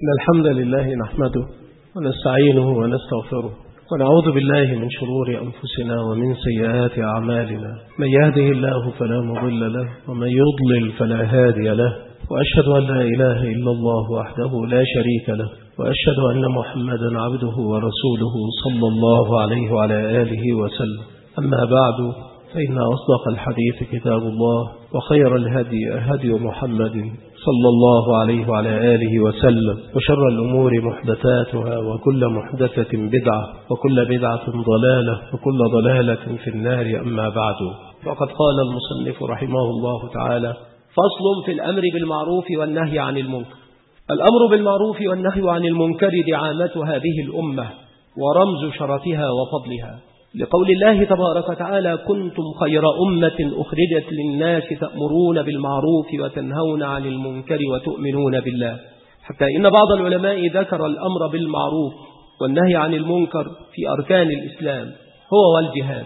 إن الحمد لله نحمده ونستعينه ونستغفره ونعوذ بالله من شرور أنفسنا ومن سيئات أعمالنا. من يهده الله فلا مضل له ومن يضلل فلا هادي له، وأشهد أن لا إله إلا الله وحده لا شريك له، وأشهد أن محمدا عبده ورسوله صلى الله عليه وعلى آله وسلم. أما بعد، فإن أصدق الحديث كتاب الله، وخير الهدي هدي محمد صلى الله عليه وعلى آله وسلم، وشر الأمور محدثاتها، وكل محدثة بدعة، وكل بدعة ضلالة، وكل ضلالة في النار. أما بعد، فقد قال المصنف رحمه الله تعالى: فصل في الأمر بالمعروف والنهي عن المنكر. الأمر بالمعروف والنهي عن المنكر دعامة هذه الأمة ورمز شرفها وفضلها، لقول الله تبارك وتعالى: كنتم خير أمة أخرجت للناس تأمرون بالمعروف وتنهون عن المنكر وتؤمنون بالله. حتى إن بعض العلماء ذكر الأمر بالمعروف والنهي عن المنكر في أركان الإسلام هو والجهاد،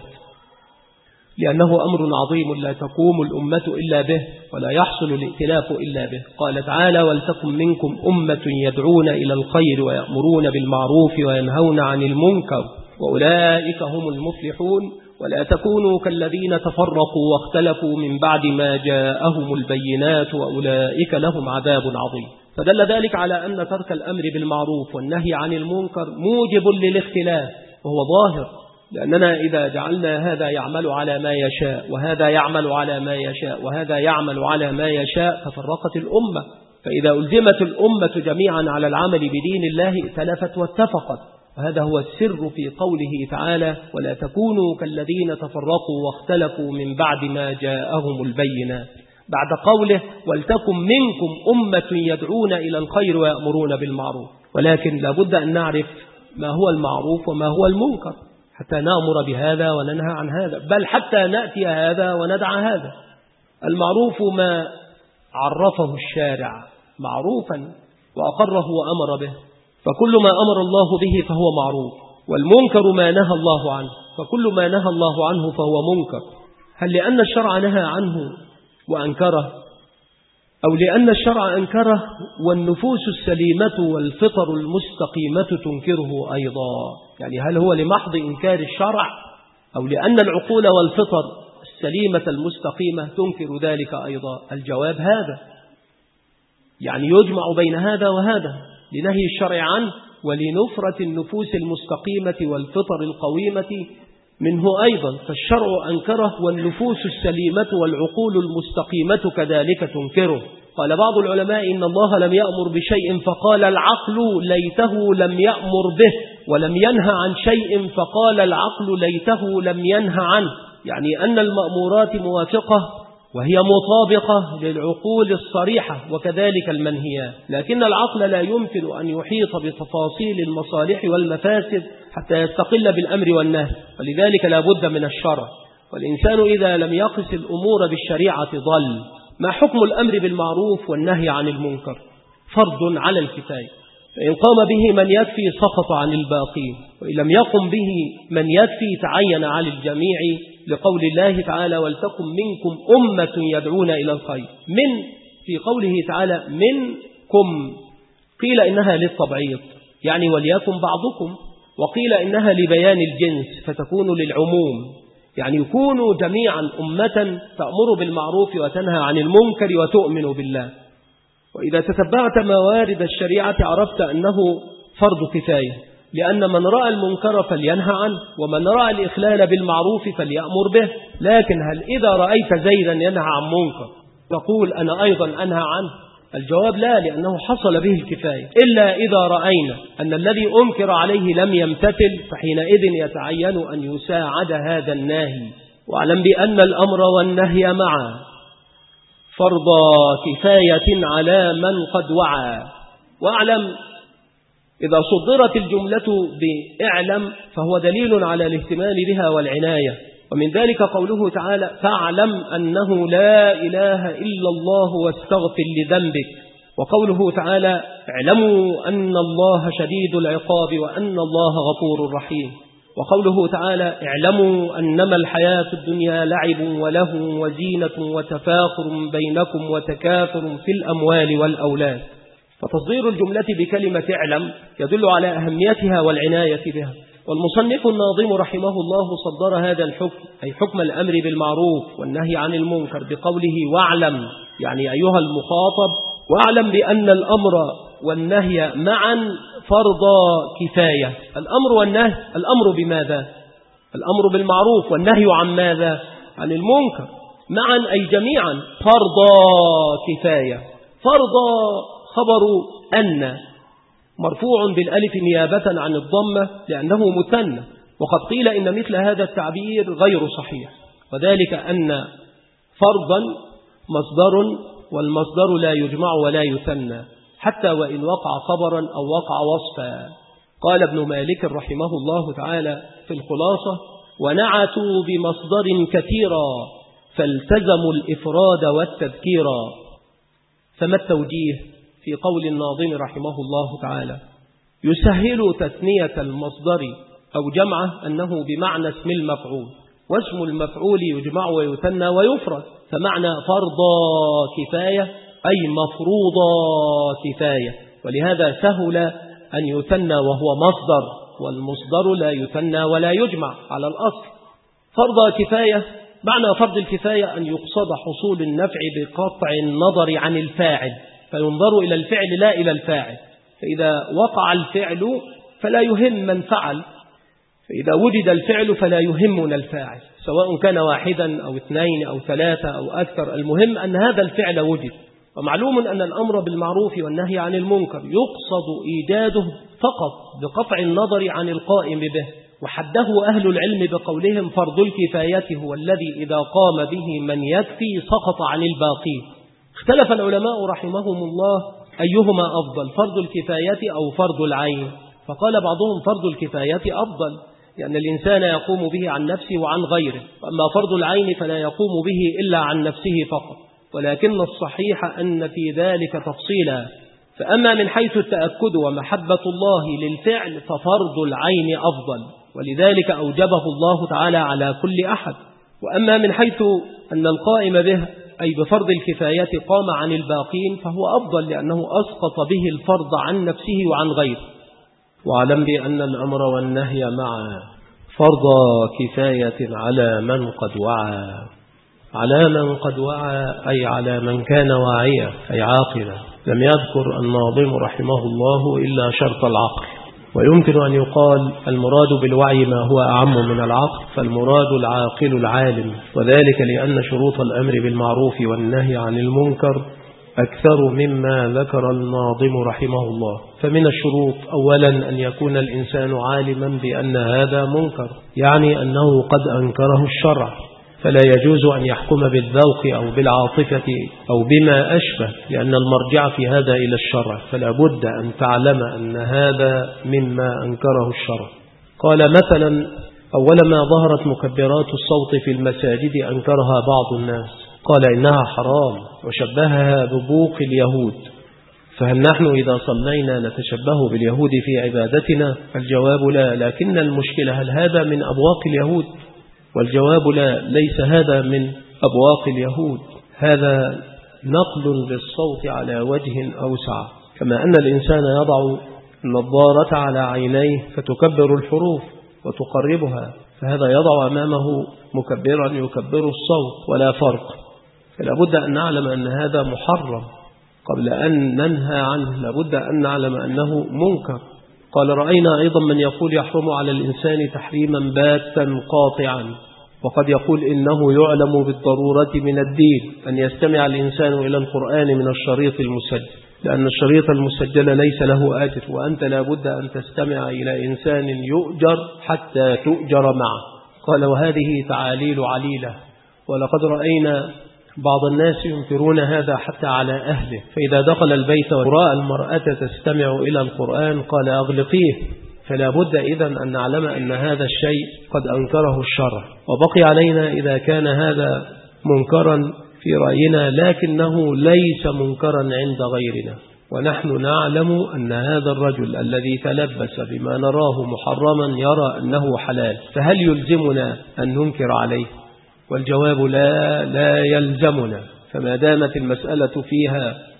لأنه أمر عظيم لا تقوم الأمة إلا به، ولا يحصل الائتلاف إلا به. قال تعالى: ولتكن منكم أمة يدعون إلى الخير ويأمرون بالمعروف وينهون عن المنكر وأولئك هم المفلحون، ولا تكونوا كالذين تفرقوا واختلفوا من بعد ما جاءهم البينات وأولئك لهم عذاب عظيم. فدل ذلك على أن ترك الأمر بالمعروف والنهي عن المنكر موجب للاختلاف، وهو ظاهر، لأننا إذا جعلنا هذا يعمل على ما يشاء وهذا يعمل على ما يشاء وهذا يعمل على ما يشاء تفرقت الأمة. فإذا ألزمت الأمة جميعا على العمل بدين الله ائتلفت واتفقت. وهذا هو السر في قوله تعالى: ولا تكونوا كالذين تفرقوا واختلفوا من بعد ما جاءهم البينات، بعد قوله: ولتكن منكم أمة يدعون إلى الخير ويأمرون بالمعروف. ولكن لابد أن نعرف ما هو المعروف وما هو المنكر حتى نأمر بهذا وننهى عن هذا، بل حتى نأتي هذا وندع هذا. المعروف ما عرفه الشارع معروفا وأقره وأمر به، فكل ما أمر الله به فهو معروف. والمنكر ما نهى الله عنه، فكل ما نهى الله عنه فهو منكر. هل لأن الشرع نهى عنه وأنكره، أو لأن الشرع أنكره والنفوس السليمة والفطر المستقيمة تنكره أيضا؟ يعني هل هو لمحض إنكار الشرع، أو لأن العقول والفطر السليمة المستقيمة تنكر ذلك أيضا؟ الجواب هذا، يعني يجمع بين هذا وهذا، لنهي الشرع عنه ولنفرة النفوس المستقيمة والفطر القويمة منه أيضا. فالشرع أنكره والنفوس السليمة والعقول المستقيمة كذلك تنكره. قال بعض العلماء: إن الله لم يأمر بشيء فقال العقل ليته لم يأمر به، ولم ينهى عن شيء فقال العقل ليته لم ينهى عنه. يعني أن المأمورات موافقة وهي مطابقة للعقول الصريحة، وكذلك المنهيات، لكن العقل لا يمكن أن يحيط بتفاصيل المصالح والمفاسد حتى يستقل بالأمر والنهي، ولذلك لا بد من الشرع. والإنسان إذا لم يقس الأمور بالشريعة ضل. ما حكم الأمر بالمعروف والنهي عن المنكر؟ فرض على الكفاية، فإن قام به من يكفي سقط عن الباقين، وإن لم يقم به من يكفي تعين على الجميع، لقول الله تعالى: ولتكن منكم أمة يدعون إلى الخير. من في قوله تعالى منكم قيل إنها للتبعيض، يعني وليكن بعضكم، وقيل إنها لبيان الجنس فتكون للعموم، يعني يكونوا جميعا أمة تأمر بالمعروف وتنهى عن المنكر وتؤمن بالله. وإذا تتبعت موارد الشريعة عرفت أنه فرض كفاية، لأن من رأى المنكر فلينهى عنه، ومن رأى الإخلال بالمعروف فليأمر به. لكن هل إذا رأيت زيدا ينهى عن منكر تقول أنا أيضا أنهى عنه؟ الجواب لا، لأنه حصل به الكفاية. إلا إذا رأينا أن الذي أنكر عليه لم يمتثل، فحينئذ يتعين أن يساعد هذا الناهي. واعلم بأن الأمر والنهي معا فرض كفاية على من قد وعى. واعلم إذا صدرت الجملة بإعلم فهو دليل على الاهتمام بها والعناية. ومن ذلك قوله تعالى: فاعلم أنه لا إله إلا الله واستغفر لذنبك. وقوله تعالى: اعلموا أن الله شديد العقاب وأن الله غفور رحيم. وقوله تعالى: اعلموا أنما الحياة الدنيا لعب وله وزينة وتفاخر بينكم وتكاثر في الأموال والأولاد. فتصدير الجملة بكلمة اعلم يدل على أهميتها والعناية بها. والمصنف الناظم رحمه الله صدر هذا الحكم، أي حكم الأمر بالمعروف والنهي عن المنكر، بقوله واعلم، يعني أيها المخاطب واعلم بأن الأمر والنهي معا فرض كفاية. الأمر والنهي، الأمر بماذا؟ الأمر بالمعروف والنهي عن ماذا؟ عن المنكر، معا أي جميعا، فرض كفاية. فرض خبر أن مرفوع بالألف نيابة عن الضمة لأنه مثنى، وقد قيل إن مثل هذا التعبير غير صحيح، وذلك أن فرضا مصدر، والمصدر لا يجمع ولا يثنى حتى وإن وقع خبرا أو وقع وصفا. قال ابن مالك رحمه الله تعالى في الخلاصة: ونعتوا بمصدر كثيرا فالتزموا الإفراد والتذكيرا. فما التوجيه في قول الناظم رحمه الله تعالى؟ يسهل تثنية المصدر أو جمعه أنه بمعنى اسم المفعول، واسم المفعول يجمع ويثنى ويفرد، فمعنى فرضا كفاية أي مفروضا كفاية، ولهذا سهل أن يثنى وهو مصدر، والمصدر لا يثنى ولا يجمع على الأصل. فرضا كفاية، معنى فرض الكفاية أن يقصد حصول النفع بقطع النظر عن الفاعل، فينظر إلى الفعل لا إلى الفاعل، فإذا وقع الفعل فلا يهم من فعل، فإذا وجد الفعل فلا يهمنا الفاعل، سواء كان واحدا أو اثنين أو ثلاثة أو أكثر، المهم أن هذا الفعل وجد. ومعلوم أن الأمر بالمعروف والنهي عن المنكر يقصد إيجاده فقط بقطع النظر عن القائم به، وحده أهل العلم بقولهم فرض الكفاية هو الذي إذا قام به من يكفي سقط عن الباقين. اختلف العلماء رحمهم الله أيهما أفضل، فرض الكفاية أو فرض العين، فقال بعضهم فرض الكفاية أفضل لأن الإنسان يقوم به عن نفسه وعن غيره، وأما فرض العين فلا يقوم به إلا عن نفسه فقط، ولكن الصحيح أن في ذلك تفصيلا. فأما من حيث التأكد ومحبة الله للفعل ففرض العين أفضل، ولذلك أوجبه الله تعالى على كل أحد. وأما من حيث أن القائم به أي بفرض الكفاية قام عن الباقين فهو أفضل، لأنه أسقط به الفرض عن نفسه وعن غيره. واعلم بأن الأمر والنهي معا فرض كفاية على من قد وعى. على من قد وعى أي على من كان واعيا أي عاقلا. لم يذكر الناظم رحمه الله إلا شرط العقل، ويمكن أن يقال المراد بالوعي ما هو أعم من العقل، فالمراد العاقل العالم، وذلك لأن شروط الأمر بالمعروف والنهي عن المنكر أكثر مما ذكر الناظم رحمه الله. فمن الشروط أولا أن يكون الإنسان عالما بأن هذا منكر، يعني أنه قد أنكره الشرع، فلا يجوز أن يحكم بالذوق أو بالعاطفة أو بما أشبه، لأن المرجع في هذا إلى الشرع، فلا بد أن تعلم أن هذا مما أنكره الشرع. قال مثلا: أول ما ظهرت مكبرات الصوت في المساجد أنكرها بعض الناس، قال إنها حرام، وشبهها ببوق اليهود. فهل نحن إذا صلينا نتشبه باليهود في عبادتنا؟ الجواب لا، لكن المشكلة هل هذا من أبواق اليهود؟ والجواب لا، ليس هذا من أبواق اليهود، هذا نقل للصوت على وجه أوسع، كما أن الإنسان يضع النظارة على عينيه فتكبر الحروف وتقربها، فهذا يضع أمامه مكبرا يكبر الصوت ولا فرق. فلا بد أن نعلم أن هذا محرم قبل أن ننهى عنه، لا بد أن نعلم أنه منكر. قال: رأينا أيضا من يقول يحرم على الإنسان تحريما باتا قاطعا، وقد يقول إنه يعلم بالضرورة من الدين أن يستمع الإنسان إلى القرآن من الشريط المسجل، لأن الشريط المسجل ليس له أجر، وأنت لا بد أن تستمع إلى إنسان يؤجر حتى تؤجر معه. قال: وهذه تعاليل عليلة، ولقد رأينا بعض الناس ينكرون هذا حتى على أهله، فإذا دخل البيت ورأى المرأة تستمع إلى القرآن قال: أغلقيه. فلا بد إذن أن نعلم أن هذا الشيء قد أنكره الشرع، وبقي علينا إذا كان هذا منكرا في رأينا لكنه ليس منكرا عند غيرنا، ونحن نعلم أن هذا الرجل الذي تلبس بما نراه محرما يرى أنه حلال، فهل يلزمنا أن ننكر عليه؟ والجواب لا يلزمنا. فما دامت المسألة فيها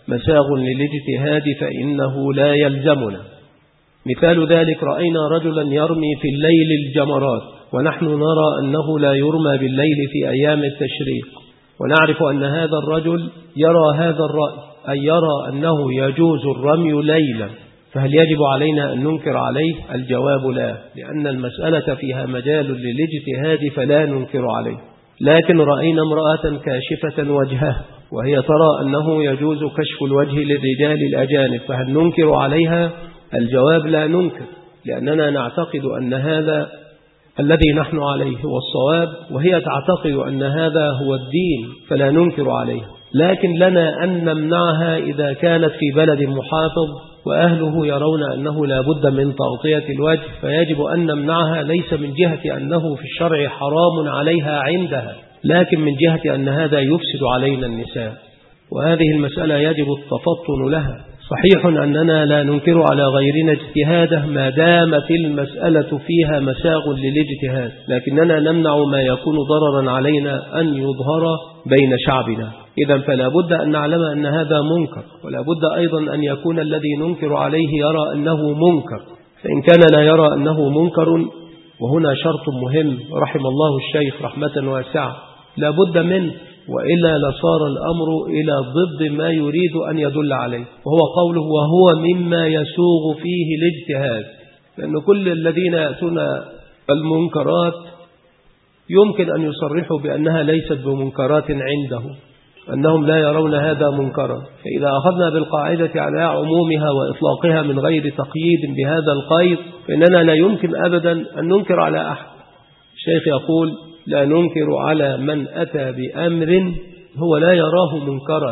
مساغ للاجتهاد فإنه لا يلزمنا. مثال ذلك: رأينا رجلا يرمي في الليل الجمرات، ونحن نرى أنه لا يرمى بالليل في أيام التشريق، ونعرف أن هذا الرجل يرى هذا الرأي، أي يرى أنه يجوز الرمي ليلا، فهل يجب علينا أن ننكر عليه؟ الجواب لا، لأن المسألة فيها مجال للاجتهاد فلا ننكر عليه. لكن رأينا امرأة كاشفة وجهها وهي ترى أنه يجوز كشف الوجه للرجال الأجانب، فهل ننكر عليها؟ الجواب لا ننكر، لأننا نعتقد أن هذا الذي نحن عليه هو الصواب، وهي تعتقد أن هذا هو الدين، فلا ننكر عليه. لكن لنا أن نمنعها إذا كانت في بلد محافظ وأهله يرون أنه لا بد من تغطية الوجه، فيجب أن نمنعها، ليس من جهة أنه في الشرع حرام عليها عندها، لكن من جهة أن هذا يفسد علينا النساء، وهذه المسألة يجب التفطن لها. صحيح أننا لا ننكر على غيرنا اجتهاده ما دامت المسألة فيها مساغ للاجتهاد، لكننا نمنع ما يكون ضررا علينا أن يظهر بين شعبنا. إذن فلا بد أن نعلم أن هذا منكر، ولا بد أيضا أن يكون الذي ننكر عليه يرى أنه منكر، فإن كان لا يرى أنه منكر، وهنا شرط مهم رحم الله الشيخ رحمة واسعة لا بد منه، وإلا لصار الأمر إلى ضد ما يريد أن يدل عليه، وهو قوله وهو مما يسوغ فيه الاجتهاد، لأن كل الذين يأتون المنكرات يمكن أن يصرحوا بأنها ليست بمنكرات عنده، أنهم لا يرون هذا منكرا. فإذا أخذنا بالقاعدة على عمومها وإطلاقها من غير تقييد بهذا القيد، فإننا لا يمكن أبدا أن ننكر على أحد. الشيخ يقول لا ننكر على من أتى بأمر هو لا يراه منكرا،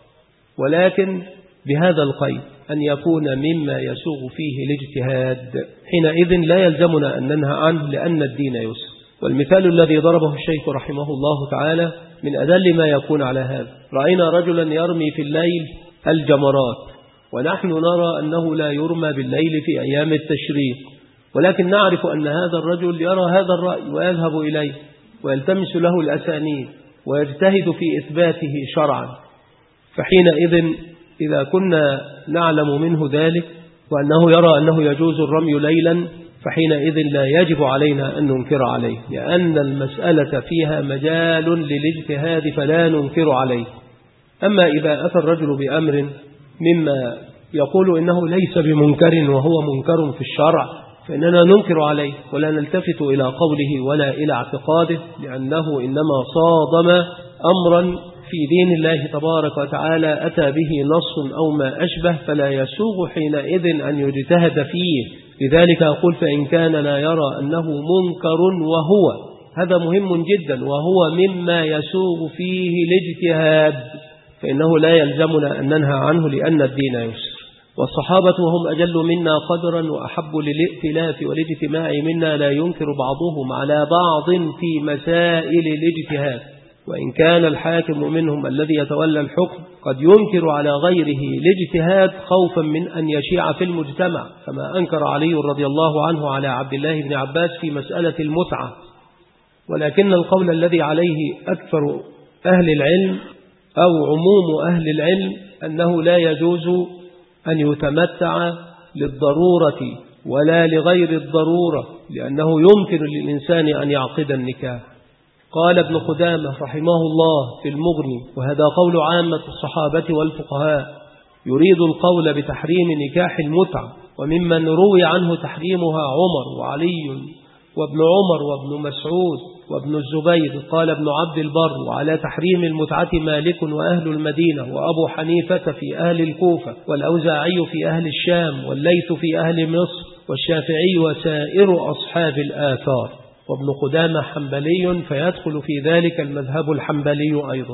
ولكن بهذا القيد أن يكون مما يسوغ فيه الاجتهاد، حينئذ لا يلزمنا أن ننهى عنه لأن الدين يسر. والمثال الذي ضربه الشيخ رحمه الله تعالى من أدل ما يكون على هذا: رأينا رجلا يرمي في الليل الجمرات، ونحن نرى أنه لا يرمى بالليل في أيام التشريق، ولكن نعرف أن هذا الرجل يرى هذا الرأي ويذهب إليه ويلتمس له الأسانيد ويجتهد في إثباته شرعا. فحينئذ إذا كنا نعلم منه ذلك وأنه يرى أنه يجوز الرمي ليلا، فحينئذ لا يجب علينا أن ننكر عليه، لأن المسألة فيها مجال للاجتهاد فلا ننكر عليه. أما إذا أتى الرجل بأمر مما يقول إنه ليس بمنكر وهو منكر في الشرع، فإننا ننكر عليه ولا نلتفت إلى قوله ولا إلى اعتقاده، لأنه إنما صادم أمرا في دين الله تبارك وتعالى أتى به نص أو ما أشبه، فلا يسوغ حينئذ أن يجتهد فيه. لذلك أقول فإن كان لا يرى أنه منكر وهو، هذا مهم جدا، وهو مما يسوغ فيه الاجتهاد، فإنه لا يلزمنا أن ننهى عنه لأن الدين يسر. والصحابة وهم أجل منا قدرا وأحب للائتلاف والاجتماع منا لا ينكر بعضهم على بعض في مسائل الاجتهاد، وإن كان الحاكم منهم الذي يتولى الحكم قد ينكر على غيره الاجتهاد خوفا من أن يشيع في المجتمع، كما أنكر علي رضي الله عنه على عبد الله بن عباس في مسألة المتعة. ولكن القول الذي عليه أكثر أهل العلم أو عموم أهل العلم أنه لا يجوز أن يتمتع للضرورة ولا لغير الضرورة، لأنه يمكن للإنسان أن يعقد النكاح. قال ابن قدامة رحمه الله في المغني، وهذا قول عامة الصحابة والفقهاء، يريد القول بتحريم نكاح المتعة، وممن روي عنه تحريمها عمر وعلي وابن عمر وابن مسعود وابن الزبير. قال ابن عبد البر وعلى تحريم المتعة مالك وأهل المدينة وأبو حنيفة في أهل الكوفة والأوزاعي في أهل الشام والليث في أهل مصر والشافعي وسائر أصحاب الآثار، وابن قدامة حنبلي فيدخل في ذلك المذهب الحنبلي أيضا.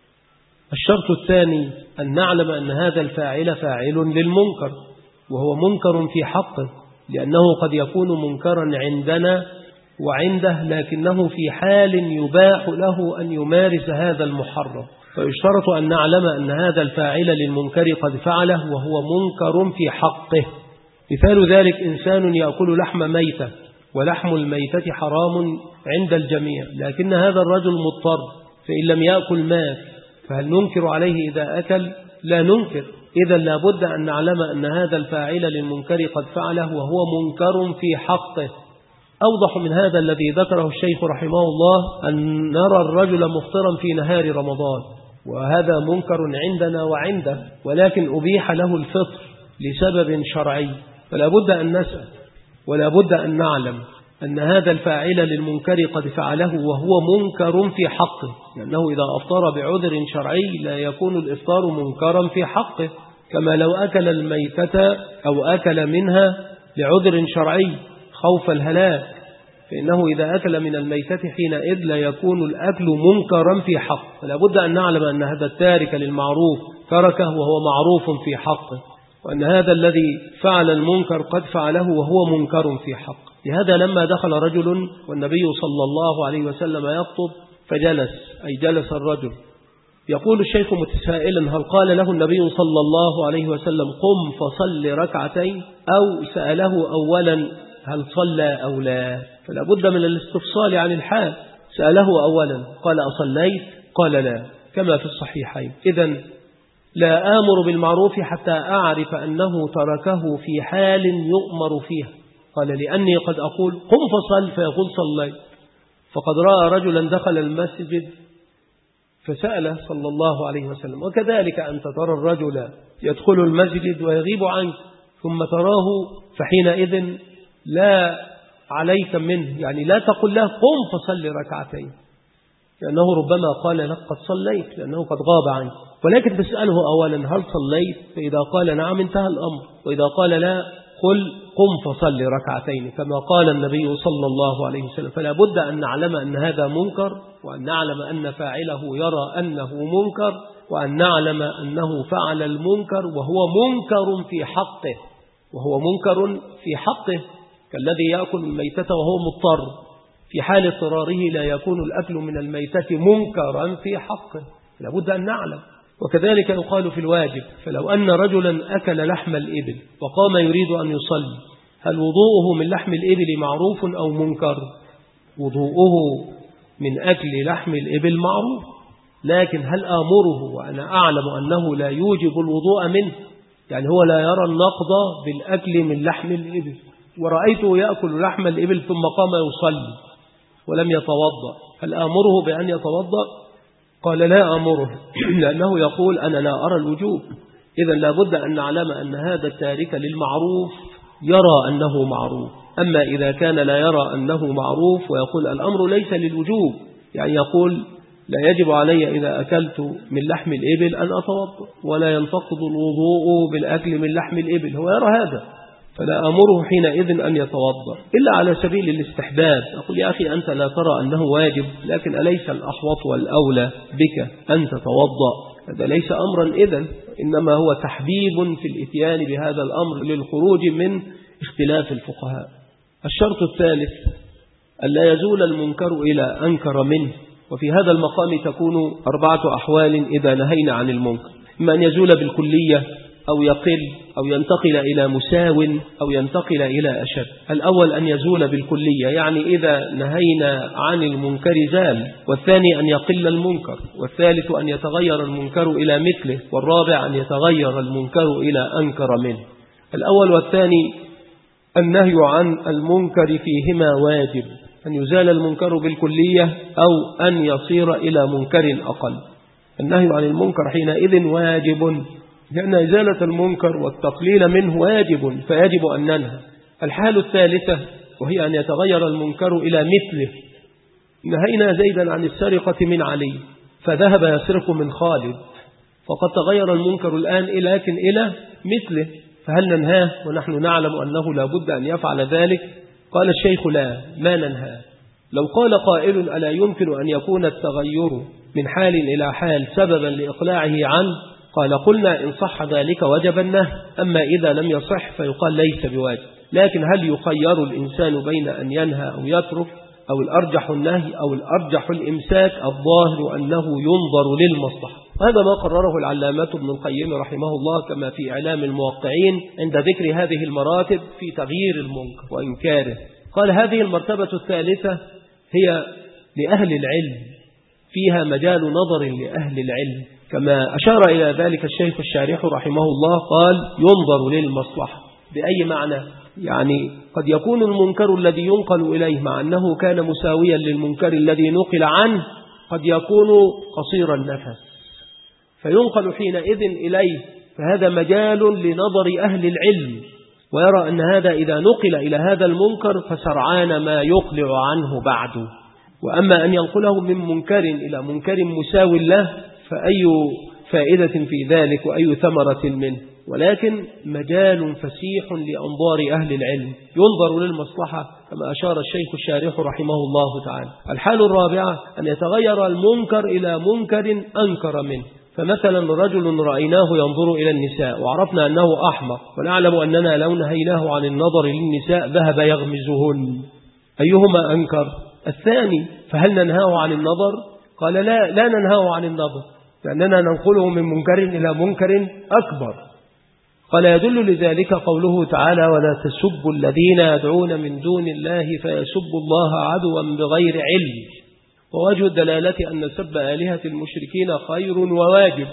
الشرط الثاني أن نعلم أن هذا الفاعل فاعل للمنكر، وهو منكر في حقه، لأنه قد يكون منكرا عندنا وعنده، لكنه في حال يباح له أن يمارس هذا المحرم، فيشترط أن نعلم أن هذا الفاعل للمنكر قد فعله وهو منكر في حقه. مثال ذلك إنسان يأكل لحم ميتة، ولحم الميتة حرام عند الجميع، لكن هذا الرجل مضطر، فإن لم يأكل مات، فهل ننكر عليه إذا أكل؟ لا ننكر. إذا لابد أن نعلم أن هذا الفاعل للمنكر قد فعله وهو منكر في حقه. أوضح من هذا الذي ذكره الشيخ رحمه الله أن نرى الرجل مفطرا في نهار رمضان، وهذا منكر عندنا وعنده، ولكن أبيح له الفطر لسبب شرعي، فلا بد أن نسأل ولا بد أن نعلم أن هذا الفاعل للمنكر قد فعله وهو منكر في حقه، لأنه إذا أفطر بعذر شرعي لا يكون الإفطار منكرا في حقه، كما لو أكل الميتة أو أكل منها لعذر شرعي خوف الهلاك، فإنه إذا أكل من الميتة حينئذ لا يكون الأكل منكرا في حقه. فلا بد أن نعلم أن هذا التارك للمعروف تركه وهو معروف في حقه، وأن هذا الذي فعل المنكر قد فعله وهو منكر في حقه. لهذا لما دخل رجل والنبي صلى الله عليه وسلم يخطب فجلس، أي جلس الرجل، يقول الشيخ متسائلا هل قال له النبي صلى الله عليه وسلم قم فصل ركعتين، أو سأله أولا هل صلى أو لا؟ فلا بد من الاستفصال عن الحال. سأله أولا قال أصليت؟ قال لا، كما في الصحيحين. إذن لا آمر بالمعروف حتى أعرف أنه تركه في حال يؤمر فيها. قال لأني قد أقول قم فصل فيقول صليت، فقد رأى رجلا دخل المسجد فسأله صلى الله عليه وسلم. وكذلك أنت ترى الرجل يدخل المسجد ويغيب عنك ثم تراه، فحينئذ لا عليك منه، يعني لا تقل له قم فصل ركعتين، لأنه ربما قال لك قد صليت لأنه قد غاب عنك، ولكن تسأله أولا هل صليت؟ فإذا قال نعم انتهى الأمر، وإذا قال لا قل قم فصل ركعتين كما قال النبي صلى الله عليه وسلم. فلا بد أن نعلم أن هذا منكر، وأن نعلم أن فاعله يرى أنه منكر، وأن نعلم أنه فعل المنكر وهو منكر في حقه، وهو منكر في حقه كالذي يأكل الميتة وهو مضطر، في حال اضطراره لا يكون الأكل من الميتة منكرا في حقه، لا بد أن نعلم. وكذلك يقال في الواجب، فلو أن رجلا أكل لحم الإبل وقام يريد أن يصلي، هل وضوءه من لحم الإبل معروف أو منكر؟ وضوءه من أكل لحم الإبل معروف، لكن هل آمره وأنا أعلم أنه لا يوجب الوضوء منه؟ يعني هو لا يرى النقض بالأكل من لحم الإبل، ورأيته يأكل لحم الإبل ثم قام يصلي ولم يتوضأ، هل آمره بأن يتوضأ؟ قال لا أمره، لأنه يقول أنا لا أرى الوجوب. إذا لابد أن نعلم أن هذا التارك للمعروف يرى أنه معروف. أما إذا كان لا يرى أنه معروف ويقول الأمر ليس للوجوب، يعني يقول لا يجب علي إذا أكلت من لحم الإبل أن أتوضأ، ولا ينتقض الوضوء بالأكل من لحم الإبل، هو يرى هذا، فلا أمره حينئذ أن يتوضأ إلا على سبيل الاستحباب. أقول يا أخي أنت لا ترى أنه واجب، لكن أليس الأحوط والأولى بك أن تتوضأ؟ هذا ليس أمرا إذن، إنما هو تحبيب في الإتيان بهذا الأمر للخروج من اختلاف الفقهاء. الشرط الثالث ألا يزول المنكر إلى أنكر منه، وفي هذا المقام تكون 4 أحوال إذا نهينا عن المنكر: إما أن يزول بالكلية، أو يقل، أو ينتقل إلى مساو، أو ينتقل إلى أشد. الأول أن يزول بالكلية، يعني إذا نهينا عن المنكر زال، والثاني أن يقل المنكر، والثالث أن يتغير المنكر إلى مثله، والرابع أن يتغير المنكر إلى أنكر منه. الأول والثاني النهي عن المنكر فيهما واجب، أن يزال المنكر بالكلية أو أن يصير إلى منكر أقل. النهي عن المنكر حينئذ واجب، لأن إزالة المنكر والتقليل منه واجب، فيجب أن ننهى. الحال الثالثة وهي أن يتغير المنكر إلى مثله. نهينا زيدا عن السرقة من علي فذهب يسرق من خالد، فقد تغير المنكر الآن لكن إلى مثله، فهل ننهاه ونحن نعلم أنه لا بد أن يفعل ذلك؟ قال الشيخ لا، ما ننهاه. لو قال قائل ألا يمكن أن يكون التغير من حال إلى حال سببا لإقلاعه عنه؟ قال قلنا إن صح ذلك وجب النهي، أما إذا لم يصح فيقال ليس بواجب. لكن هل يخير الإنسان بين أن ينهى أو يترك، أو الأرجح النهي أو الأرجح الإمساك؟ الظاهر أنه ينظر للمصلحة. هذا ما قرره العلامة ابن القيم رحمه الله كما في إعلام الموقعين عند ذكر هذه المراتب في تغيير المنكر وإنكاره. قال هذه المرتبة الثالثة هي لأهل العلم، فيها مجال نظر لأهل العلم، كما أشار إلى ذلك الشيخ الشارح رحمه الله، قال ينظر للمصلحة. بأي معنى؟ يعني قد يكون المنكر الذي ينقل إليه مع أنه كان مساويا للمنكر الذي نقل عنه قد يكون قصير النفس، فينقل حينئذ إليه، فهذا مجال لنظر أهل العلم، ويرى أن هذا إذا نقل إلى هذا المنكر فسرعان ما يقلع عنه بعده. وأما أن ينقله من منكر إلى منكر مساو له فأي فائدة في ذلك وأي ثمرة منه؟ ولكن مجال فسيح لأنظار أهل العلم، ينظر للمصلحة كما أشار الشيخ الشارح رحمه الله تعالى. الحال الرابعة أن يتغير المنكر إلى منكر أنكر منه. فمثلا رجل رأيناه ينظر إلى النساء وعرفنا أنه أحمق، ونعلم أننا لو نهيناه عن النظر للنساء ذهب يغمزهن، أيهما أنكر؟ الثاني. فهل ننهاه عن النظر؟ قال لا ننهاه عن النظر، لأننا ننقله من منكر إلى منكر أكبر. قال يدل لذلك قوله تعالى ولا تسبوا الذين يدعون من دون الله فيسبوا الله عدوا بغير علم. ووجه الدلالة أن سب آلهة المشركين خير وواجب،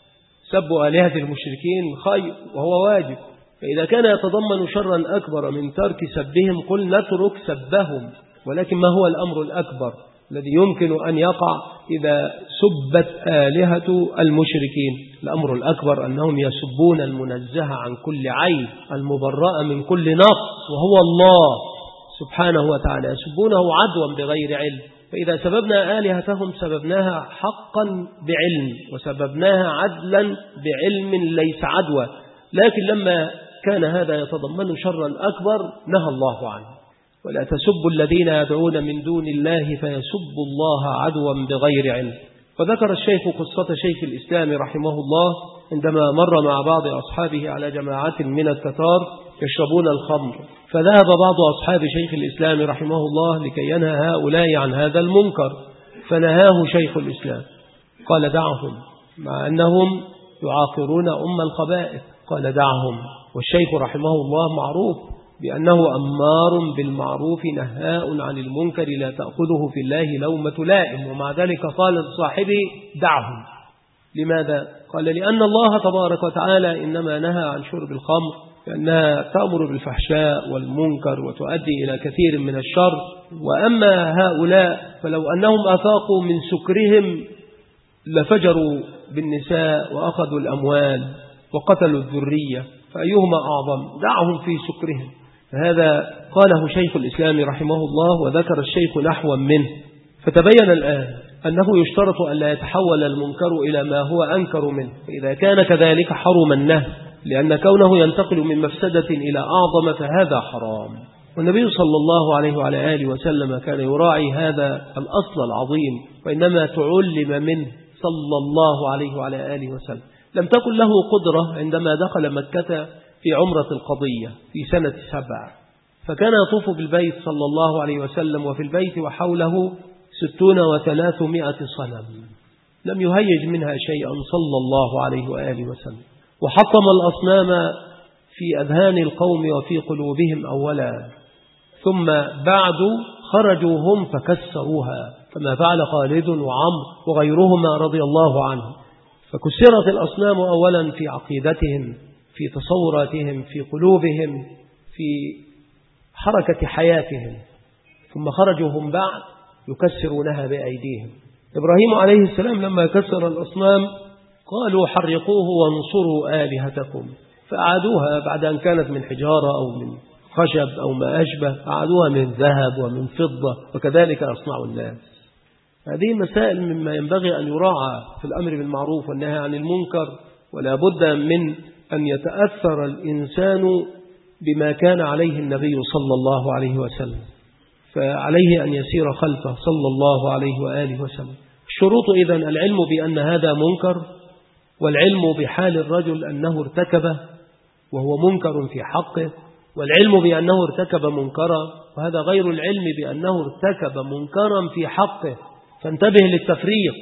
سب آلهة المشركين خير وهو واجب، فإذا كان يتضمن شرا أكبر من ترك سبهم قل نترك سبهم. ولكن ما هو الأمر الأكبر الذي يمكن أن يقع إذا سبت آلهة المشركين؟ الأمر الأكبر أنهم يسبون المنزه عن كل عيب المبرأ من كل نقص وهو الله سبحانه وتعالى، يسبونه عدوا بغير علم. فإذا سببنا آلهتهم سببناها حقا بعلم، وسببناها عدلا بعلم ليس عدوى. لكن لما كان هذا يتضمن شرا أكبر نهى الله عنه، ولا تسبوا الذين يدعون من دون الله فيسبوا الله عدوا بغير علم. وذكر الشيخ قصة شيخ الإسلام رحمه الله عندما مر مع بعض أصحابه على جماعة من التتار يشربون الخمر، فذهب بعض أصحاب شيخ الإسلام رحمه الله لكي ينهى هؤلاء عن هذا المنكر، فنهاه شيخ الإسلام، قال دعهم، مع أنهم يعاقرون الخبائث، قال دعهم. والشيخ رحمه الله معروف بأنه أمار بالمعروف نهاء عن المنكر لا تأخذه في الله لومة لائم، ومع ذلك قال لصاحبه دعهم. لماذا؟ قال لأن الله تبارك وتعالى إنما نهى عن شرب الخمر لأنها تأمر بالفحشاء والمنكر وتؤدي إلى كثير من الشر. وأما هؤلاء فلو أنهم أفاقوا من سكرهم لفجروا بالنساء وأخذوا الأموال وقتلوا الذرية، فأيهما أعظم؟ دعهم في سكرهم. هذا قاله شيخ الإسلام رحمه الله، وذكر الشيخ نحوا منه. فتبين الآن أنه يشترط أن لا يتحول المنكر إلى ما هو أنكر منه، فإذا كان كذلك حرم النهي، لأن كونه ينتقل من مفسدة إلى أعظم فهذا حرام. والنبي صلى الله عليه وعلى آله وسلم كان يراعي هذا الأصل العظيم، وإنما تعلم منه صلى الله عليه وعلى آله وسلم. لم تكن له قدرة عندما دخل مكة في عمرة القضية في سنة 7، فكان يطوف بالبيت صلى الله عليه وسلم، وفي البيت وحوله 600 صنم، لم يهيج منها شيئا صلى الله عليه وآله وسلم، وحطم الأصنام في أذهان القوم وفي قلوبهم أولا، ثم بعد خرجوا هم فكسروها كما فعل خالد وعمر وغيرهما رضي الله عنه. فكسرت الأصنام أولا في عقيدتهم، في تصوراتهم، في قلوبهم، في حركة حياتهم، ثم خرجوا هم بعد يكسرونها بأيديهم. إبراهيم عليه السلام لما كسر الأصنام قالوا حرقوه وانصروا آلهتكم، فأعادوها بعد أن كانت من حجارة أو من خشب أو ما أشبه، أعادوها من ذهب ومن فضة، وكذلك أصنع الناس. هذه مسائل مما ينبغي أن يراعى في الأمر بالمعروف والنهي عن المنكر، ولا بد من أن يتأثر الإنسان بما كان عليه النبي صلى الله عليه وسلم، فعليه أن يسير خلفه صلى الله عليه وآله وسلم. الشروط إذن العلم بأن هذا منكر، والعلم بحال الرجل أنه ارتكبه وهو منكر في حقه، والعلم بأنه ارتكب منكرا، وهذا غير العلم بأنه ارتكب منكرا في حقه، فانتبه للتفريق.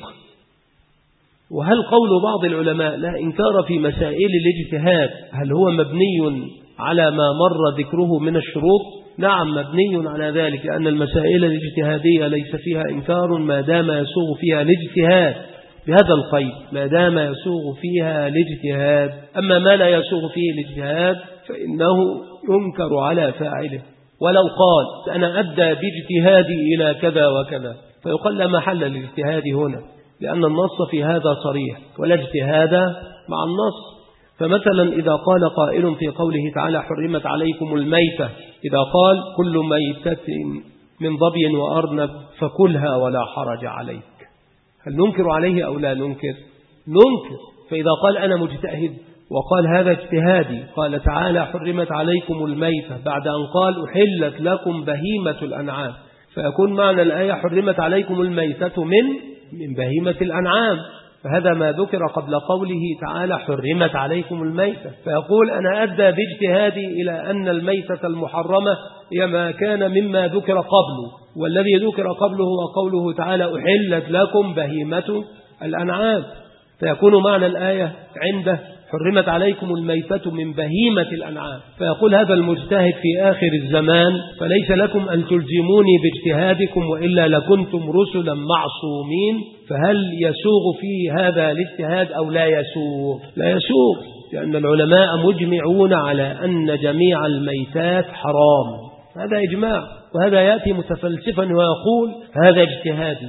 وهل قول بعض العلماء لا إنكار في مسائل الاجتهاد هل هو مبني على ما مر ذكره من الشروط؟ نعم مبني على ذلك، لأن المسائل الاجتهادية ليس فيها إنكار ما دام يسوغ فيها الاجتهاد، بهذا القيد ما دام يسوغ فيها الاجتهاد. أما ما لا يسوغ فيه الاجتهاد فإنه ينكر على فاعله. ولو قال أنا أبدأ باجتهادي إلى كذا وكذا فيقال لا محل للاجتهاد هنا، لأن النص في هذا صريح، ولا اجتهاد مع النص. فمثلا إذا قال قائل في قوله تعالى حرمت عليكم الميتة، إذا قال كل ميتة من ظبي وأرنب فكلها ولا حرج عليك، هل ننكر عليه أو لا ننكر؟ ننكر. فإذا قال أنا مجتهد وقال هذا اجتهادي، قال تعالى حرمت عليكم الميتة بعد أن قال أحلت لكم بهيمة الأنعام، فيكون معنى الآية حرمت عليكم الميتة من بهيمة الأنعام، فهذا ما ذكر قبل قوله تعالى حرمت عليكم الميتة. فيقول أنا أدى باجتهادي إلى أن الميتة المحرمة هي ما كان مما ذكر قبله، والذي ذكر قبله وقوله تعالى أحلت لكم بهيمة الأنعام، فيكون معنى الآية عنده حرمت عليكم الميتة من بهيمة الأنعام. فيقول هذا المجتهد في آخر الزمان فليس لكم أن تلزموني باجتهادكم وإلا لكنتم رسلا معصومين، فهل يسوغ فيه هذا الاجتهاد أو لا يسوغ؟ لا يسوغ، لأن العلماء مجمعون على أن جميع الميتات حرام، هذا إجماع. وهذا يأتي متفلسفا ويقول هذا اجتهادي.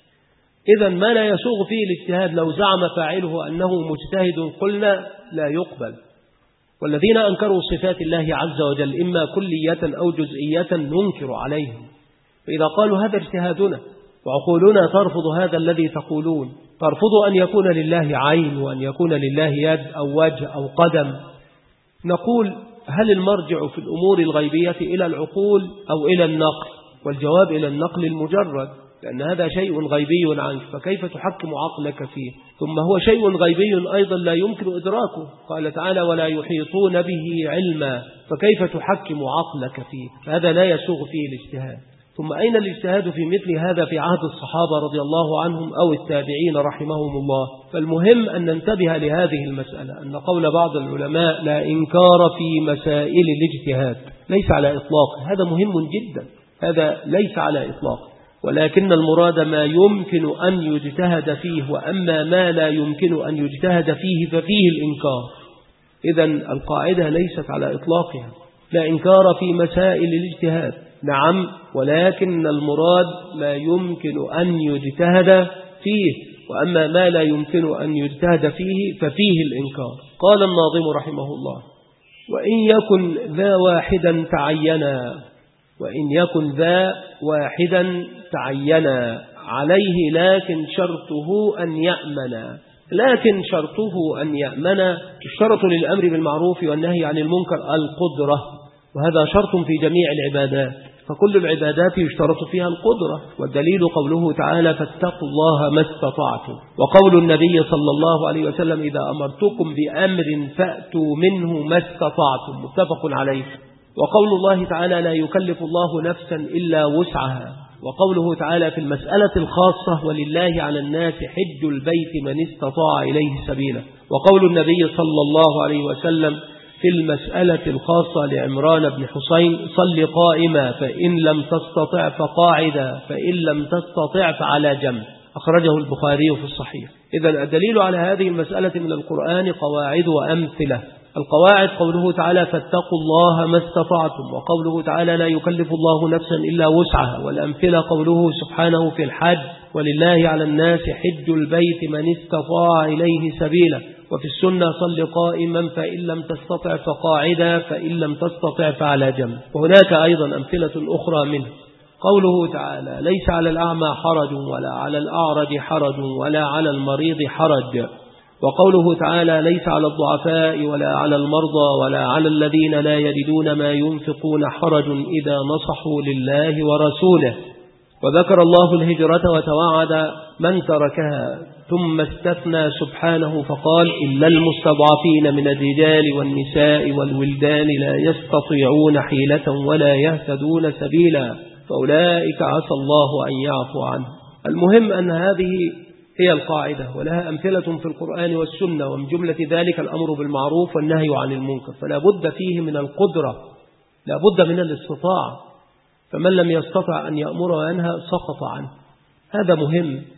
إذا ما لا يسوغ فيه الاجتهاد لو زعم فاعله أنه مجتهد قلنا لا يقبل. والذين أنكروا صفات الله عز وجل إما كلية أو جزئية ننكر عليهم، فإذا قالوا هذا اجتهادنا وعقولنا ترفض هذا الذي تقولون، ترفض أن يكون لله عين وأن يكون لله يد أو وجه أو قدم، نقول هل المرجع في الأمور الغيبية إلى العقول أو إلى النقل؟ والجواب إلى النقل المجرد، لأن هذا شيء غيبي عنك، فكيف تحكم عقلك فيه؟ ثم هو شيء غيبي أيضا لا يمكن إدراكه، قال تعالى ولا يحيطون به علما، فكيف تحكم عقلك فيه؟ فهذا لا يسوغ فيه الاجتهاد. ثم أين الاجتهاد في مثل هذا في عهد الصحابة رضي الله عنهم أو التابعين رحمهم الله؟ فالمهم أن ننتبه لهذه المسألة، أن قول بعض العلماء لا إنكار في مسائل الاجتهاد ليس على إطلاق، هذا مهم جدا، هذا ليس على إطلاق، ولكن المراد ما يمكن أن يجتهد فيه، وأما ما لا يمكن أن يجتهد فيه ففيه الإنكار. إذن القاعدة ليست على إطلاقها، لا إنكار في مسائل الاجتهاد، نعم، ولكن المراد ما يمكن أن يجتهد فيه، وأما ما لا يمكن أن يجتهد فيه ففيه الإنكار. قال الناظم رحمه الله وإن يكن ذا واحدا تعينا، وإن يكن ذا واحدا تعينا عليه لكن شرطه أن يأمن، لكن شرطه أن يأمن. الشرط للأمر بالمعروف والنهي عن المنكر القدرة، وهذا شرط في جميع العبادات، فكل العبادات يشترط فيها القدرة، والدليل قوله تعالى فاتقوا الله ما استطعتم، وقول النبي صلى الله عليه وسلم إذا أمرتكم بأمر فأتوا منه ما استطعتم، متفق عليه. وقول الله تعالى لا يكلف الله نفسا إلا وسعها، وقوله تعالى في المسألة الخاصة ولله على الناس حج البيت من استطاع إليه سبيلا، وقول النبي صلى الله عليه وسلم في المسألة الخاصة لعمران بن حسين صل قائما فإن لم تستطع فقاعدا فإن لم تستطع فعلى جنب، أخرجه البخاري في الصحيح. إذن الدليل على هذه المسألة من القرآن قواعد وأمثلة. القواعد قوله تعالى فاتقوا الله ما استطعتم، وقوله تعالى لا يكلف الله نفسا إلا وسعها، والأمثلة قوله سبحانه في الحج ولله على الناس حج البيت من استطاع إليه سبيلا، وفي السنة صل قائما فإن لم تستطع فقاعدا فإن لم تستطع فعلى جنب. وهناك أيضا أمثلة أخرى منه قوله تعالى ليس على الأعمى حرج ولا على الأعرج حرج ولا على المريض حرج، وقوله تعالى ليس على الضعفاء ولا على المرضى ولا على الذين لا يجدون ما ينفقون حرج إذا نصحوا لله ورسوله. وذكر الله الهجرة وتوعد من تركها، ثم استثنى سبحانه فقال إلا المستضعفين من الرجال والنساء والولدان لا يستطيعون حيلة ولا يهتدون سبيلا فأولئك عسى الله أن يعفو عنه. المهم أن هذه هي القاعدة، ولها أمثلة في القرآن والسنة، ومن جملة ذلك الأمر بالمعروف والنهي عن المنكر، فلا بد فيه من القدرة، لا بد من الاستطاعة، فمن لم يستطع أن يأمر وينهى سقط عنه، هذا مهم.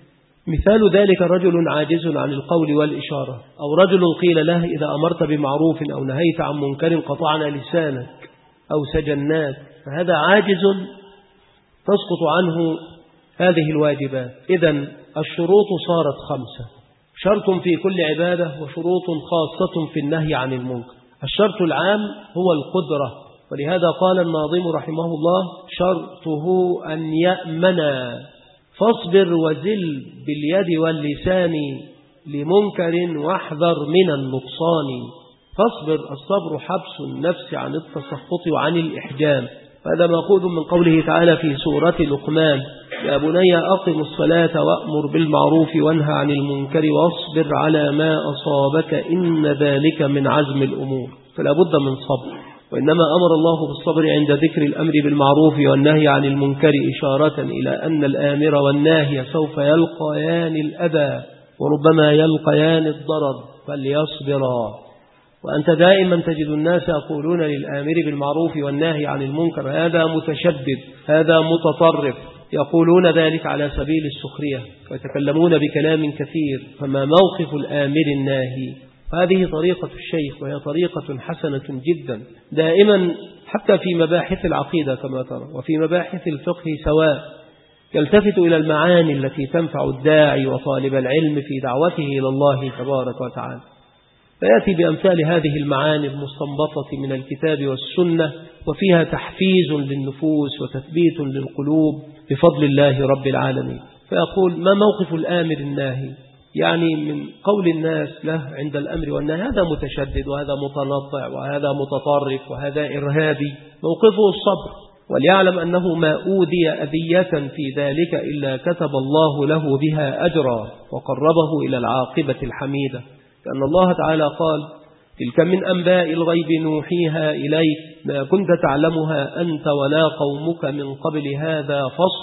مثال ذلك رجل عاجز عن القول والإشارة، أو رجل قيل له إذا أمرت بمعروف أو نهيت عن منكر قطعنا لسانك أو سجناك، فهذا عاجز تسقط عنه هذه الواجبات. إذن الشروط صارت 5، شرط في كل عبادة وشروط خاصة في النهي عن المنكر. الشرط العام هو القدرة، ولهذا قال الناظم رحمه الله: شرطه أن يأمن فاصبر وزل باليد واللسان لمنكر واحذر من النقصان. فاصبر، الصبر حبس النفس عن التسخط وعن الإحجام، هذا مأخوذ من قوله تعالى في سورة لقمان: يا بني أقم الصلاة وأمر بالمعروف وانهى عن المنكر واصبر على ما أصابك إن ذلك من عزم الأمور. فلا بد من صبر، وإنما أمر الله بالصبر عند ذكر الأمر بالمعروف والنهي عن المنكر إشارة إلى أن الآمر والناهي سوف يلقيان الأذى وربما يلقيان الضرر فليصبرا. وأنت دائما تجد الناس يقولون للآمر بالمعروف والناهي عن المنكر: هذا متشدد، هذا متطرف، يقولون ذلك على سبيل السخرية ويتكلمون بكلام كثير. فما موقف الآمر الناهي؟ هذه طريقة الشيخ، وهي طريقة حسنة جدا دائما، حتى في مباحث العقيدة كما ترى وفي مباحث الفقه سواء، يلتفت إلى المعاني التي تنفع الداعي وطالب العلم في دعوته إلى الله تبارك وتعالى، فيأتي بأمثال هذه المعاني المستنبطة من الكتاب والسنة، وفيها تحفيز للنفوس وتثبيت للقلوب بفضل الله رب العالمين. فيقول: ما موقف الآمر الناهي؟ يعني من قول الناس له عند الأمر والنهي: هذا متشدد وهذا متنطع وهذا متطرف وهذا إرهابي. موقفه الصبر، وليعلم أنه ما أوذي أذية في ذلك إلا كتب الله له بها أجرا وقربه إلى العاقبة الحميدة، لأن الله تعالى قال: تلك من أنباء الغيب نوحيها إليك ما كنت تعلمها أنت ولا قومك من قبل هذا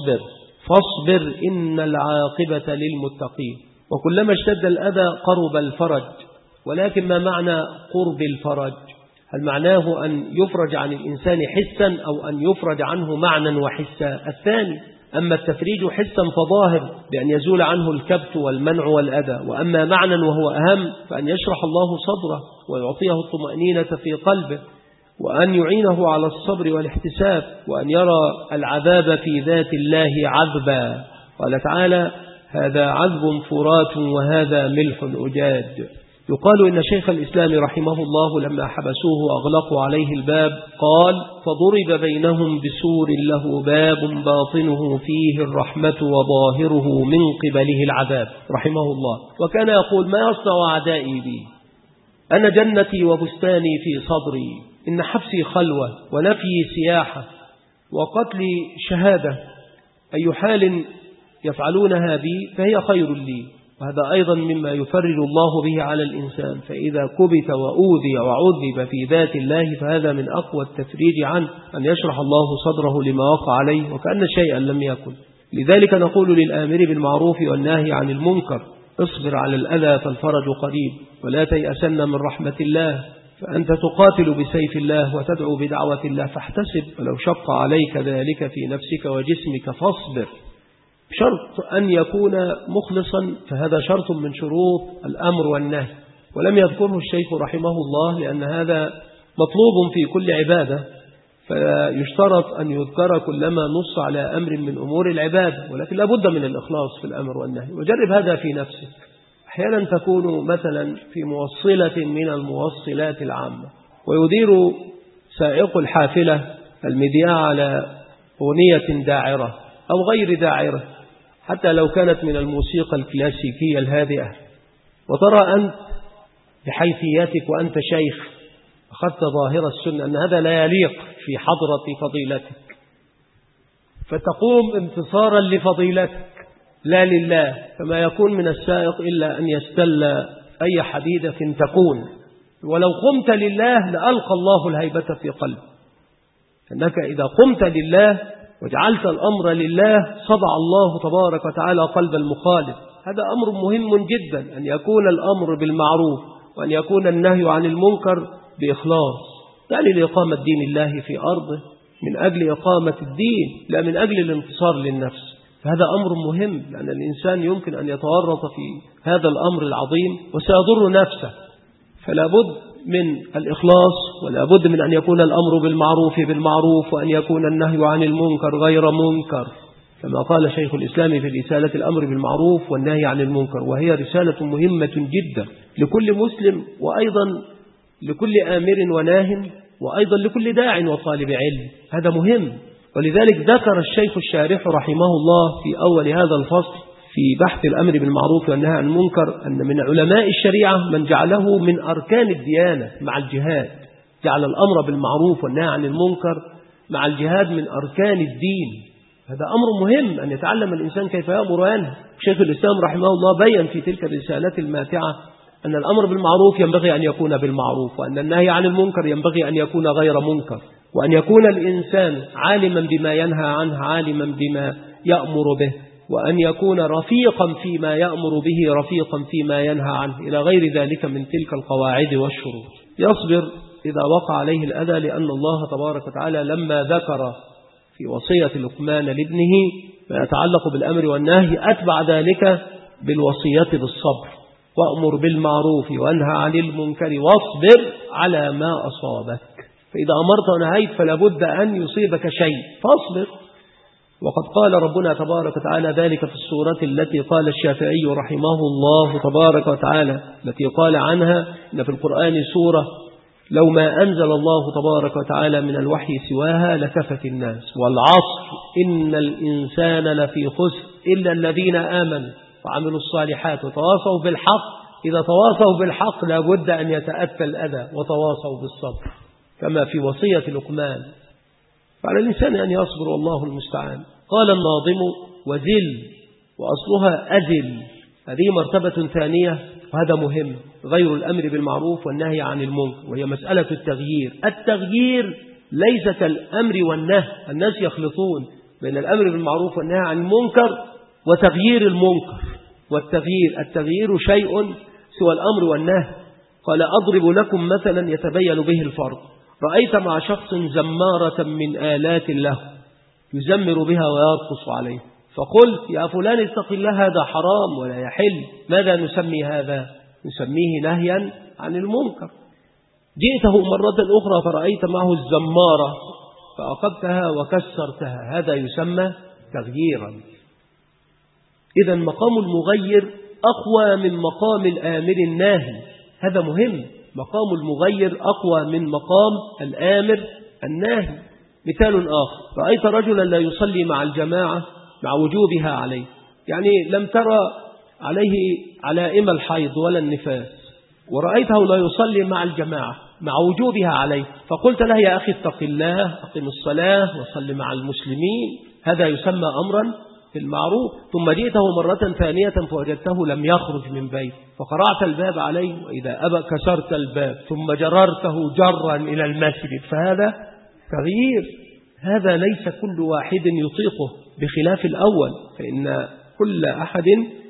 فاصبر إن العاقبة للمتقين. وكلما اشتد الأذى قرب الفرج، ولكن ما معنى قرب الفرج؟ هل معناه أن يفرج عن الإنسان حسا أو أن يفرج عنه معنى وحسا؟ الثاني. أما التفريج حسا فظاهر بأن يزول عنه الكبت والمنع والأذى، وأما معنى وهو أهم فأن يشرح الله صدره ويعطيه الطمأنينة في قلبه، وأن يعينه على الصبر والاحتساب، وأن يرى العذاب في ذات الله عذبا. قال تعالى: هذا عذب فرات وهذا ملح أجاج. يقال إن شيخ الإسلام رحمه الله لما حبسوه وأغلقوا عليه الباب قال: فضرب بينهم بسور له باب باطنه فيه الرحمة وظاهره من قبله العذاب، رحمه الله. وكان يقول: ما يصنع أعدائي بي؟ أنا جنتي وبستاني في صدري، إن حبسي خلوة ونفي سياحة وقتلي شهادة، أي حال يفعلونها بي فهي خير لي. وهذا أيضا مما يفرج الله به على الإنسان، فإذا كبت وأوذي وعذب في ذات الله فهذا من أقوى التفريج عنه، أن يشرح الله صدره لما وقع عليه وكأن شيئا لم يكن. لذلك نقول للآمر بالمعروف والناهي عن المنكر: اصبر على الأذى فالفرج قريب، ولا تيأسن من رحمة الله، فأنت تقاتل بسيف الله وتدعو بدعوة الله، فاحتسب ولو شق عليك ذلك في نفسك وجسمك فاصبر. شرط أن يكون مخلصا، فهذا شرط من شروط الأمر والنهي، ولم يذكره الشيخ رحمه الله لأن هذا مطلوب في كل عبادة، فيشترط أن يذكر كلما نص على أمر من أمور العبادة، ولكن لا بد من الإخلاص في الأمر والنهي. وجرب هذا في نفسك. أحيانا تكون مثلا في موصلة من الموصلات العامة، ويدير سائق الحافلة المذياع على أغنية داعرة أو غير داعرة، حتى لو كانت من الموسيقى الكلاسيكية الهادئة، وترى أنت بحيثياتك وأنت شيخ أخذت ظاهرة السنة أن هذا لا يليق في حضرة فضيلتك، فتقوم انتصارا لفضيلتك لا لله. فما يكون من السائق إلا أن يستل أي حديدة تكون، ولو قمت لله لألقى الله الهيبة في قلبك، أنك إذا قمت لله وجعلت الأمر لله صدع الله تبارك وتعالى قلب المخالف. هذا أمر مهم جدا، أن يكون الأمر بالمعروف وأن يكون النهي عن المنكر بإخلاص، يعني لإقامة دين الله في أرضه، من أجل إقامة الدين لا من أجل الانتصار للنفس. فهذا أمر مهم، لأن الإنسان يمكن أن يتورط في هذا الأمر العظيم وسيضر نفسه. فلا بد من الإخلاص، ولا بد من أن يكون الأمر بالمعروف، وأن يكون النهي عن المنكر غير منكر، كما قال شيخ الإسلام في رسالة الأمر بالمعروف والنهي عن المنكر، وهي رسالة مهمة جدا لكل مسلم، وأيضا لكل آمر وناه، وأيضا لكل داع وطالب علم. هذا مهم. ولذلك ذكر الشيخ الشارح رحمه الله في أول هذا الفصل في بحث الأمر بالمعروف والنهي عن المنكر أن من علماء الشريعة من جعله من أركان الديانة مع الجهاد، جعل الأمر بالمعروف والنهي عن المنكر مع الجهاد من أركان الدين. هذا أمر مهم أن يتعلم الإنسان كيف يأمر وينهى. شيخ الإسلام رحمه الله بيّن في تلك الرسالات الماتعة أن الأمر بالمعروف ينبغي أن يكون بالمعروف، وأن النهي عن المنكر ينبغي أن يكون غير منكر، وأن يكون الإنسان عالما بما ينهى عنه، عالما بما يأمر به، وأن يكون رفيقا فيما يأمر به، رفيقا فيما ينهى عنه، إلى غير ذلك من تلك القواعد والشروط. يصبر إذا وقع عليه الأذى، لأن الله تبارك وتعالى لما ذكر في وصية لقمان لابنه ما يتعلق بالأمر والنهي أتبع ذلك بالوصية بالصبر، وأمر بالمعروف وانهى عن المنكر واصبر على ما أصابك. فإذا أمرت ونهيت فلا بد أن يصيبك شيء فاصبر. وقد قال ربنا تبارك وتعالى ذلك في السورة التي قال الشافعي رحمه الله تبارك وتعالى، التي قال عنها إن في القرآن سورة لو ما أنزل الله تبارك وتعالى من الوحي سواها لكفت الناس، والعصر إن الإنسان لفي خسر إلا الذين آمنوا وعملوا الصالحات وتواصوا بالحق. إذا تواصوا بالحق لا بد أن يتأتى الأذى، وتواصوا بالصبر كما في وصية لقمان. فعلى الإنسان أن يصبر، والله المستعان. قال الناظم وزل، وأصلها أزل، هذه مرتبة ثانية، وهذا مهم، غير الأمر بالمعروف والنهي عن المنكر، وهي مسألة التغيير. التغيير ليس كالأمر والنهي، الناس يخلطون بين الأمر بالمعروف والنهي عن المنكر وتغيير المنكر. التغيير شيء سوى الأمر والنهي. قال أضرب لكم مثلا يتبين به الفرق. رأيت مع شخص زمارة من آلات له يزمر بها ويرقص عليه، فقلت يا فلان اتق الله، هذا حرام ولا يحل. ماذا نسمي هذا؟ نسميه نهيا عن المنكر. جئته مرة أخرى فرأيت معه الزمارة فأخذتها وكسرتها، هذا يسمى تغييرا. إذا مقام المغير أقوى من مقام الآمر الناهي، هذا مهم. مقام المغير أقوى من مقام الآمر الناهي. مثال آخر، رأيت رجلا لا يصلي مع الجماعة مع وجوبها عليه، يعني لم ترى عليه علائم الحيض ولا النفاس، ورأيته لا يصلي مع الجماعة مع وجوبها عليه، فقلت له يا أخي اتق الله، أقم الصلاة وصل مع المسلمين، هذا يسمى أمرا بالمعروف. ثم جئته مرة ثانية فوجدته لم يخرج من بيت، فقرعت الباب عليه، وإذا أبى كسرت الباب ثم جررته جرا إلى المسجد، فهذا تغيير. هذا ليس كل واحد يطيقه، بخلاف الأول فإن كل أحد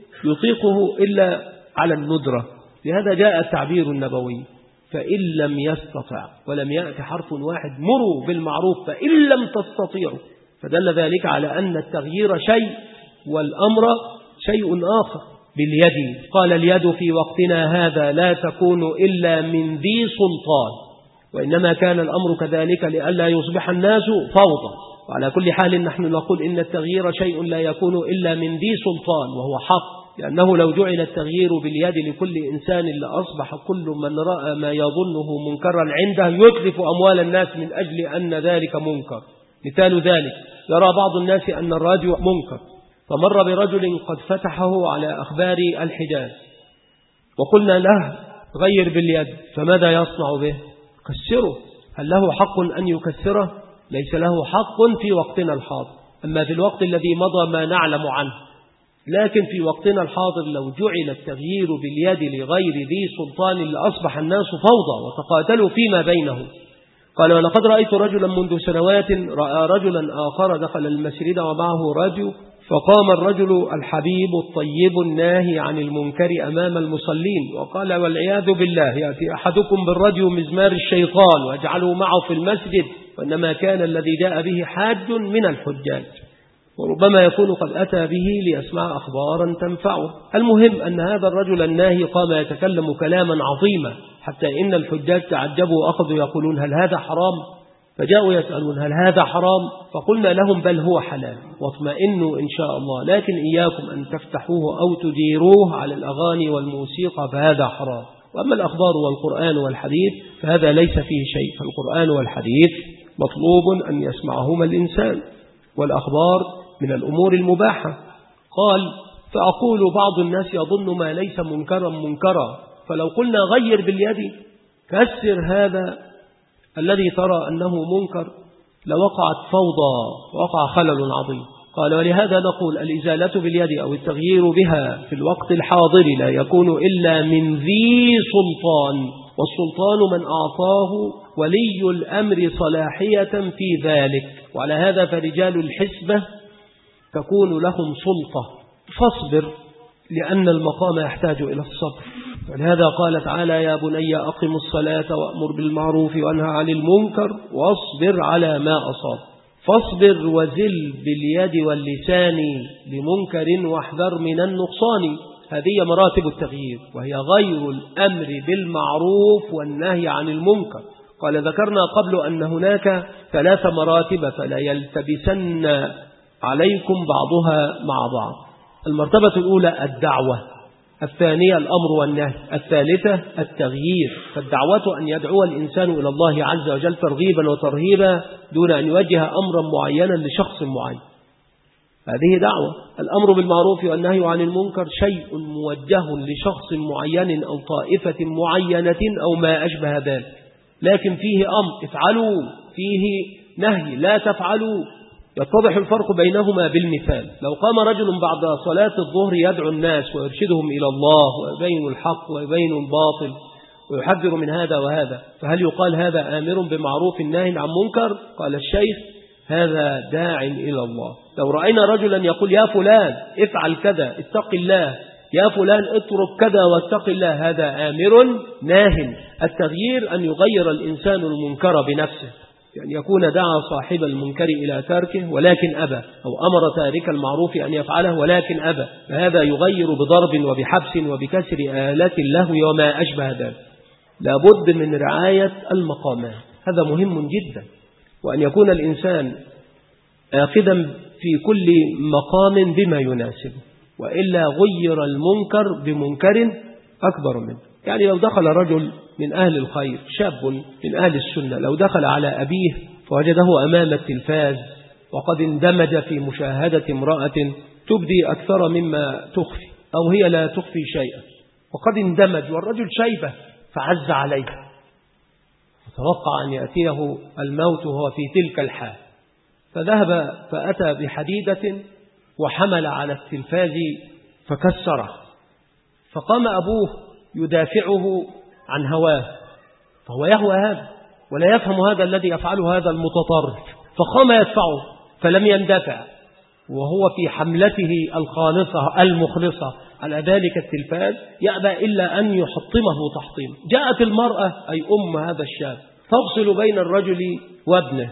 يطيقه إلا على الندرة. لهذا جاء التعبير النبوي فإن لم يستطع، ولم يأتي حرف واحد، مروا بالمعروف فإن لم تستطيعوا، فدل ذلك على أن التغيير شيء والأمر شيء آخر. باليد، قال اليد في وقتنا هذا لا تكون إلا من ذي سلطان، وإنما كان الأمر كذلك لئلا يصبح الناس فوضى. وعلى كل حال نحن نقول إن التغيير شيء لا يكون إلا من ذي سلطان، وهو حق، لأنه لو جعل التغيير باليد لكل إنسان لأصبح كل من رأى ما يظنه منكرا عنده يتلف أموال الناس من أجل أن ذلك منكر. مثال ذلك، يرى بعض الناس أن الراديو منكر، فمر برجل قد فتحه على أخبار الحجاز، وقلنا له غير باليد، فماذا يصنع به؟ كسره. هل له حق أن يكسره؟ ليس له حق في وقتنا الحاضر. أما في الوقت الذي مضى ما نعلم عنه، لكن في وقتنا الحاضر لو جعل التغيير باليد لغير ذي سلطان لأصبح الناس فوضى وتقاتلوا فيما بينهم. قال ولقد رأيت رجلا منذ سنوات رأى رجلا آخر دخل المسجد ومعه راديو، فقام الرجل الحبيب الطيب الناهي عن المنكر أمام المصلين وقال والعياذ بالله يأتي أحدكم بالراديو مزمار الشيطان ويجعله معه في المسجد، وإنما كان الذي جاء به حاج من الحجاج. وربما يكون قد أتى به ليسمع أخبارا تنفعه. المهم أن هذا الرجل الناهي قام يتكلم كلاما عظيما حتى إن الحجاج تعجبوا وأخذوا يقولون هل هذا حرام؟ فجاءوا يسألون هل هذا حرام؟ فقلنا لهم بل هو حلال واطمئنوا إن شاء الله، لكن إياكم أن تفتحوه أو تديروه على الأغاني والموسيقى فهذا حرام. وأما الأخبار والقرآن والحديث فهذا ليس فيه شيء، فالقرآن والحديث مطلوب أن يسمعهما الإنسان، والأخبار من الأمور المباحة. قال فأقول بعض الناس يظن ما ليس منكرا منكرا، فلو قلنا غير باليد كسر هذا الذي ترى أنه منكر لوقعت فوضى ووقع خلل عظيم. قال ولهذا نقول الإزالة باليد أو التغيير بها في الوقت الحاضر لا يكون إلا من ذي سلطان، والسلطان من أعطاه ولي الأمر صلاحية في ذلك، وعلى هذا فرجال الحسبة تكون لهم سلطة. فاصبر لأن المقام يحتاج إلى الصبر، ولهذا قال تعالى يا بني أقم الصلاة وأمر بالمعروف وانهى عن المنكر واصبر على ما أصاب. فاصبر وزل باليد واللسان لمنكر واحذر من النقصان. هذه مراتب التغيير، وهي غير الأمر بالمعروف والنهي عن المنكر. قال ذكرنا قبل أن هناك 3 مراتب فلا يلتبسن عليكم بعضها مع بعض. المرتبة الأولى الدعوة، الثانية الأمر والنهي، الثالثة التغيير. فالدعوة أن يدعو الإنسان إلى الله عز وجل ترغيبا وترهيبا دون أن يوجه أمرا معينا لشخص معين، هذه دعوة. الأمر بالمعروف والنهي عن المنكر شيء موجه لشخص معين أو طائفة معينة أو ما أشبه ذلك، لكن فيه أمر افعلوا، فيه نهي لا تفعلوا. يتضح الفرق بينهما بالمثال. لو قام رجل بعد صلاة الظهر يدعو الناس ويرشدهم إلى الله ويبين الحق ويبين الباطل ويحذر من هذا وهذا، فهل يقال هذا آمر بمعروف ناهي عن منكر؟ قال الشيخ هذا داع إلى الله. لو رأينا رجلا يقول يا فلان افعل كذا اتق الله، يا فلان اترك كذا واتق الله، هذا آمر ناه. التغيير أن يغير الإنسان المنكر بنفسه، يعني يكون دعا صاحب المنكر إلى تركه ولكن أبى، أو أمر تارك المعروف أن يفعله ولكن أبى، فهذا يغير بضرب وبحبس وبكسر آلات اللهو وما أشبه ذلك. لابد من رعاية المقامات، هذا مهم جدا، وأن يكون الإنسان آخذا في كل مقام بما يناسبه، وإلا غير المنكر بمنكر أكبر منه. يعني لو دخل رجل من أهل الخير، شاب من أهل السنة، لو دخل على أبيه فوجده أمام التلفاز وقد اندمج في مشاهدة امرأة تبدي أكثر مما تخفي أو هي لا تخفي شيئا، وقد اندمج والرجل شيبة، فعز عليه وتوقع أن يأتيه الموت وهو في تلك الحال، فذهب فأتى بحديدة وحمل على التلفاز فكسره، فقام أبوه يدافعه عن هواه، فهو يهوى هذا ولا يفهم هذا الذي يفعله هذا المتطرف، فقام يدفعه فلم يندفع، وهو في حملته الخالصة المخلصة على ذلك التلفاز يأبى إلا أن يحطمه تحطيم. جاءت المرأة أي أم هذا الشاب تفصل بين الرجل وابنه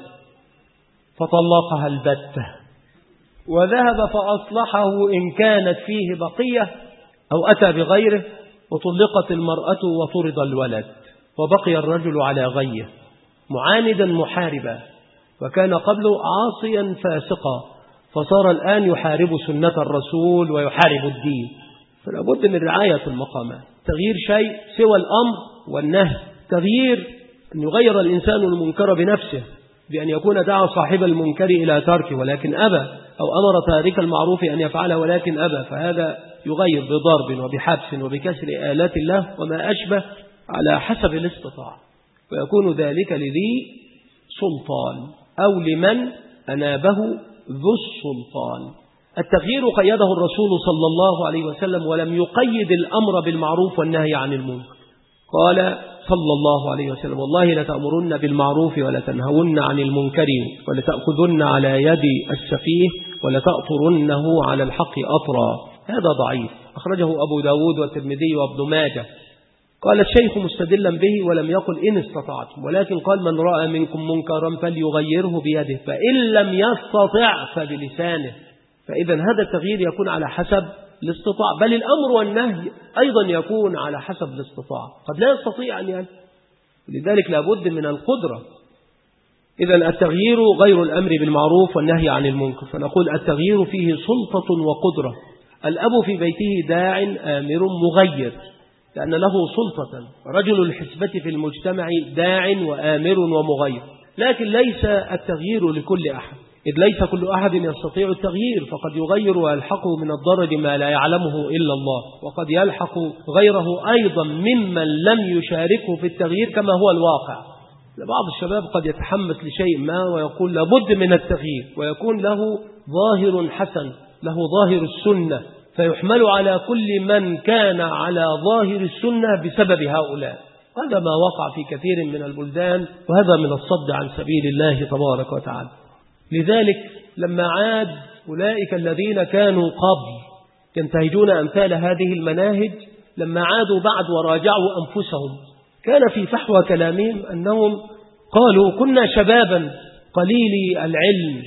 فطلقها البتة، وذهب فأصلحه إن كانت فيه بقية أو أتى بغيره، وطلقت المرأة وطرد الولد، وبقي الرجل على غيه معاندا محاربا، وكان قبله عاصيا فاسقا، فصار الآن يحارب سنة الرسول ويحارب الدين. فلا بد من رعاية المقامات. تغيير شيء سوى الأمر والنهي، تغيير أن يغير الإنسان المنكر بنفسه بأن يكون دعا صاحب المنكر إلى تركه ولكن أبى، أو أمر تارك المعروف أن يفعله ولكن أبى، فهذا يغير بضرب وبحبس وبكسر آلات الله وما أشبه على حسب الاستطاعة، ويكون ذلك لذي سلطان أو لمن أنابه ذو السلطان. التغيير قيده الرسول صلى الله عليه وسلم ولم يقيد الأمر بالمعروف والنهي عن المنكر. قال صلى الله عليه وسلم والله لتأمرن بالمعروف ولتنهون عن المنكر ولتأخذن على يد السفيه ولتأطرنه على الحق أطرا. هذا ضعيف، أخرجه أبو داود والترمذي وابن ماجه. قال الشيخ مستدلا به ولم يقل إن استطعتم، ولكن قال من رأى منكم منكرا فليغيره بيده، فإن لم يستطع فبلسانه، فإذا هذا التغيير يكون على حسب الاستطاعة، بل الأمر والنهي أيضا يكون على حسب الاستطاعة. قد لا يستطيع أن ينهي، لذلك لابد من القدرة. إذا التغيير غير الأمر بالمعروف والنهي عن المنكر، فنقول التغيير فيه سلطة وقدرة. الأب في بيته داع آمر مغير لأن له سلطة، رجل الحسبة في المجتمع داع وآمر ومغير، لكن ليس التغيير لكل أحد، إذ ليس كل أحد يستطيع التغيير، فقد يغير ويلحقه من الضرر ما لا يعلمه إلا الله، وقد يلحق غيره أيضا ممن لم يشاركه في التغيير كما هو الواقع. بعض الشباب قد يتحمس لشيء ما ويقول لابد من التغيير، ويكون له ظاهر حسن، له ظاهر السنة، فيحمل على كل من كان على ظاهر السنة بسبب هؤلاء. هذا ما وقع في كثير من البلدان، وهذا من الصد عن سبيل الله تبارك وتعالى. لذلك لما عاد أولئك الذين كانوا قبل ينتهجون أمثال هذه المناهج، لما عادوا بعد وراجعوا أنفسهم، كان في فحوى كلامهم أنهم قالوا كنا شبابا قليلي العلم،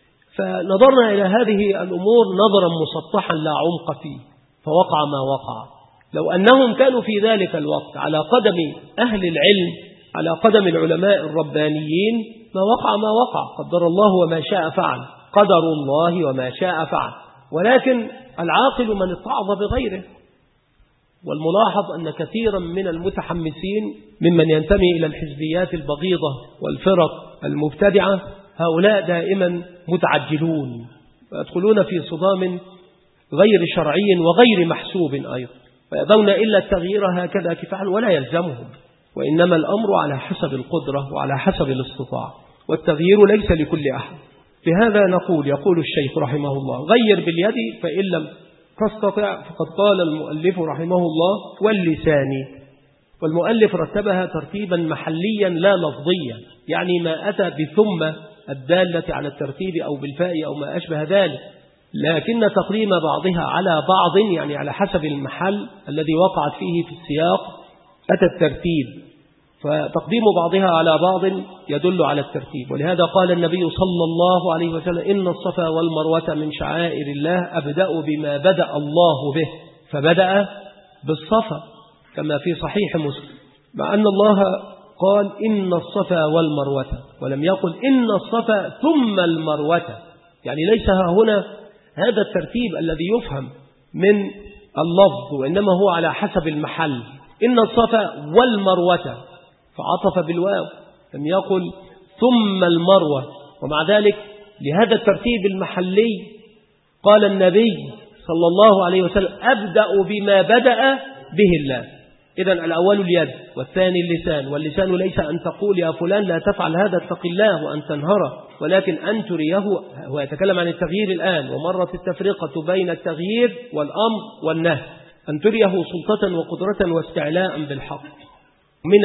فنظرنا إلى هذه الأمور نظرا مسطحا لا عمق فيه، فوقع ما وقع. لو أنهم كانوا في ذلك الوقت على قدم أهل العلم، على قدم العلماء الربانيين، ما وقع ما وقع. قدر الله وما شاء فعل، قدر الله وما شاء فعل. ولكن العاقل من اتعظ بغيره. والملاحظ أن كثيرا من المتحمسين ممن ينتمي إلى الحزبيات البغيضة والفرق المبتدعة، هؤلاء دائما متعجلون ويدخلون في صدام غير شرعي وغير محسوب أيضا، فيدون إلا التغيير هكذا كفاحا ولا يلزمهم، وإنما الأمر على حسب القدرة وعلى حسب الاستطاعة، والتغيير ليس لكل أحد. بهذا يقول الشيخ رحمه الله: غير باليد فإن لم تستطع، فقد قال المؤلف رحمه الله: واللسان. والمؤلف رتبها ترتيبا محليا لا لفظيا، يعني ما أتى بثم الدالة على الترتيب أو بالفاء أو ما أشبه ذلك، لكن تقديم بعضها على بعض يعني على حسب المحل الذي وقعت فيه في السياق أتى الترتيب، فتقديم بعضها على بعض يدل على الترتيب. ولهذا قال النبي صلى الله عليه وسلم: إن الصفا والمروة من شعائر الله، أبدأ بما بدأ الله به، فبدأ بالصفا كما في صحيح مسلم، مع أن الله قال إن الصفا والمروة، ولم يقل إن الصفا ثم المروة، يعني ليس هنا هذا الترتيب الذي يفهم من اللفظ، وإنما هو على حسب المحل. إن الصفا والمروة، فعطف بالواو، لم يقل ثم المروة. ومع ذلك لهذا الترتيب المحلي قال النبي صلى الله عليه وسلم: أبدأ بما بدأ به الله. إذن الأول اليد، والثاني اللسان. واللسان ليس أن تقول يا فلان لا تفعل هذا اتق الله وأن تنهره، ولكن أن تريه. هو يتكلم عن التغيير الآن، ومرت التفرقة بين التغيير والأمر والنهي. أن تريه سلطة وقدرة واستعلاء بالحق. من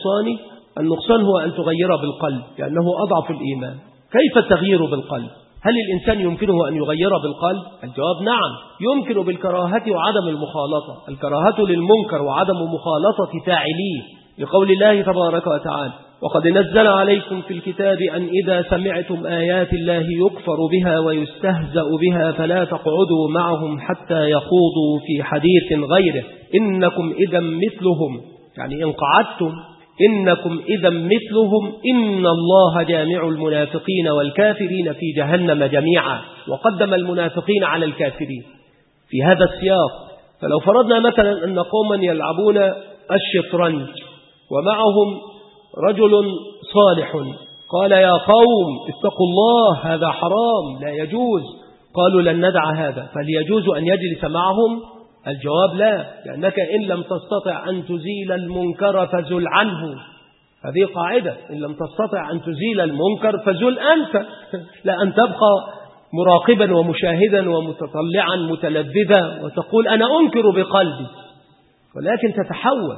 النقصان هو أن تغير بالقلب، لأنه أضعف الإيمان. كيف التغيير بالقلب؟ هل الإنسان يمكنه أن يغير بالقلب؟ الجواب نعم، يمكن بالكراهة وعدم المخالطة. الكراهة للمنكر وعدم مخالطة فاعليه، لقول الله تبارك وتعالى: وقد نزل عليكم في الكتاب أن إذا سمعتم آيات الله يكفر بها ويستهزأ بها فلا تقعدوا معهم حتى يخوضوا في حديث غيره إنكم إذا مثلهم، يعني إن قعدتم إنكم إذا مثلهم إن الله جامع المنافقين والكافرين في جهنم جميعا. وقدم المنافقين على الكافرين في هذا السياق. فلو فرضنا مثلا أن قوما يلعبون الشطرنج ومعهم رجل صالح، قال: يا قوم اتقوا الله، هذا حرام لا يجوز. قالوا: لن ندع هذا. فهل يجوز أن يجلس معهم؟ الجواب لا، لأنك إن لم تستطع أن تزيل المنكر فزل عنه. هذه قاعدة: إن لم تستطع أن تزيل المنكر فزل أنت، لا أن تبقى مراقبا ومشاهدا ومتطلعا متلذذا وتقول أنا أنكر بقلبي، ولكن تتحول.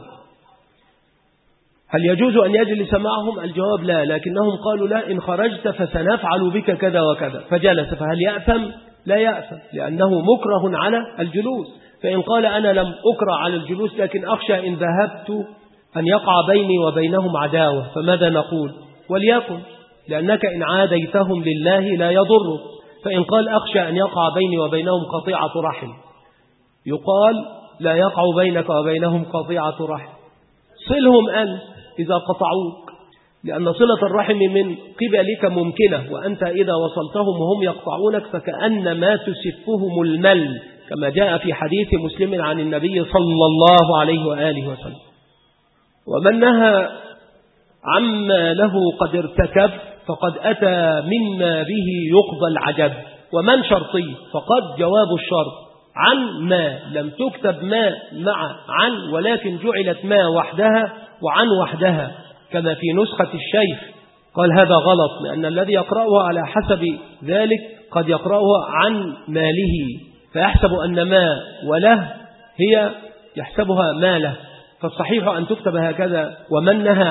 هل يجوز أن يجلس معهم؟ الجواب لا، لكنهم قالوا: لا، إن خرجت فسنفعل بك كذا وكذا. فجلس. فهل يأثم؟ لا يأثم، لأنه مكره على الجلوس. فإن قال: أنا لم أكره على الجلوس لكن أخشى إن ذهبت أن يقع بيني وبينهم عداوة، فماذا نقول؟ وليكن، لأنك إن عاديتهم لله لا يضر. فإن قال أخشى أن يقع بيني وبينهم قطيعة رحم، يقال لا يقع بينك وبينهم قطيعة رحم، صلهم أنت إذا قطعوك، لأن صلة الرحم من قبلك ممكنة، وأنت إذا وصلتهم وهم يقطعونك فكأنما تسفهم المل، كما جاء في حديث مسلم عن النبي صلى الله عليه وآله وسلم. ومن نهى عما له قد ارتكب فقد أتى مما به يقضى العجب. ومن شرطي فقد جواب الشرط عن ما لم تكتب ما مع عن، ولكن جعلت ما وحدها وعن وحدها، كما في نسخة الشيخ. قال هذا غلط، لأن الذي يقرأه على حسب ذلك قد يقرأه عن ماله فيحسب أن ما وله هي يحسبها ماله، فالصحيح أن تكتب هكذا ومن نهى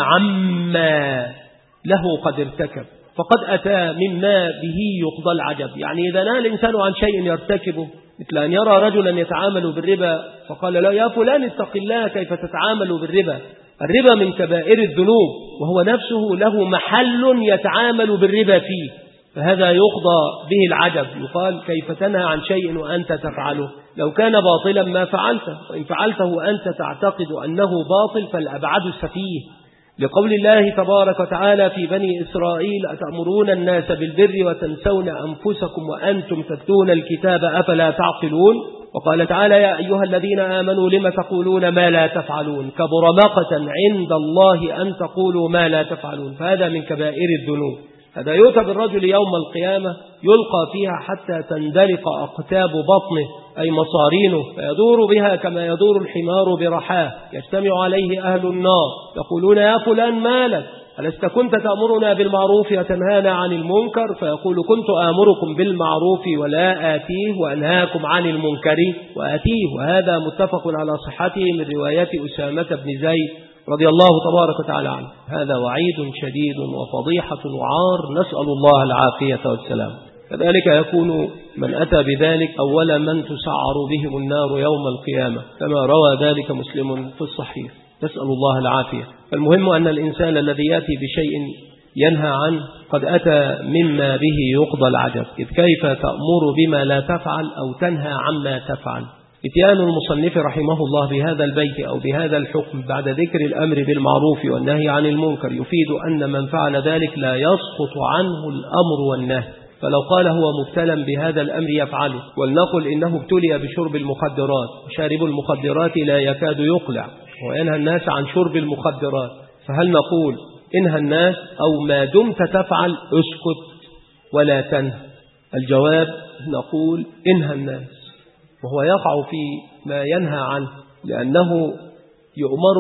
عما له قد ارتكب فقد أتى مما به يقضى العجب. يعني إذا نهى الإنسان عن شيء يرتكبه، مثل أن يرى رجلا يتعامل بالربا فقال له يا فلان اتق الله كيف تتعامل بالربا، الربا من كبائر الذنوب وهو نفسه له محل يتعامل بالربا فيه، فهذا يقضى به العجب. يقال كيف تنهى عن شيء وأنت تفعله، لو كان باطلا ما فعلته، وإن فعلته وأنت تعتقد أنه باطل فالأبعد السفيه، لقول الله تبارك وتعالى في بني إسرائيل أتأمرون الناس بالبر وتنسون أنفسكم وأنتم تتلون الكتاب أفلا تعقلون. وقال تعالى يا أيها الذين آمنوا لم تقولون ما لا تفعلون كبر مقتا عند الله أن تقولوا ما لا تفعلون، فهذا من كبائر الذنوب. هذا يؤتى بالرجل يوم القيامة يلقى فيها حتى تندلق أقتاب بطنه أي مصارينه، فيدور بها كما يدور الحمار برحاه، يجتمع عليه أهل النار يقولون يا فلان مالك ألست كنت تأمرنا بالمعروف وتنهانا عن المنكر؟ فيقول كنت آمركم بالمعروف ولا آتيه وأنهاكم عن المنكر وآتيه. وهذا متفق على صحته من رواية أسامة بن زيد رضي الله تبارك وتعالى عنه. هذا وعيد شديد وفضيحة وعار، نسأل الله العافية والسلام. كذلك يكون من أتى بذلك أول من تسعر بهم النار يوم القيامة، كما روى ذلك مسلم في الصحيح، نسأل الله العافية. فالمهم أن الإنسان الذي يأتي بشيء ينهى عنه قد أتى مما به يقضى العجب، إذ كيف تأمر بما لا تفعل أو تنهى عما تفعل. إتيان المصنف رحمه الله بهذا البيت أو بهذا الحكم بعد ذكر الأمر بالمعروف والنهي عن المنكر يفيد أن من فعل ذلك لا يسقط عنه الأمر والنهي، فلو قال هو مبتلى بهذا الأمر يفعله، ولنقل إنه ابتلي بشرب المخدرات وشارب المخدرات لا يكاد يقلع وينهى الناس عن شرب المخدرات، فهل نقول انهى الناس أو ما دمت تفعل اسكت ولا تنهى؟ الجواب نقول انهى الناس، وهو يقع في ما ينهى عنه، لأنه يؤمر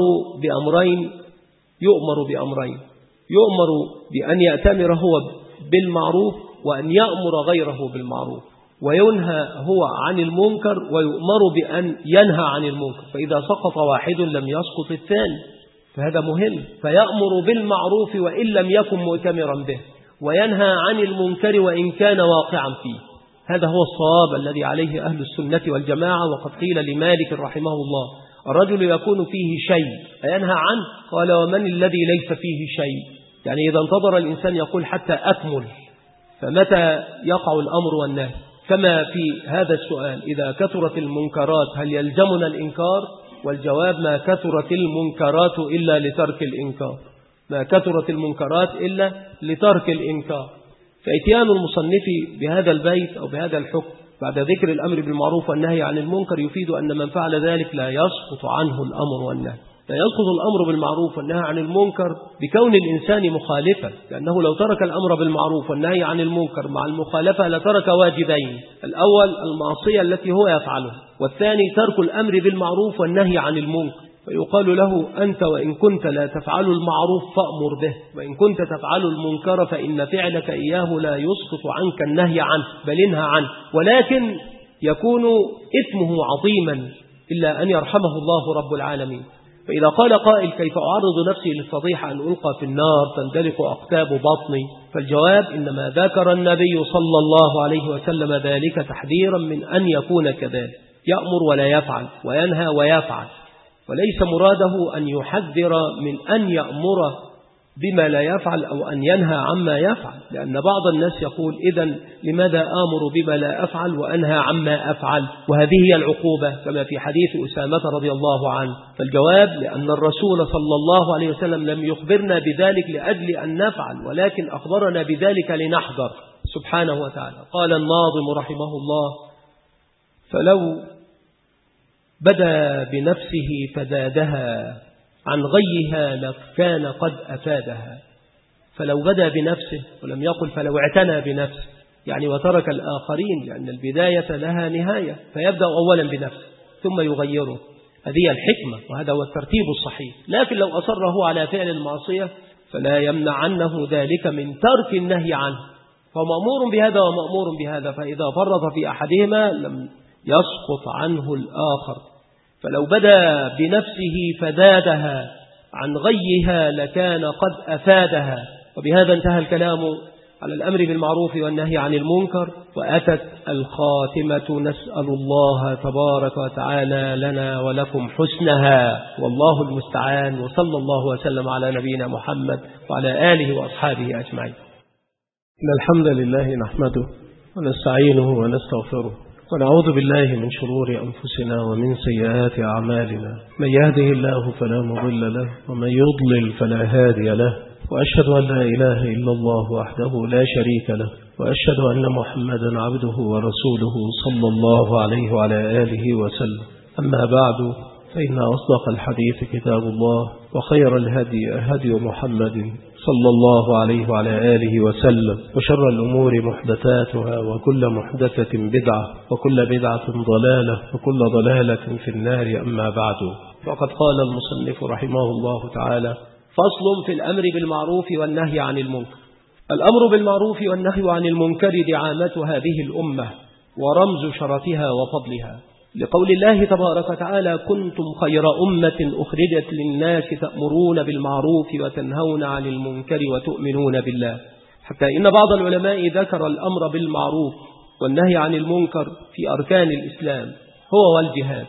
بأمرين، يؤمر بأن يأتمر هو بالمعروف وأن يأمر غيره بالمعروف، وينهى هو عن المنكر ويؤمر بأن ينهى عن المنكر، فإذا سقط واحد لم يسقط الثاني، فهذا مهم. فيأمر بالمعروف وإن لم يكن مؤتمرا به، وينهى عن المنكر وإن كان واقعا فيه. هذا هو الصواب الذي عليه أهل السنة والجماعة. وقد قيل لمالك رحمه الله الرجل يكون فيه شيء أينهى عنه؟ قال ومن الذي ليس فيه شيء؟ يعني إذا انتظر الإنسان يقول حتى أكمل، فمتى يقع الأمر والنهي؟ كما في هذا السؤال إذا كثرت المنكرات هل يلزمنا الإنكار؟ والجواب ما كثرت المنكرات إلا لترك الإنكار، ما كثرت المنكرات إلا لترك الإنكار. فإتيان المصنف بهذا البيت أو بهذا الحكم بعد ذكر الأمر بالمعروف والنهي عن المنكر يفيد أن من فعل ذلك لا يسقط عنه الأمر والنهي، لا يسقط الأمر بالمعروف والنهي عن المنكر بكون الإنسان مخالفا، لأنه لو ترك الأمر بالمعروف والنهي عن المنكر مع المخالفة لترك واجبين: الأول المعصية التي هو يفعله، والثاني ترك الأمر بالمعروف والنهي عن المنكر. فيقال له أنت وإن كنت لا تفعل المعروف فأمر به، وإن كنت تفعل المنكر فإن فعلك إياه لا يسقط عنك النهي عنه بل انهى عنه، ولكن يكون إثمه عظيما إلا أن يرحمه الله رب العالمين. فإذا قال قائل كيف أعرض نفسي للفضيحة أن ألقى في النار تندلق أقتاب بطني؟ فالجواب إنما ذكر النبي صلى الله عليه وسلم ذلك تحذيرا من أن يكون كذلك، يأمر ولا يفعل وينهى ويفعل، وليس مراده أن يحذر من أن يأمر بما لا يفعل أو أن ينهى عما يفعل، لأن بعض الناس يقول إذن لماذا آمر بما لا أفعل وأنهى عما أفعل، وهذه هي العقوبة كما في حديث أسامة رضي الله عنه. فالجواب لأن الرسول صلى الله عليه وسلم لم يخبرنا بذلك لأجل أن نفعل، ولكن أخبرنا بذلك لنحذر سبحانه وتعالى. قال الناظم رحمه الله: فلو بدا بنفسه فزادها عن غيها لكان قد أفادها. فلو بدا بنفسه، ولم يقل فلو اعتنى بنفسه، يعني وترك الآخرين، لأن البداية لها نهاية، فيبدأ أولا بنفسه ثم يغيره. هذه الحكمة وهذا هو الترتيب الصحيح. لكن لو أصره على فعل المعصية فلا يمنع عنه ذلك من ترك النهي عنه، فمأمور بهذا ومأمور بهذا، فإذا فرط في أحدهما لم يسقط عنه الآخر. فلو بدا بنفسه فزادها عن غيها لكان قد أفادها. وبهذا انتهى الكلام على الأمر بالمعروف والنهي عن المنكر، وأتت الخاتمة. نسأل الله تبارك وتعالى لنا ولكم حسنها، والله المستعان. وصلى الله وسلم على نبينا محمد وعلى آله وأصحابه أجمعين. إن الحمد لله نحمده ونستعينه ونستغفره، ونعوذ بالله من شرور أنفسنا ومن سيئات أعمالنا. من يهده الله فلا مضل له، ومن يضلل فلا هادي له. وأشهد أن لا إله إلا الله وحده لا شريك له، وأشهد أن محمدا عبده ورسوله صلى الله عليه وعلى آله وسلم. أما بعد، فإن أصدق الحديث كتاب الله، وخير الهدي هدي محمد صلى الله عليه وعلى آله وسلم، وشر الأمور محدثاتها، وكل محدثة بدعة، وكل بدعة ضلالة، وكل ضلالة في النار. أما بعد، وقد قال المصنف رحمه الله تعالى: فصل في الأمر بالمعروف والنهي عن المنكر. الأمر بالمعروف والنهي عن المنكر دعامة هذه الأمة ورمز شرفها وفضلها، لقول الله تبارك وتعالى: كنتم خير أمة أخرجت للناس تأمرون بالمعروف وتنهون عن المنكر وتؤمنون بالله. حتى إن بعض العلماء ذكر الأمر بالمعروف والنهي عن المنكر في أركان الإسلام هو والجهاد،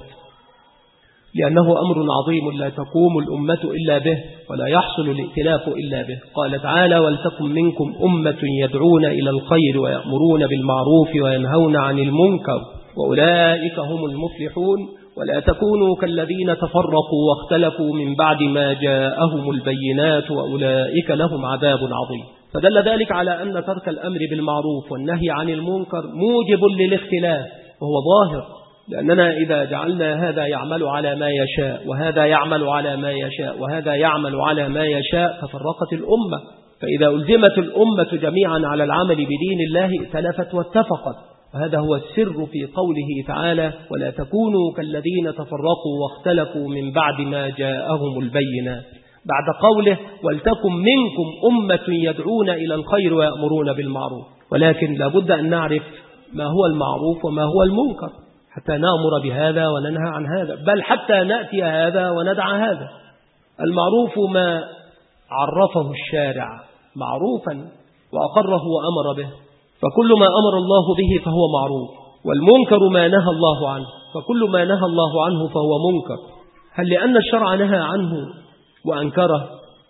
لأنه أمر عظيم لا تقوم الأمة إلا به، ولا يحصل الائتلاف إلا به. قال تعالى: ولتكن منكم أمة يدعون إلى الخير ويأمرون بالمعروف وينهون عن المنكر وأولئك هم المفلحون ولا تكونوا كالذين تفرقوا واختلفوا من بعد ما جاءهم البينات وأولئك لهم عذاب عظيم. فدل ذلك على أن ترك الأمر بالمعروف والنهي عن المنكر موجب للاختلاف، وهو ظاهر، لأننا إذا جعلنا هذا يعمل على ما يشاء وهذا يعمل على ما يشاء وهذا يعمل على ما يشاء تفرقت الأمة. فإذا ألزمت الأمة جميعا على العمل بدين الله ائتلفت واتفقت. وهذا هو السر في قوله تعالى: ولا تكونوا كالذين تفرقوا واختلفوا من بعد ما جاءهم البينات، بعد قوله: ولتكن منكم أمة يدعون إلى الخير ويأمرون بالمعروف. ولكن لابد أن نعرف ما هو المعروف وما هو المنكر حتى نأمر بهذا وننهى عن هذا، بل حتى نأتي هذا وندع هذا. المعروف ما عرفه الشارع معروفا وأقره وأمر به، فكل ما أمر الله به فهو معروف. والمنكر ما نهى الله عنه، فكل ما نهى الله عنه فهو منكر. هل لأن الشرع نهى عنه وأنكره،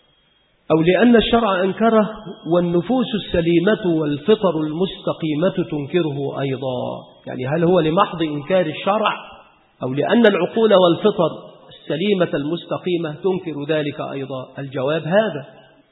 أو لأن الشرع أنكره والنفوس السليمة والفطر المستقيمة تنكره أيضا؟ يعني هل هو لمحض إنكار الشرع، أو لأن العقول والفطر السليمة المستقيمة تنكر ذلك أيضا؟ الجواب هذا،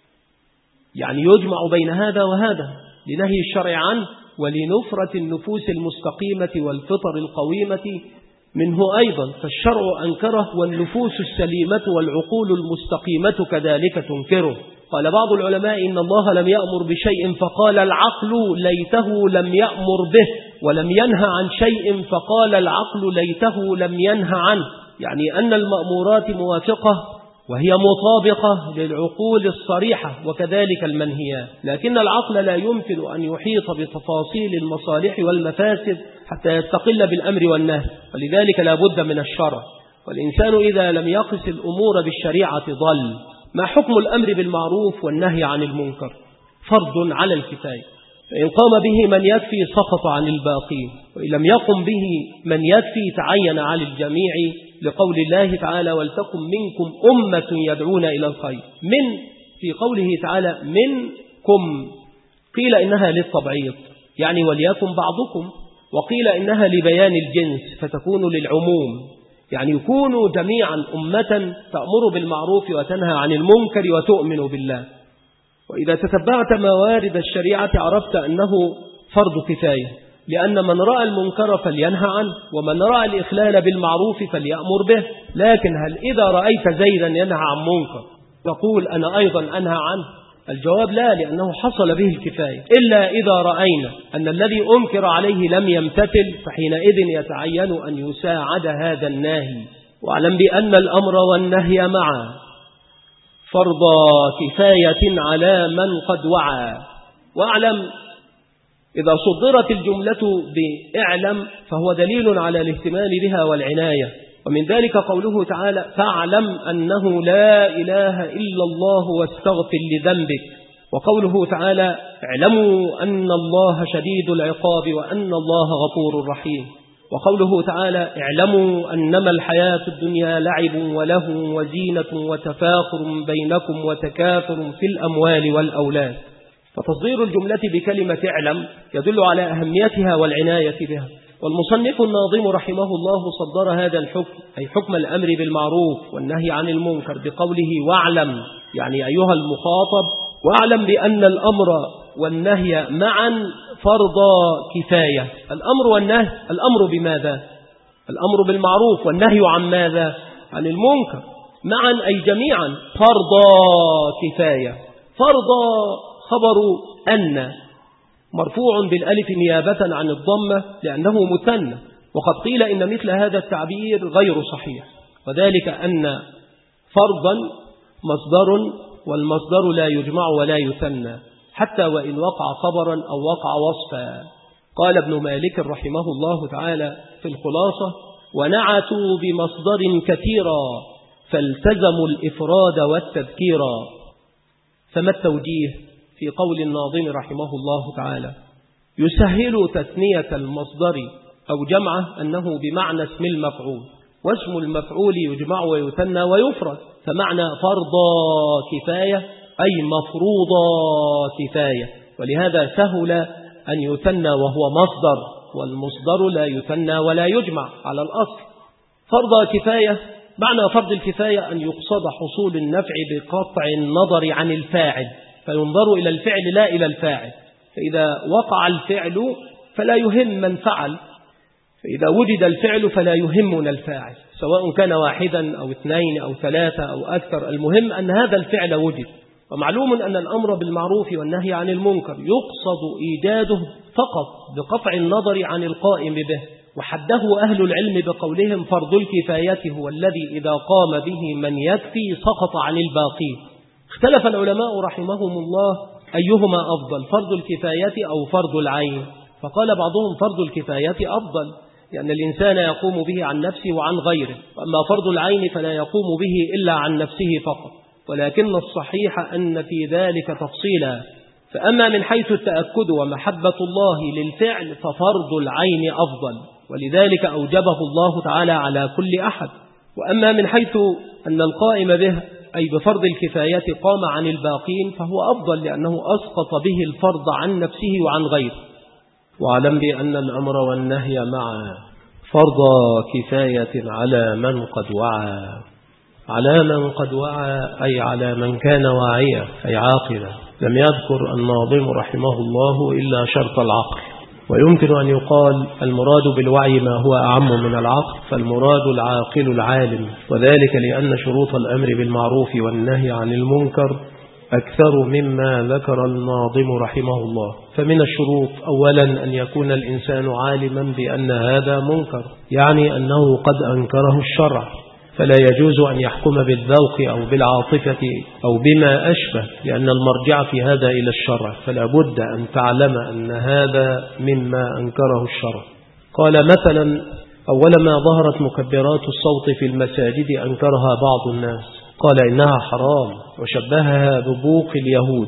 يعني يجمع بين هذا وهذا، لنهي الشرع عنه ولنفرة النفوس المستقيمة والفطر القويمة منه أيضا. فالشرع أنكره والنفوس السليمة والعقول المستقيمة كذلك تنكره. قال بعض العلماء: إن الله لم يأمر بشيء فقال العقل ليته لم يأمر به، ولم ينهى عن شيء فقال العقل ليته لم ينهى عنه. يعني أن المأمورات موافقة وهي مطابقة للعقول الصريحة، وكذلك المنهيات، لكن العقل لا يمكن أن يحيط بتفاصيل المصالح والمفاسد حتى يستقل بالأمر والنهي، ولذلك لا بد من الشرع. والإنسان إذا لم يقس الأمور بالشريعة ضل. ما حكم الأمر بالمعروف والنهي عن المنكر؟ فرض على الكفاية، فإن قام به من يكفي سقط عن الباقين، وإن لم يقم به من يكفي تعين على الجميع، لقول الله تعالى: ولتكن منكم أمة يدعون إلى الخير. من في قوله تعالى منكم، قيل إنها للتبعيض يعني وليكن بعضكم، وقيل إنها لبيان الجنس فتكون للعموم يعني يكونوا جميعا أمة تأمر بالمعروف وتنهى عن المنكر وتؤمن بالله. وإذا تتبعت موارد الشريعة عرفت أنه فرض كفاية، لأن من رأى المنكر فلينهى عنه، ومن رأى الإخلال بالمعروف فليأمر به. لكن هل إذا رأيت زيدا ينهى عن منكر تقول أنا أيضا أنهى عنه؟ الجواب لا، لأنه حصل به الكفاية، إلا إذا رأينا أن الذي أنكر عليه لم يمتثل فحينئذ يتعين أن يساعد هذا الناهي. واعلم بأن الأمر والنهي معا فرض كفاية على من قد وعى. واعلم إذا صدرت الجملة بإعلم فهو دليل على الاهتمام بها والعناية، ومن ذلك قوله تعالى فاعلم أنه لا إله إلا الله واستغفر لذنبك، وقوله تعالى اعلموا أن الله شديد العقاب وأن الله غفور رحيم، وقوله تعالى اعلموا أنما الحياة الدنيا لعب وله وزينة وتفاخر بينكم وتكاثر في الأموال والأولاد. فتصدير الجملة بكلمة اعلم يدل على أهميتها والعناية بها. والمصنف الناظم رحمه الله صدر هذا الحكم أي حكم الأمر بالمعروف والنهي عن المنكر بقوله واعلم، يعني أيها المخاطب واعلم بأن الأمر والنهي معا فرض كفاية. الأمر والنهي، الأمر بماذا؟ الأمر بالمعروف والنهي عن ماذا؟ عن المنكر معا أي جميعا فرض كفاية. فرض خبر أن مرفوع بالألف نيابة عن الضمة لأنه مثنى، وقد قيل إن مثل هذا التعبير غير صحيح، وذلك أن فرضا مصدر، والمصدر لا يجمع ولا يثنى حتى وإن وقع خبرا أو وقع وصفا. قال ابن مالك رحمه الله تعالى في الخلاصة ونعتوا بمصدر كثيرا فالتزموا الإفراد والتذكيرا. فما التوجيه في قول الناظم رحمه الله تعالى؟ يسهل تثنية المصدر أو جمعه أنه بمعنى اسم المفعول، واسم المفعول يجمع ويثنى ويفرد، فمعنى فرضا كفاية أي مفروضا كفاية، ولهذا سهل أن يثنى وهو مصدر، والمصدر لا يثنى ولا يجمع على الأصل. فرضا كفاية معنى فرض الكفاية أن يقصد حصول النفع بقطع النظر عن الفاعل، فينظر إلى الفعل لا إلى الفاعل، فإذا وقع الفعل فلا يهم من فعل، فإذا وجد الفعل فلا يهمنا الفاعل سواء كان واحدا أو اثنين أو ثلاثة أو أكثر، المهم أن هذا الفعل وجد. ومعلوم أن الأمر بالمعروف والنهي عن المنكر يقصد إيجاده فقط بقطع النظر عن القائم به، وحده أهل العلم بقولهم فرض الكفاية هو الذي إذا قام به من يكفي سقط عن الباقي. اختلف العلماء رحمهم الله أيهما أفضل، فرض الكفاية أو فرض العين؟ فقال بعضهم فرض الكفاية أفضل لأن الإنسان يقوم به عن نفسه وعن غيره، وأما فرض العين فلا يقوم به إلا عن نفسه فقط، ولكن الصحيح أن في ذلك تفصيلا. فأما من حيث التأكد ومحبة الله للفعل ففرض العين أفضل، ولذلك أوجبه الله تعالى على كل أحد. وأما من حيث أن القائم به أي بفرض الكفاية قام عن الباقين فهو أفضل لأنه أسقط به الفرض عن نفسه وعن غيره. واعلم بأن الأمر والنهي معا فرض كفاية على من قد وعى. على من قد وعى أي على من كان واعيا أي عاقلا. لم يذكر الناظم رحمه الله إلا شرط العقل، ويمكن أن يقال المراد بالوعي ما هو أعم من العقل، فالمراد العاقل العالم، وذلك لأن شروط الأمر بالمعروف والنهي عن المنكر أكثر مما ذكر الناظم رحمه الله. فمن الشروط أولا أن يكون الإنسان عالما بأن هذا منكر، يعني أنه قد أنكره الشرع، فلا يجوز أن يحكم بالذوق أو بالعاطفة أو بما أشبه، لأن المرجع في هذا إلى الشرع، فلا بد أن تعلم أن هذا مما أنكره الشرع. قال مثلا أول ما ظهرت مكبرات الصوت في المساجد أنكرها بعض الناس، قال إنها حرام وشبهها ببوق اليهود.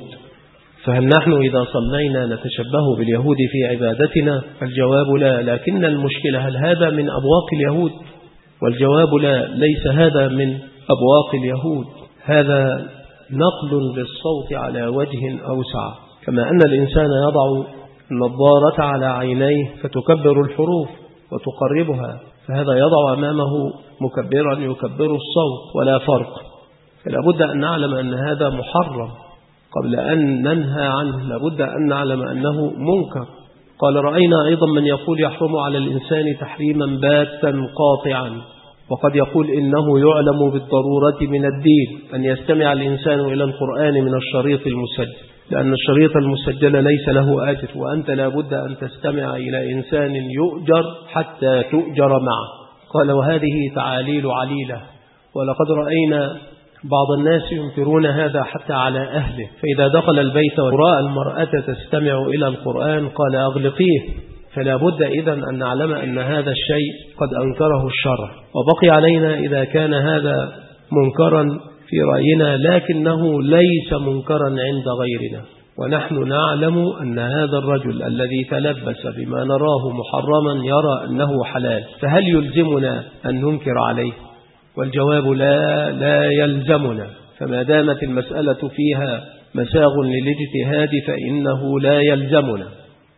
فهل نحن إذا صلينا نتشبه باليهود في عبادتنا؟ الجواب لا، لكن المشكلة هل هذا من أبواق اليهود؟ والجواب لا، ليس هذا من أبواق اليهود، هذا نقل للصوت على وجه أوسع، كما أن الإنسان يضع النظارة على عينيه فتكبر الحروف وتقربها، فهذا يضع أمامه مكبرا يكبر الصوت ولا فرق. فلا بد أن نعلم أن هذا محرم قبل أن ننهى عنه، لا بد أن نعلم أنه منكر. قال رأينا أيضا من يقول يحرم على الإنسان تحريما باتا قاطعا، وقد يقول إنه يعلم بالضرورة من الدين أن يستمع الإنسان إلى القرآن من الشريط المسجل، لأن الشريط المسجل ليس له أجر، وأنت لا بد أن تستمع إلى إنسان يؤجر حتى تؤجر معه. قال وهذه تعاليل عليلة، ولقد رأينا بعض الناس ينكرون هذا حتى على أهله، فإذا دخل البيت ورأى المرأة تستمع إلى القرآن قال أغلقيه. فلا بد إذن أن نعلم أن هذا الشيء قد أنكره الشرع، وبقي علينا إذا كان هذا منكرا في رأينا لكنه ليس منكرا عند غيرنا، ونحن نعلم أن هذا الرجل الذي تلبس بما نراه محرما يرى أنه حلال، فهل يلزمنا أن ننكر عليه؟ والجواب لا يلزمنا، فما دامت المسألة فيها مساغ للاجتهاد فإنه لا يلزمنا.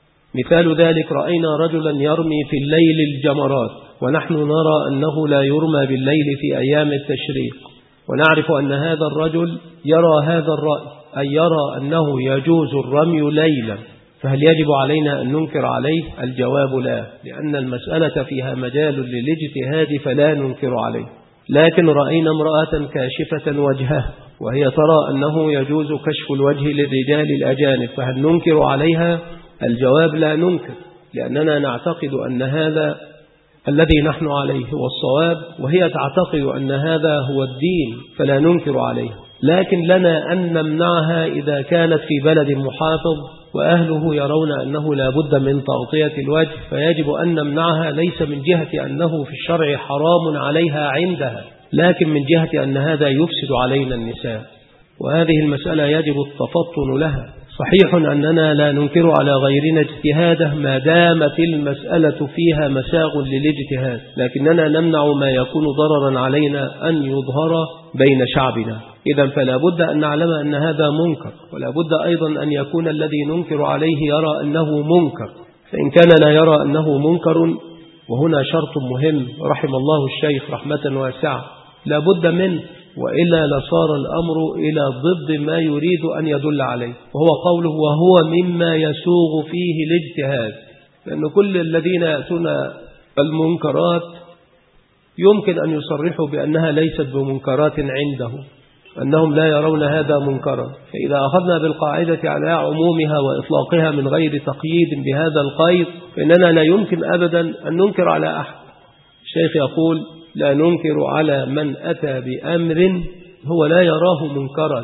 مثال ذلك رأينا رجلا يرمي في الليل الجمرات، ونحن نرى أنه لا يرمى بالليل في أيام التشريق، ونعرف أن هذا الرجل يرى هذا الرأي، أي يرى أنه يجوز الرمي ليلا، فهل يجب علينا أن ننكر عليه؟ الجواب لا، لأن المسألة فيها مجال للاجتهاد فلا ننكر عليه. لكن رأينا امرأة كاشفة وجهها وهي ترى أنه يجوز كشف الوجه للرجال الأجانب، فهل ننكر عليها؟ الجواب لا ننكر، لأننا نعتقد أن هذا الذي نحن عليه هو الصواب، وهي تعتقد أن هذا هو الدين فلا ننكر عليه. لكن لنا أن نمنعها إذا كانت في بلد محافظ وأهله يرون أنه لا بد من تغطية الوجه، فيجب أن نمنعها، ليس من جهة أنه في الشرع حرام عليها عندها، لكن من جهة أن هذا يفسد علينا النساء، وهذه المسألة يجب التفطن لها. صحيح أننا لا ننكر على غيرنا اجتهاده ما دامت المسألة فيها مساغ للاجتهاد، لكننا نمنع ما يكون ضررا علينا أن يظهر بين شعبنا. إذن فلا بد أن نعلم أن هذا منكر، ولا بد أيضا أن يكون الذي ننكر عليه يرى أنه منكر، فإن كان لا يرى أنه منكر، وهنا شرط مهم رحم الله الشيخ رحمة واسعة لا بد منه، وإلا لصار الأمر إلى ضد ما يريد أن يدل عليه، وهو قوله وهو مما يسوغ فيه الاجتهاد، لأن كل الذين يأتون المنكرات يمكن أن يصرحوا بأنها ليست بمنكرات عنده، أنهم لا يرون هذا منكرا. فإذا أخذنا بالقاعدة على عمومها وإطلاقها من غير تقييد بهذا القيد فإننا لا يمكن أبدا أن ننكر على أحد. الشيخ يقول لا ننكر على من أتى بأمر هو لا يراه منكرا،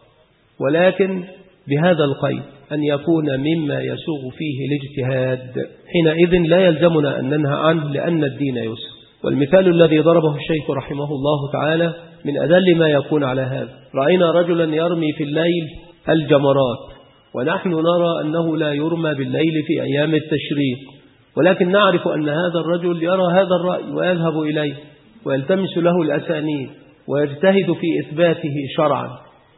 ولكن بهذا القيد أن يكون مما يسوغ فيه الاجتهاد، حينئذ لا يلزمنا أن ننهى عنه لأن الدين يسر. والمثال الذي ضربه الشيخ رحمه الله تعالى من أدل ما يكون على هذا، رأينا رجلا يرمي في الليل الجمرات، ونحن نرى أنه لا يرمى بالليل في أيام التشريق، ولكن نعرف أن هذا الرجل يرى هذا الرأي ويذهب إليه ويلتمس له الأسانيد ويجتهد في إثباته شرعا.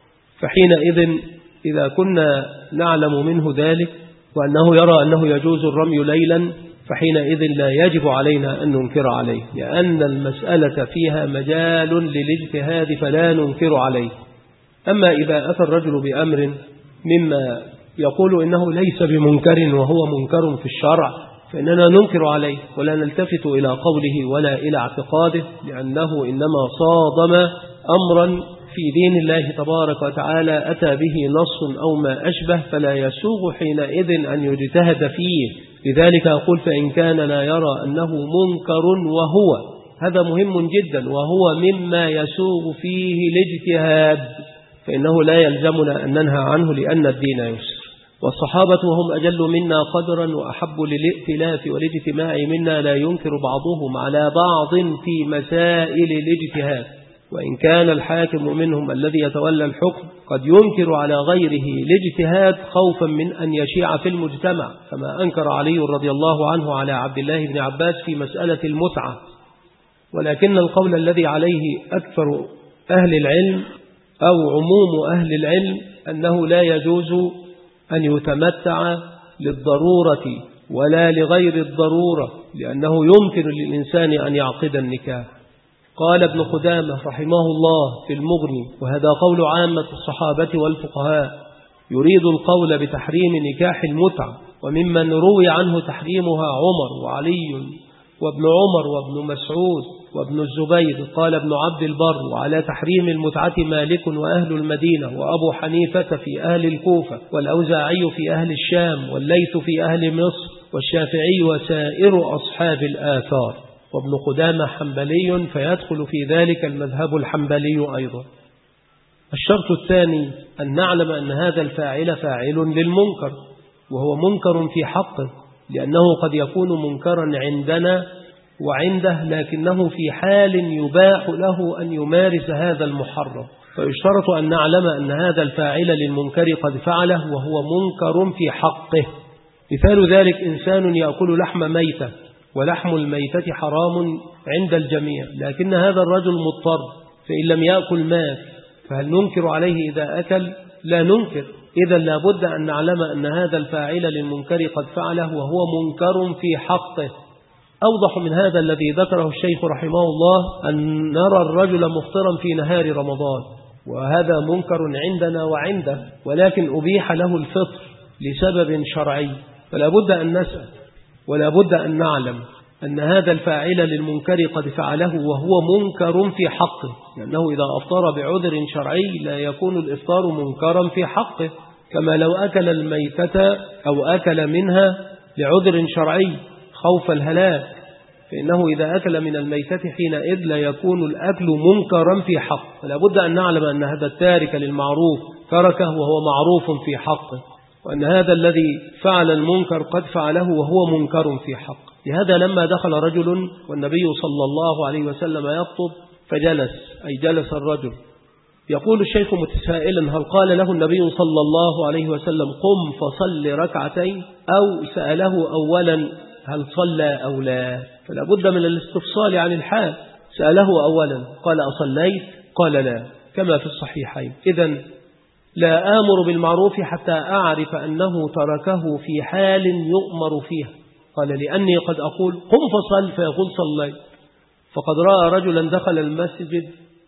فحينئذ إذا كنا نعلم منه ذلك وأنه يرى أنه يجوز الرمي ليلا فحينئذ لا يجب علينا أن ننكر عليه، لأن المسألة فيها مجال للاجتهاد فلا ننكر عليه. أما إذا أتى الرجل بأمر مما يقول إنه ليس بمنكر وهو منكر في الشرع فإننا ننكر عليه ولا نلتفت إلى قوله ولا إلى اعتقاده، لأنه إنما صادم أمرا في دين الله تبارك وتعالى أتى به نص أو ما أشبه، فلا يسوغ حينئذ أن يجتهد فيه. لذلك أقول فإن كان لا يرى أنه منكر وهو، هذا مهم جدا، وهو مما يسوغ فيه الاجتهاد، فإنه لا يلزمنا أن ننهى عنه لأن الدين يسر. والصحابة وهم أجل منا قدرا وأحب للائتلاف والاجتماع منا لا ينكر بعضهم على بعض في مسائل الاجتهاد، وإن كان الحاكم منهم الذي يتولى الحكم قد ينكر على غيره الاجتهاد خوفا من أن يشيع في المجتمع، كما أنكر علي رضي الله عنه على عبد الله بن عباس في مسألة المتعة. ولكن القول الذي عليه أكثر أهل العلم أو عموم أهل العلم أنه لا يجوز أن يتمتع للضرورة ولا لغير الضرورة، لأنه يمكن للإنسان أن يعقد النكاح. قال ابن قدامة رحمه الله في المغني، وهذا قول عامة الصحابة والفقهاء، يريد القول بتحريم نكاح المتعة، وممن روي عنه تحريمها عمر وعلي وابن عمر وابن مسعود وابن الزبير. قال ابن عبد البر: وعلى تحريم المتعة مالك وأهل المدينة، وأبو حنيفة في أهل الكوفة، والأوزاعي في أهل الشام، والليث في أهل مصر، والشافعي وسائر أصحاب الآثار. وابن قدامة حنبلي، فيدخل في ذلك المذهب الحنبلي أيضا. الشرط الثاني أن نعلم أن هذا الفاعل فاعل للمنكر، وهو منكر في حقه، لأنه قد يكون منكرا عندنا وعنده، لكنه في حال يباح له أن يمارس هذا المحرم، فيشترط أن نعلم أن هذا الفاعل للمنكر قد فعله وهو منكر في حقه. مثال ذلك: إنسان يأكل لحم ميتة، ولحم الميتة حرام عند الجميع، لكن هذا الرجل مضطر، فإن لم يأكل مات، فهل ننكر عليه إذا أكل؟ لا ننكر. إذا لابد أن نعلم أن هذا الفاعل للمنكر قد فعله وهو منكر في حقه. أوضح من هذا الذي ذكره الشيخ رحمه الله أن نرى الرجل مفطرا في نهار رمضان، وهذا منكر عندنا وعنده، ولكن أبيح له الفطر لسبب شرعي، فلا بد أن نسأل ولا بد أن نعلم أن هذا الفاعل للمنكر قد فعله وهو منكر في حقه، لأنه إذا أفطر بعذر شرعي لا يكون الإفطار منكرا في حقه، كما لو أكل الميتة أو أكل منها لعذر شرعي خوف الهلاك، فإنه إذا أكل من الميتة حينئذ لا يكون الأكل منكرا في حقه. فلا بد أن نعلم أن هذا التارك للمعروف تركه وهو معروف في حقه، وأن هذا الذي فعل المنكر قد فعله وهو منكر في حقه. لهذا لما دخل رجل والنبي صلى الله عليه وسلم يخطب فجلس، أي جلس الرجل، يقول الشيخ متسائلا: هل قال له النبي صلى الله عليه وسلم قم فصل ركعتين، أو سأله أولا هل صلى أو لا؟ فلا بد من الاستفصال عن الحال. سأله أولا قال أصليت؟ قال لا، كما في الصحيحين. إذن لا آمر بالمعروف حتى أعرف أنه تركه في حال يؤمر فيها. قال: لأني قد أقول قم فصل فيقول صليت. فقد رأى رجلا دخل المسجد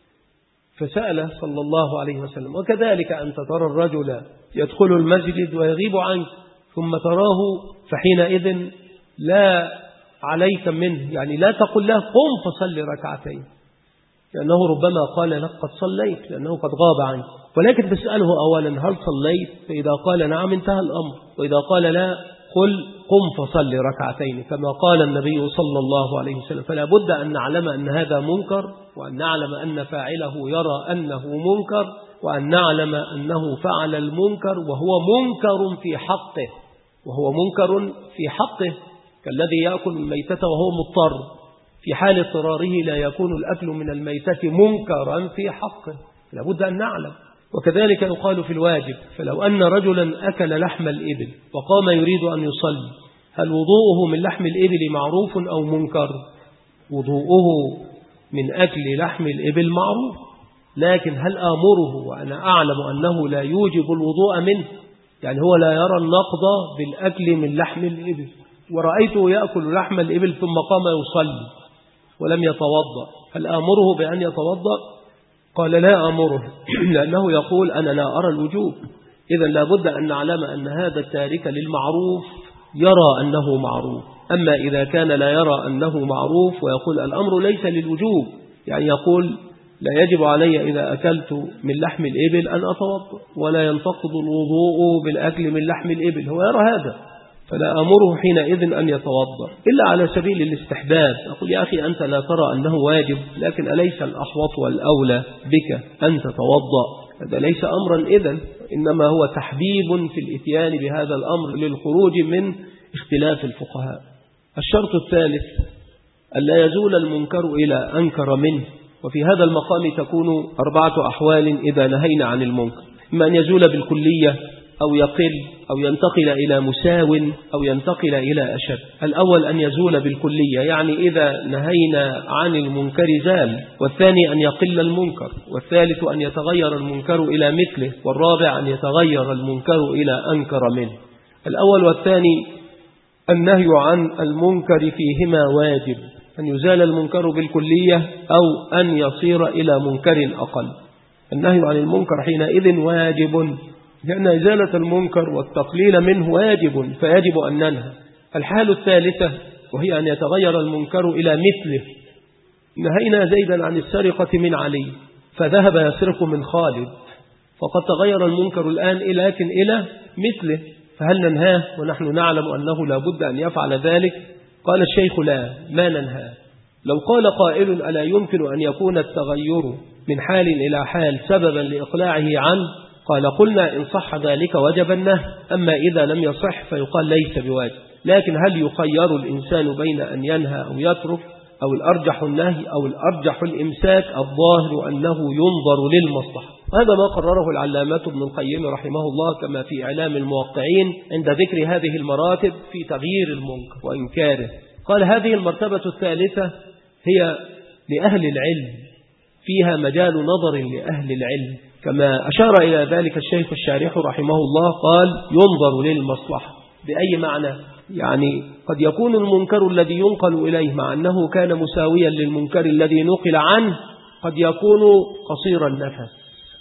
فسأله صلى الله عليه وسلم. وكذلك أنت ترى الرجل يدخل المسجد ويغيب عنك ثم تراه، فحينئذ لا عليك منه، يعني لا تقل له قم فصل ركعتين، لأنه ربما قال لك قد صليت لأنه قد غاب عنك، ولكن تسأله أولا هل صليت؟ فإذا قال نعم انتهى الأمر، وإذا قال لا قل قم فصل ركعتين كما قال النبي صلى الله عليه وسلم. فلا بد أن نعلم أن هذا منكر، وأن نعلم أن فاعله يرى أنه منكر، وأن نعلم أنه فعل المنكر وهو منكر في حقه، وهو منكر في حقه، كالذي يأكل الميتة وهو مضطر، في حال اضطراره لا يكون الأكل من الميتة منكرا في حقه، لا بد أن نعلم. وكذلك يقال في الواجب: فلو أن رجلا أكل لحم الإبل وقام يريد أن يصلي، هل وضوءه من لحم الإبل معروف أو منكر؟ وضوءه من أكل لحم الإبل معروف، لكن هل آمره وأنا أعلم أنه لا يوجب الوضوء منه؟ يعني هو لا يرى النقض بالأكل من لحم الإبل، ورأيته يأكل لحم الإبل ثم قام يصلي ولم يتوضأ، هل آمره بأن يتوضأ؟ قال: لا أمره، لأنه يقول أنا لا أرى الوجوب. إذا لابد أن نعلم أن هذا التارك للمعروف يرى أنه معروف. أما إذا كان لا يرى أنه معروف ويقول الأمر ليس للوجوب، يعني يقول لا يجب علي إذا أكلت من لحم الإبل أن أتوضأ، ولا ينتقض الوضوء بالأكل من لحم الإبل، هو يرى هذا، فلا أمره حينئذ أن يتوضأ إلا على سبيل الاستحباب. أقول: يا أخي أنت لا ترى أنه واجب، لكن أليس الأحوط والأولى بك أن تتوضأ؟ هذا ليس أمرا إذن، إنما هو تحبيب في الإتيان بهذا الأمر للخروج من اختلاف الفقهاء. الشرط الثالث ألا يزول المنكر إلى أنكر منه، وفي هذا المقام تكون 4 أحوال إذا نهينا عن المنكر: إما أن يزول بالكلية، أو يقل أو ينتقل إلى مساو أو ينتقل إلى أشد. الأول أن يزول بالكلية، يعني إذا نهينا عن المنكر زال، والثاني أن يقل المنكر، والثالث أن يتغير المنكر إلى مثله، والرابع أن يتغير المنكر إلى أنكر منه. الأول والثاني النهي عن المنكر فيهما واجب، أن يزال المنكر بالكلية أو أن يصير إلى منكر أقل. النهي عن المنكر حينئذ واجب، لأن إزالة المنكر والتقليل منه واجب، فيجب أن ننهى. الحال الثالثة وهي أن يتغير المنكر إلى مثله. نهينا زيدا عن السرقة من علي فذهب يسرق من خالد، فقد تغير المنكر الآن لكن إلى مثله، فهل ننهاه ونحن نعلم أنه لا بد أن يفعل ذلك؟ قال الشيخ لا، ما ننهاه. لو قال قائل ألا يمكن أن يكون التغير من حال إلى حال سببا لإقلاعه عنه؟ قال قلنا إن صح ذلك وجب النهي، أما إذا لم يصح فيقال ليس بواجب. لكن هل يخير الإنسان بين أن ينهى أو يترك، أو الأرجح النهي أو الأرجح الإمساك؟ الظاهر أنه ينظر للمصلحة. وهذا ما قرره العلامة ابن القيم رحمه الله كما في إعلام الموقعين عند ذكر هذه المراتب في تغيير المنكر وإنكاره. قال هذه المرتبة الثالثة هي لأهل العلم، فيها مجال نظر لأهل العلم، كما أشار إلى ذلك الشيخ الشارح رحمه الله، قال ينظر للمصلحة. بأي معنى؟ يعني قد يكون المنكر الذي ينقل إليه مع أنه كان مساويا للمنكر الذي نقل عنه قد يكون قصير النفس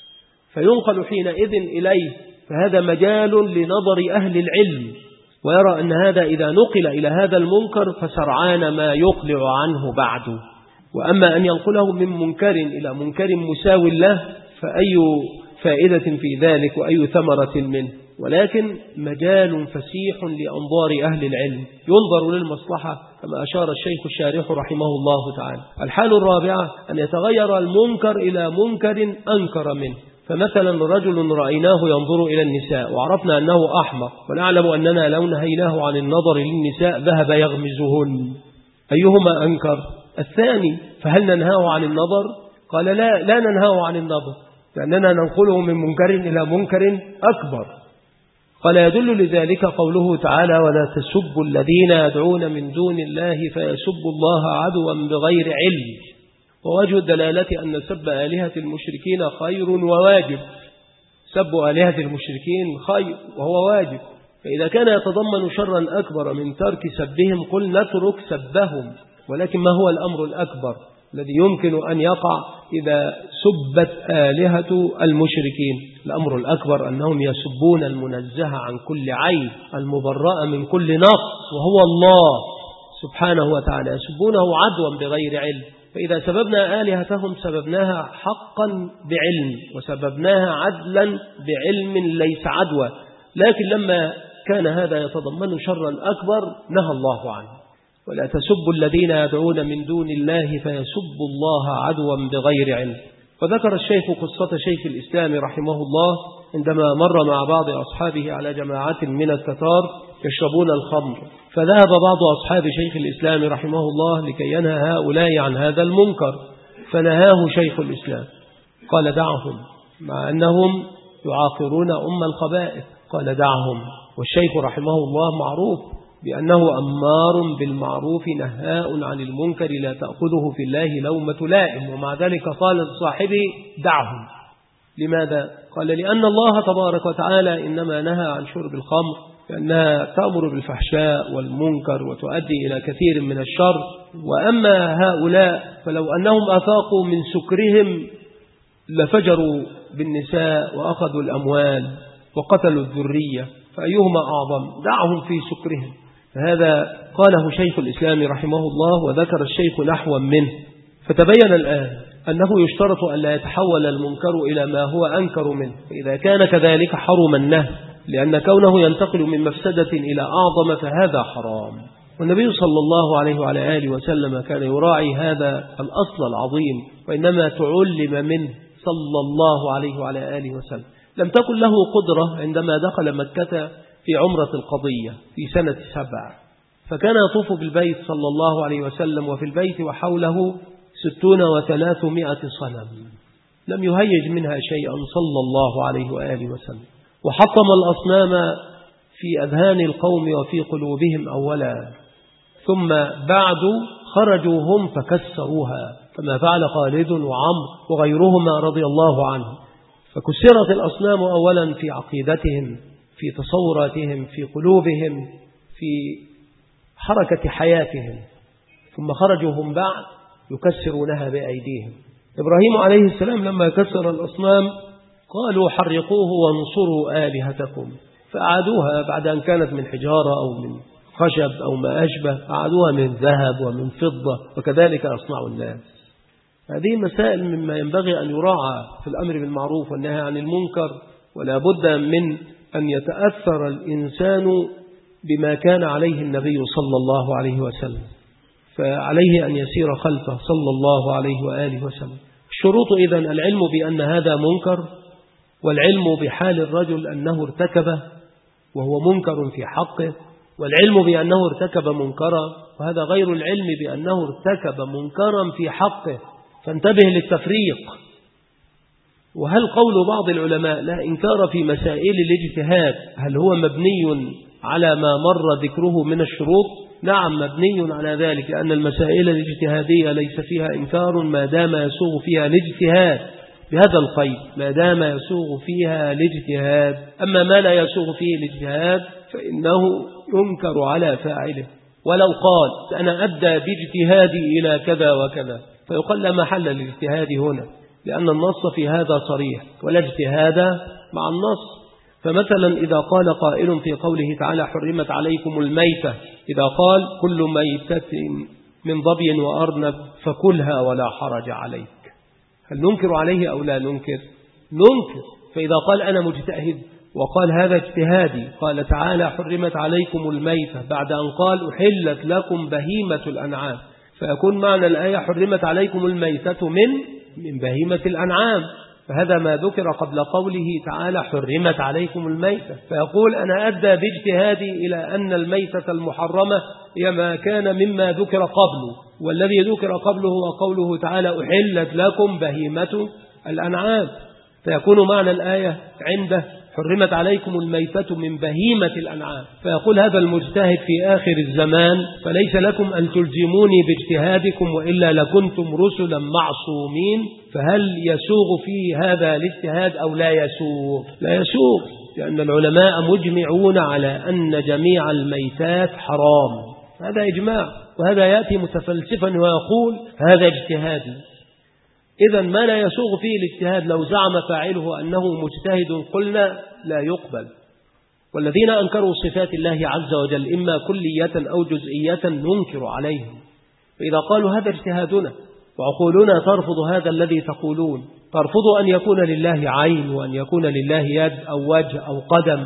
فينقل حينئذ إليه، فهذا مجال لنظر أهل العلم، ويرى أن هذا إذا نقل إلى هذا المنكر فسرعان ما يقلع عنه بعده. وأما أن ينقله من منكر إلى منكر مساو له فأي فائدة في ذلك وأي ثمرة منه؟ ولكن مجال فسيح لأنظار أهل العلم، ينظر للمصلحة كما أشار الشيخ الشارح رحمه الله تعالى. الحال الرابعة أن يتغير المنكر إلى منكر أنكر منه. فمثلا رجل رأيناه ينظر إلى النساء وعرفنا أنه أحمق، ونعلم أننا لو نهيناه عن النظر للنساء ذهب يغمزهن، أيهما أنكر؟ الثاني. فهل ننهاه عن النظر؟ قال لا ننهاه عن النظر، لأننا ننقله من منكر إلى منكر أكبر. قال يدل لذلك قوله تعالى ولا تسبوا الذين يدعون من دون الله فيسبوا الله عدوا بغير علم. ووجه الدلالة أن سب آلهة المشركين خير وواجب، سب آلهة المشركين خير وهو واجب، فإذا كان يتضمن شرا أكبر من ترك سبهم قل نترك سبهم. ولكن ما هو الأمر الأكبر الذي يمكن أن يقع إذا سبت آلهة المشركين؟ الأمر الأكبر أنهم يسبون المنزه عن كل عيب المبرأ من كل نقص وهو الله سبحانه وتعالى، يسبونه عدوا بغير علم. فإذا سببنا آلهتهم سببناها حقا بعلم، وسببناها عدلا بعلم ليس عدوى. لكن لما كان هذا يتضمن شرا أكبر نهى الله عنه، ولا تسبوا الذين يدعون من دون الله فيسبوا الله عدوا بغير علم. وذكر الشيخ قصة شيخ الإسلام رحمه الله عندما مر مع بعض أصحابه على جماعة من التتار يشربون الخمر، فذهب بعض أصحاب شيخ الإسلام رحمه الله لكي ينهى هؤلاء عن هذا المنكر، فنهاه شيخ الإسلام قال دعهم، مع أنهم يعاقرون الخبائث، قال دعهم. والشيخ رحمه الله معروف بأنه أمار بالمعروف نهاء عن المنكر لا تأخذه في الله لومة لائم، ومع ذلك قال لصاحبه دعهم. لماذا؟ قال لأن الله تبارك وتعالى إنما نهى عن شرب الخمر لأنها تأمر بالفحشاء والمنكر وتؤدي إلى كثير من الشر، وأما هؤلاء فلو أنهم أفاقوا من سكرهم لفجروا بالنساء وأخذوا الأموال وقتلوا الذرية، فأيهما أعظم؟ دعهم في سكرهم. فهذا قاله شيخ الإسلام رحمه الله، وذكر الشيخ نحوا منه. فتبين الآن أنه يشترط أن لا يتحول المنكر إلى ما هو أنكر منه، فإذا كان كذلك حرم النهي، لأن كونه ينتقل من مفسدة إلى أعظم فهذا حرام. والنبي صلى الله عليه وعلى آله وسلم كان يراعي هذا الأصل العظيم، وإنما تعلم منه صلى الله عليه وعلى آله وسلم. لم تكن له قدرة عندما دخل مكة في عمرة القضية في سنة 7، فكان يطوف بالبيت صلى الله عليه وسلم، وفي البيت وحوله 600 صنم، لم يهيج منها شيئا صلى الله عليه وآله وسلم. وحطم الأصنام في أذهان القوم وفي قلوبهم أولا، ثم بعد خرجوا هم فكسروها كما فعل خالد وعمر وغيرهما رضي الله عنه. فكسرت الأصنام أولا في عقيدتهم، في تصوراتهم، في قلوبهم، في حركة حياتهم، ثم خرجوا هم بعد يكسرونها بأيديهم. إبراهيم عليه السلام لما كسر الأصنام قالوا حرقوه وانصروا آلهتكم، فأعادوها بعد أن كانت من حجارة أو من خشب أو ما أشبه، أعادوها من ذهب ومن فضة، وكذلك أصنع الناس. هذه مسائل مما ينبغي أن يراعى في الأمر بالمعروف والنهي عن المنكر، ولا بد من أن يتأثر الإنسان بما كان عليه النبي صلى الله عليه وسلم، فعليه أن يسير خلفه صلى الله عليه وآله وسلم. الشروط إذن: العلم بأن هذا منكر، والعلم بحال الرجل أنه ارتكبه وهو منكر في حقه، والعلم بأنه ارتكب منكرا، وهذا غير العلم بأنه ارتكب منكرا في حقه، فانتبه للتفريق. وهل قول بعض العلماء لا إنكار في مسائل الاجتهاد هل هو مبني على ما مر ذكره من الشروط؟ نعم، مبني على ذلك، لأن المسائل الاجتهادية ليس فيها إنكار ما دام يسوغ فيها الاجتهاد، بهذا القيد: ما دام يسوغ فيها الاجتهاد. أما ما لا يسوغ فيه الاجتهاد فإنه ينكر على فاعله. ولو قال أنا أبدأ باجتهادي إلى كذا وكذا، فيقال لا محل للاجتهاد هنا، لأن النص في هذا صريح، ولا اجتهاد مع النص. فمثلا إذا قال قائل في قوله تعالى حرمت عليكم الميتة، إذا قال كل ميتة من ظبي وأرنب فكلها ولا حرج عليك، هل ننكر عليه أو لا ننكر؟ ننكر. فإذا قال أنا مجتهد وقال هذا اجتهادي، قال تعالى حرمت عليكم الميتة بعد أن قال أحلت لكم بهيمة الأنعام، فيكون معنى الآية حرمت عليكم الميتة من بهيمة الأنعام، فهذا ما ذكر قبل قوله تعالى حرمت عليكم الميتة. فيقول أنا أدى باجتهادي إلى أن الميتة المحرمة هي ما كان مما ذكر قبله، والذي ذكر قبله وقوله تعالى أحلت لكم بهيمة الأنعام، فيكون معنى الآية عنده حرمت عليكم الميتة من بهيمة الأنعام. فيقول هذا المجتهد في آخر الزمان فليس لكم أن تلزموني باجتهادكم وإلا لكنتم رسلا معصومين، فهل يسوغ في هذا الاجتهاد أو لا يسوغ؟ لا يسوغ، لأن العلماء مجمعون على أن جميع الميتات حرام، هذا إجماع. وهذا يأتي متفلسفا ويقول هذا اجتهادي. إذا ما لا يسوغ فيه الاجتهاد لو زعم فاعله أنه مجتهد قلنا لا يقبل. والذين أنكروا صفات الله عز وجل إما كلية أو جزئية ننكر عليهم، فإذا قالوا هذا اجتهادنا وعقولنا ترفض هذا الذي تقولون، ترفض أن يكون لله عين وأن يكون لله يد أو وجه أو قدم،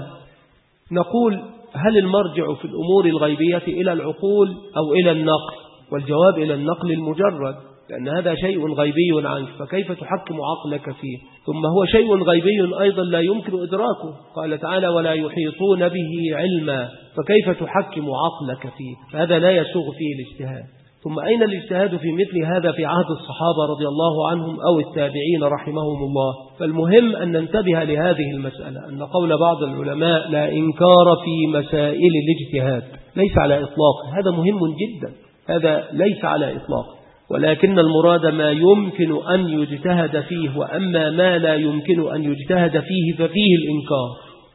نقول هل المرجع في الأمور الغيبية إلى العقول أو إلى النقل؟ والجواب إلى النقل المجرد، لأن هذا شيء غيبي عنك، فكيف تحكم عقلك فيه؟ ثم هو شيء غيبي أيضا لا يمكن إدراكه، قال تعالى ولا يحيطون به علما، فكيف تحكم عقلك فيه؟ فهذا لا يسوغ فيه الاجتهاد. ثم أين الاجتهاد في مثل هذا في عهد الصحابة رضي الله عنهم أو التابعين رحمهم الله؟ فالمهم أن ننتبه لهذه المسألة، أن قول بعض العلماء لا إنكار في مسائل الاجتهاد ليس على إطلاق، هذا مهم جدا، هذا ليس على إطلاق، ولكن المراد ما يمكن أن يجتهد فيه، وأما ما لا يمكن أن يجتهد فيه ففيه الإنكار.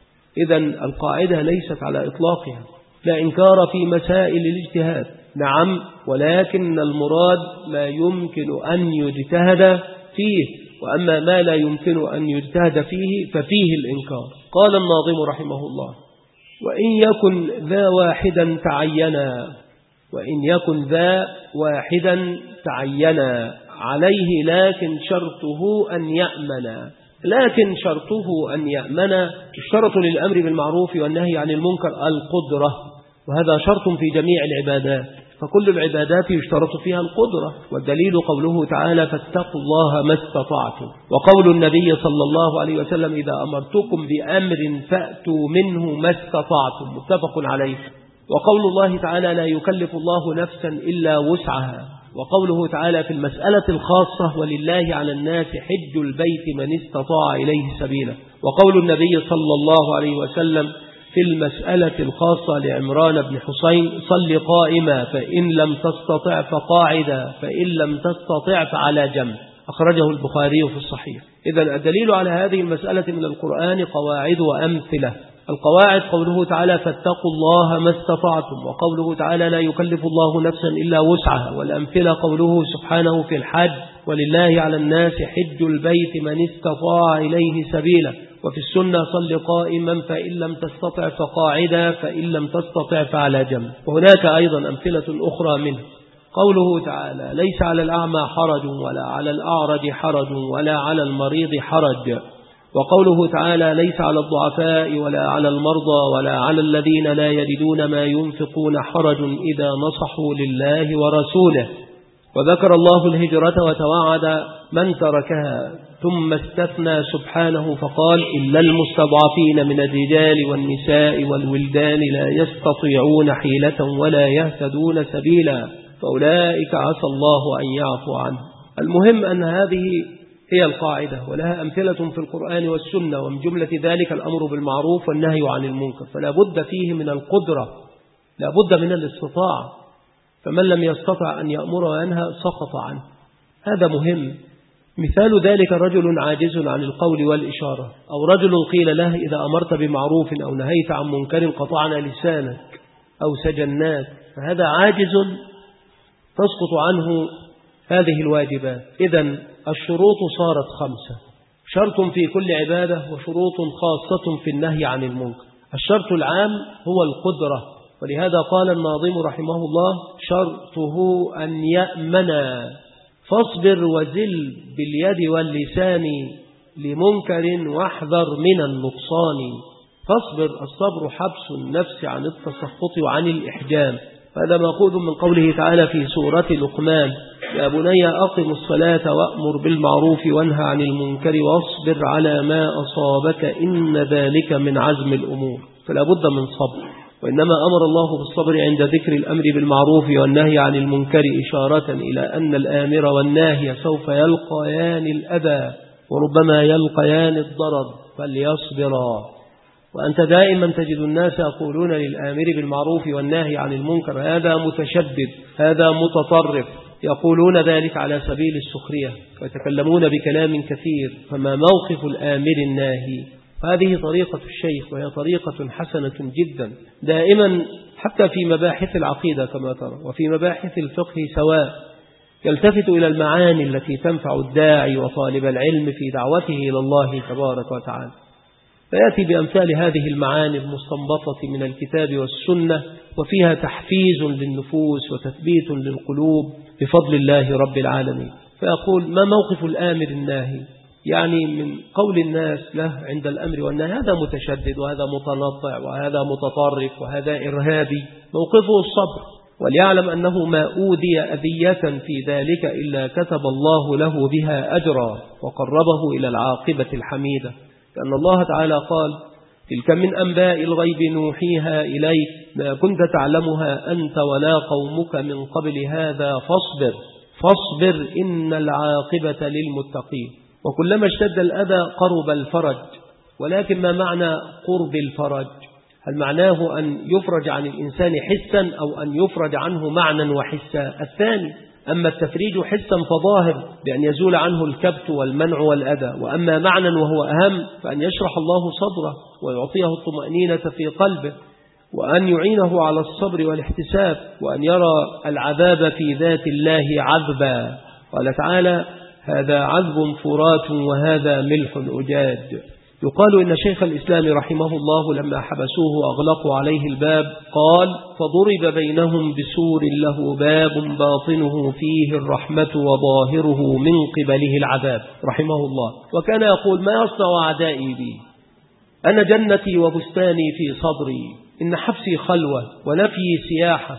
إذن القاعدة ليست على إطلاقها، لا إنكار في مسائل الاجتهاد، نعم، ولكن المراد ما يمكن أن يجتهد فيه، وأما ما لا يمكن أن يجتهد فيه ففيه الإنكار. قال الناظم رحمه الله وإن يكن ذا واحدا تعينا، وإن يكن ذا واحدا تعينا عليه لكن شرطه أن يأمن، لكن شرطه أن يأمن. الشرط للأمر بالمعروف والنهي عن المنكر القدرة، وهذا شرط في جميع العبادات، فكل العبادات يشترط فيها القدرة، والدليل قوله تعالى فاتقوا الله ما استطعتم، وقول النبي صلى الله عليه وسلم إذا أمرتكم بأمر فأتوا منه ما استطعتم، متفق عليه. وقول الله تعالى لا يكلف الله نفسا إلا وسعها، وقوله تعالى في المسألة الخاصة ولله على الناس حج البيت من استطاع إليه سبيلا، وقول النبي صلى الله عليه وسلم في المسألة الخاصة لعمران بن حسين صل قائما فإن لم تستطع فقاعدا فإن لم تستطع فعلى جنب، أخرجه البخاري في الصحيح. إذن الدليل على هذه المسألة من القرآن قواعد وأمثلة. القواعد قوله تعالى فاتقوا الله ما استطعتم، وقوله تعالى لا يكلف الله نفسا إلا وسعها، والأمثلة قوله سبحانه في الحج ولله على الناس حج البيت من استطاع إليه سبيلا، وفي السنة صل قائما فإن لم تستطع فقاعدا فإن لم تستطع فعلى جنب. وهناك أيضا أمثلة أخرى منه قوله تعالى ليس على الأعمى حرج ولا على الأعرج حرج ولا على المريض حرج، وقوله تعالى ليس على الضعفاء ولا على المرضى ولا على الذين لا يجدون ما ينفقون حرج إذا نصحوا لله ورسوله. وذكر الله الهجرة وتوعد من تركها، ثم استثنى سبحانه فقال إلا المستضعفين من الرجال والنساء والولدان لا يستطيعون حيلة ولا يهتدون سبيلا فأولئك عسى الله أن يعفو عنه. المهم أن هذه هي القاعدة، ولها أمثلة في القرآن والسنة، ومن جملة ذلك الأمر بالمعروف والنهي عن المنكر، فلا بد فيه من القدرة، لا بد من الاستطاعة، فمن لم يستطع أن يأمر وينهى سقط عنه، هذا مهم. مثال ذلك رجل عاجز عن القول والإشارة، أو رجل قيل له إذا أمرت بمعروف أو نهيت عن منكر قطعنا لسانك أو سجناك، فهذا عاجز تسقط عنه هذه الواجبات. إذن الشروط صارت 5، شرط في كل عبادة وشروط خاصة في النهي عن المنكر. الشرط العام هو القدرة، ولهذا قال الناظم رحمه الله شرطه أن يأمنا فاصبر وزل باليد واللسان لمنكر واحذر من النقصان. فاصبر، الصبر حبس النفس عن التسخط وعن الإحجام، هذا مأخوذ من قوله تعالى في سورة لقمان يا بني أقم الصلاة وأمر بالمعروف وانهى عن المنكر واصبر على ما أصابك إن ذلك من عزم الأمور. فلا بد من صبر، وإنما أمر الله بالصبر عند ذكر الأمر بالمعروف والنهي عن المنكر إشارة إلى أن الآمر والناهي سوف يلقيان الأذى وربما يلقيان الضرر فليصبرا. وأنت دائما تجد الناس يقولون للآمر بالمعروف والناهي عن المنكر هذا متشدد، هذا متطرف، يقولون ذلك على سبيل السخرية ويتكلمون بكلام كثير، فما موقف الآمر الناهي؟ هذه طريقة الشيخ، وهي طريقة حسنة جدا دائما، حتى في مباحث العقيدة كما ترى وفي مباحث الفقه سواء، يلتفت إلى المعاني التي تنفع الداعي وطالب العلم في دعوته إلى الله تبارك وتعالى، فيأتي بأمثال هذه المعاني المستنبطة من الكتاب والسنة، وفيها تحفيز للنفوس وتثبيت للقلوب بفضل الله رب العالمين. فيقول ما موقف الآمر الناهي؟ يعني من قول الناس له عند الأمر والنهي هذا متشدد وهذا متنطع وهذا متطرف وهذا إرهابي، موقفه الصبر، وليعلم أنه ما أوذي أذية في ذلك إلا كتب الله له بها أجرا وقربه إلى العاقبة الحميدة، لأن الله تعالى قال تلك من أنباء الغيب نوحيها إليك ما كنت تعلمها أنت ولا قومك من قبل هذا فاصبر إن العاقبة للمتقين. وكلما اشتد الأذى قرب الفرج، ولكن ما معنى قرب الفرج؟ هل معناه أن يفرج عن الإنسان حسا أو أن يفرج عنه معنى وحسا؟ الثاني. أما التفريج حسا فظاهر بأن يزول عنه الكبت والمنع والأذى، وأما معنى وهو أهم فأن يشرح الله صدره ويعطيه الطمأنينة في قلبه، وأن يعينه على الصبر والاحتساب، وأن يرى العذاب في ذات الله عذبا. قال تعالى هذا عذب فرات وهذا ملح أجاج. يقال إن شيخ الإسلام رحمه الله لما حبسوه وأغلقوا عليه الباب قال فضرب بينهم بسور له باب باطنه فيه الرحمة وظاهره من قبله العذاب رحمه الله. وكان يقول ما يصنع أعدائي بي؟ أنا جنتي وبستاني في صدري، إن حبسي خلوة ونفي سياحة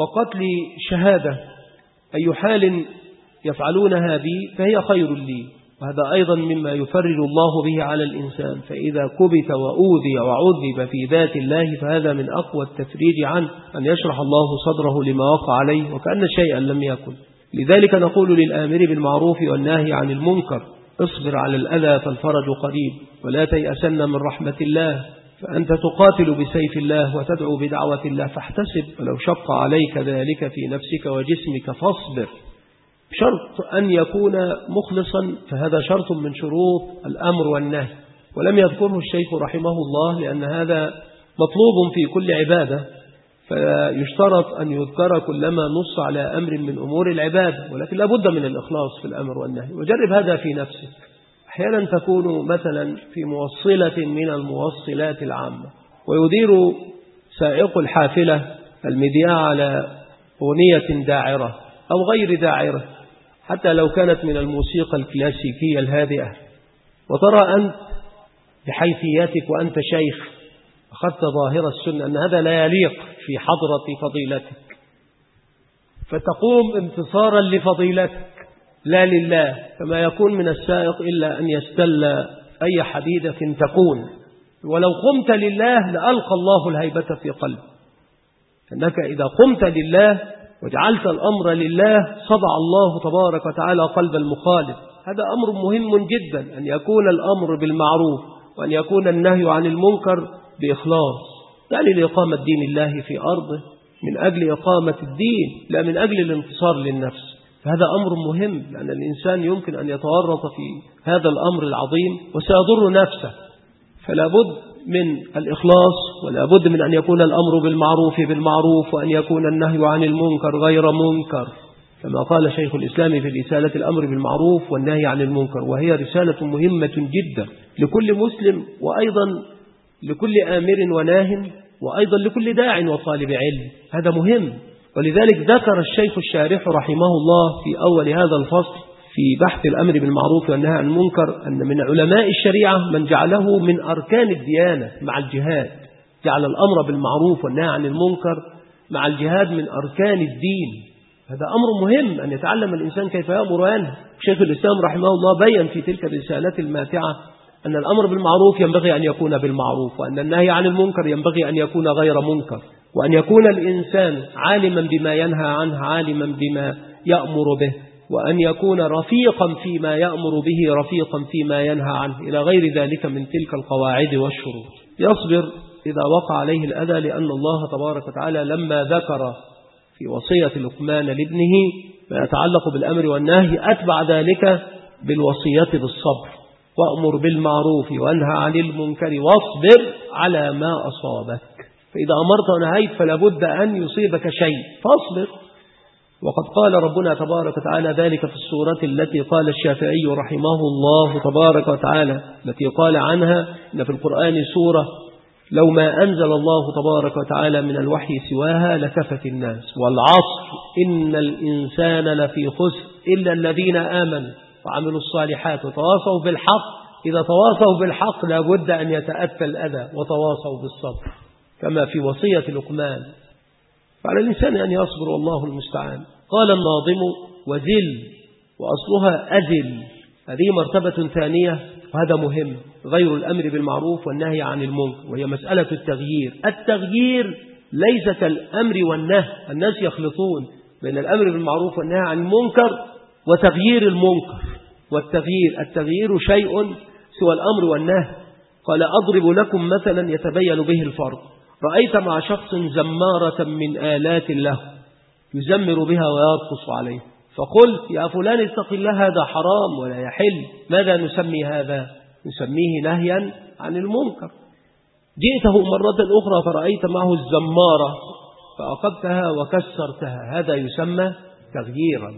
وقتلي شهادة، أي حال يفعلونها بي فهي خير لي، وهذا أيضا مما يفرج الله به على الإنسان. فإذا كبت وأوذي وعذب في ذات الله فهذا من أقوى التفريج عنه، أن يشرح الله صدره لما وقع عليه وكأن شيئا لم يكن. لذلك نقول للآمر بالمعروف والناهي عن المنكر: اصبر على الأذى فالفرج قريب، ولا تيأسن من رحمة الله، فأنت تقاتل بسيف الله وتدعو بدعوة الله، فاحتسب ولو شق عليك ذلك في نفسك وجسمك فاصبر. شرط أن يكون مخلصا، فهذا شرط من شروط الأمر والنهي، ولم يذكره الشيخ رحمه الله لأن هذا مطلوب في كل عبادة، فيشترط أن يذكر كلما نص على أمر من أمور العبادة، ولكن لا بد من الإخلاص في الأمر والنهي. وجرب هذا في نفسك. أحيانا تكون مثلا في موصلة من الموصلات العامة، ويدير سائق الحافلة المذياع على أغنية داعرة أو غير داعرة، حتى لو كانت من الموسيقى الكلاسيكية الهادئة، وترى أنت بحيثياتك وأنت شيخ أخذت ظاهر السنة أن هذا لا يليق في حضرة فضيلتك، فتقوم انتصارا لفضيلتك لا لله. فما يكون من السائق إلا أن يستل أي حديدة تكون، ولو قمت لله لألقى الله الهيبة في قلبك، أنك إذا قمت لله وجعلت الأمر لله صدع الله تبارك وتعالى قلب المخالف. هذا أمر مهم جدا، أن يكون الأمر بالمعروف وأن يكون النهي عن المنكر بإخلاص، يعني لإقامة دين الله في أرضه، من أجل إقامة الدين لا من أجل الانتصار للنفس. فهذا أمر مهم، لأن الإنسان يمكن أن يتورط في هذا الأمر العظيم وسيضر نفسه، فلا بد من الإخلاص، ولا بد من أن يكون الأمر بالمعروف وأن يكون النهي عن المنكر غير منكر، كما قال شيخ الإسلام في رسالة الأمر بالمعروف والنهي عن المنكر، وهي رسالة مهمة جدا لكل مسلم، وأيضا لكل آمر وناه، وأيضا لكل داع وطالب علم. هذا مهم. ولذلك ذكر الشيخ الشارح رحمه الله في أول هذا الفصل في بحث الأمر بالمعروف والنهي عن المنكر أن من علماء الشريعة من جعله من أركان الديانة مع الجهاد، جعل الأمر بالمعروف والنهي عن المنكر مع الجهاد من أركان الدين. هذا أمر مهم أن يتعلم الإنسان كيف يأمر وينهى. شيخ الإسلام رحمه الله بيّن في تلك الرسالات الماتعة أن الأمر بالمعروف ينبغي أن يكون بالمعروف، وأن النهي عن المنكر ينبغي أن يكون غير منكر، وأن يكون الإنسان عالما بما ينهى عنه، عالما بما يأمر به، وأن يكون رفيقا فيما يأمر به، رفيقا فيما ينهى عنه، إلى غير ذلك من تلك القواعد والشروط. يصبر إذا وقع عليه الأذى، لأن الله تبارك وتعالى لما ذكر في وصية لقمان لابنه ما يتعلق بالأمر والنهي أتبع ذلك بالوصية بالصبر: وأمر بالمعروف وانهى عن المنكر واصبر على ما أصابك. فإذا أمرت ونهيت فلا بد أن يصيبك شيء فاصبر. وقد قال ربنا تبارك وتعالى ذلك في السورة التي قال الشافعي رحمه الله تبارك وتعالى، التي قال عنها إن في القرآن سورة لو ما أنزل الله تبارك وتعالى من الوحي سواها لكفت الناس، والعصر إن الإنسان لفي خسر إلا الذين آمنوا وعملوا الصالحات وتواصوا بالحق. إذا تواصوا بالحق لا بد أن يتأتى الأذى وتواصوا بالصبر، كما في وصية لقمان. فعلى الإنسان أن يصبر، والله المستعان. قال الناظم: وزل، وأصلها أزل. هذه مرتبة ثانية، وهذا مهم، غير الأمر بالمعروف والنهي عن المنكر، وهي مسألة التغيير. التغيير ليس كالأمر والنهي، الناس يخلطون بين الأمر بالمعروف والنهي عن المنكر وتغيير المنكر. التغيير شيء سوى الأمر والنهي. قال: أضرب لكم مثلا يتبين به الفرق. رأيت مع شخص زمارة من آلات له يزمر بها ويرقص عليه، فقلت: يا فلان اتق الله، هذا حرام ولا يحل. ماذا نسمي هذا؟ نسميه نهيا عن المنكر. جئته مرة أخرى فرأيت معه الزمارة فأخذتها وكسرتها، هذا يسمى تغييرا.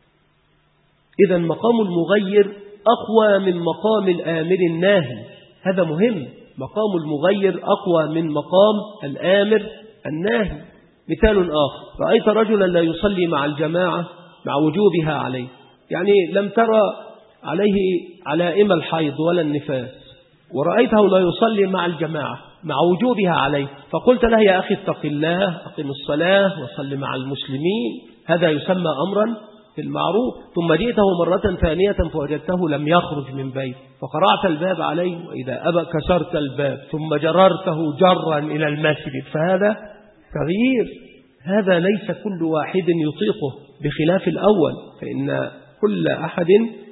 إذا مقام المغير أقوى من مقام الآمر الناهي، هذا مهم. مقام المغير أقوى من مقام الآمر الناهي. مثال آخر: رأيت رجلا لا يصلي مع الجماعة مع وجوبها عليه، يعني لم ترى عليه علائم الحيض ولا النفاس، ورأيته لا يصلي مع الجماعة مع وجوبها عليه، فقلت له: يا أخي اتق الله، أقم الصلاة وصل مع المسلمين. هذا يسمى أمرا بالمعروف، ثم جئته مرة ثانية فوجدته لم يخرج من بيت، فقرعت الباب عليه، وإذا أبى كسرت الباب ثم جررته جرا إلى المسجد، فهذا تغيير. هذا ليس كل واحد يطيقه، بخلاف الأول فإن كل أحد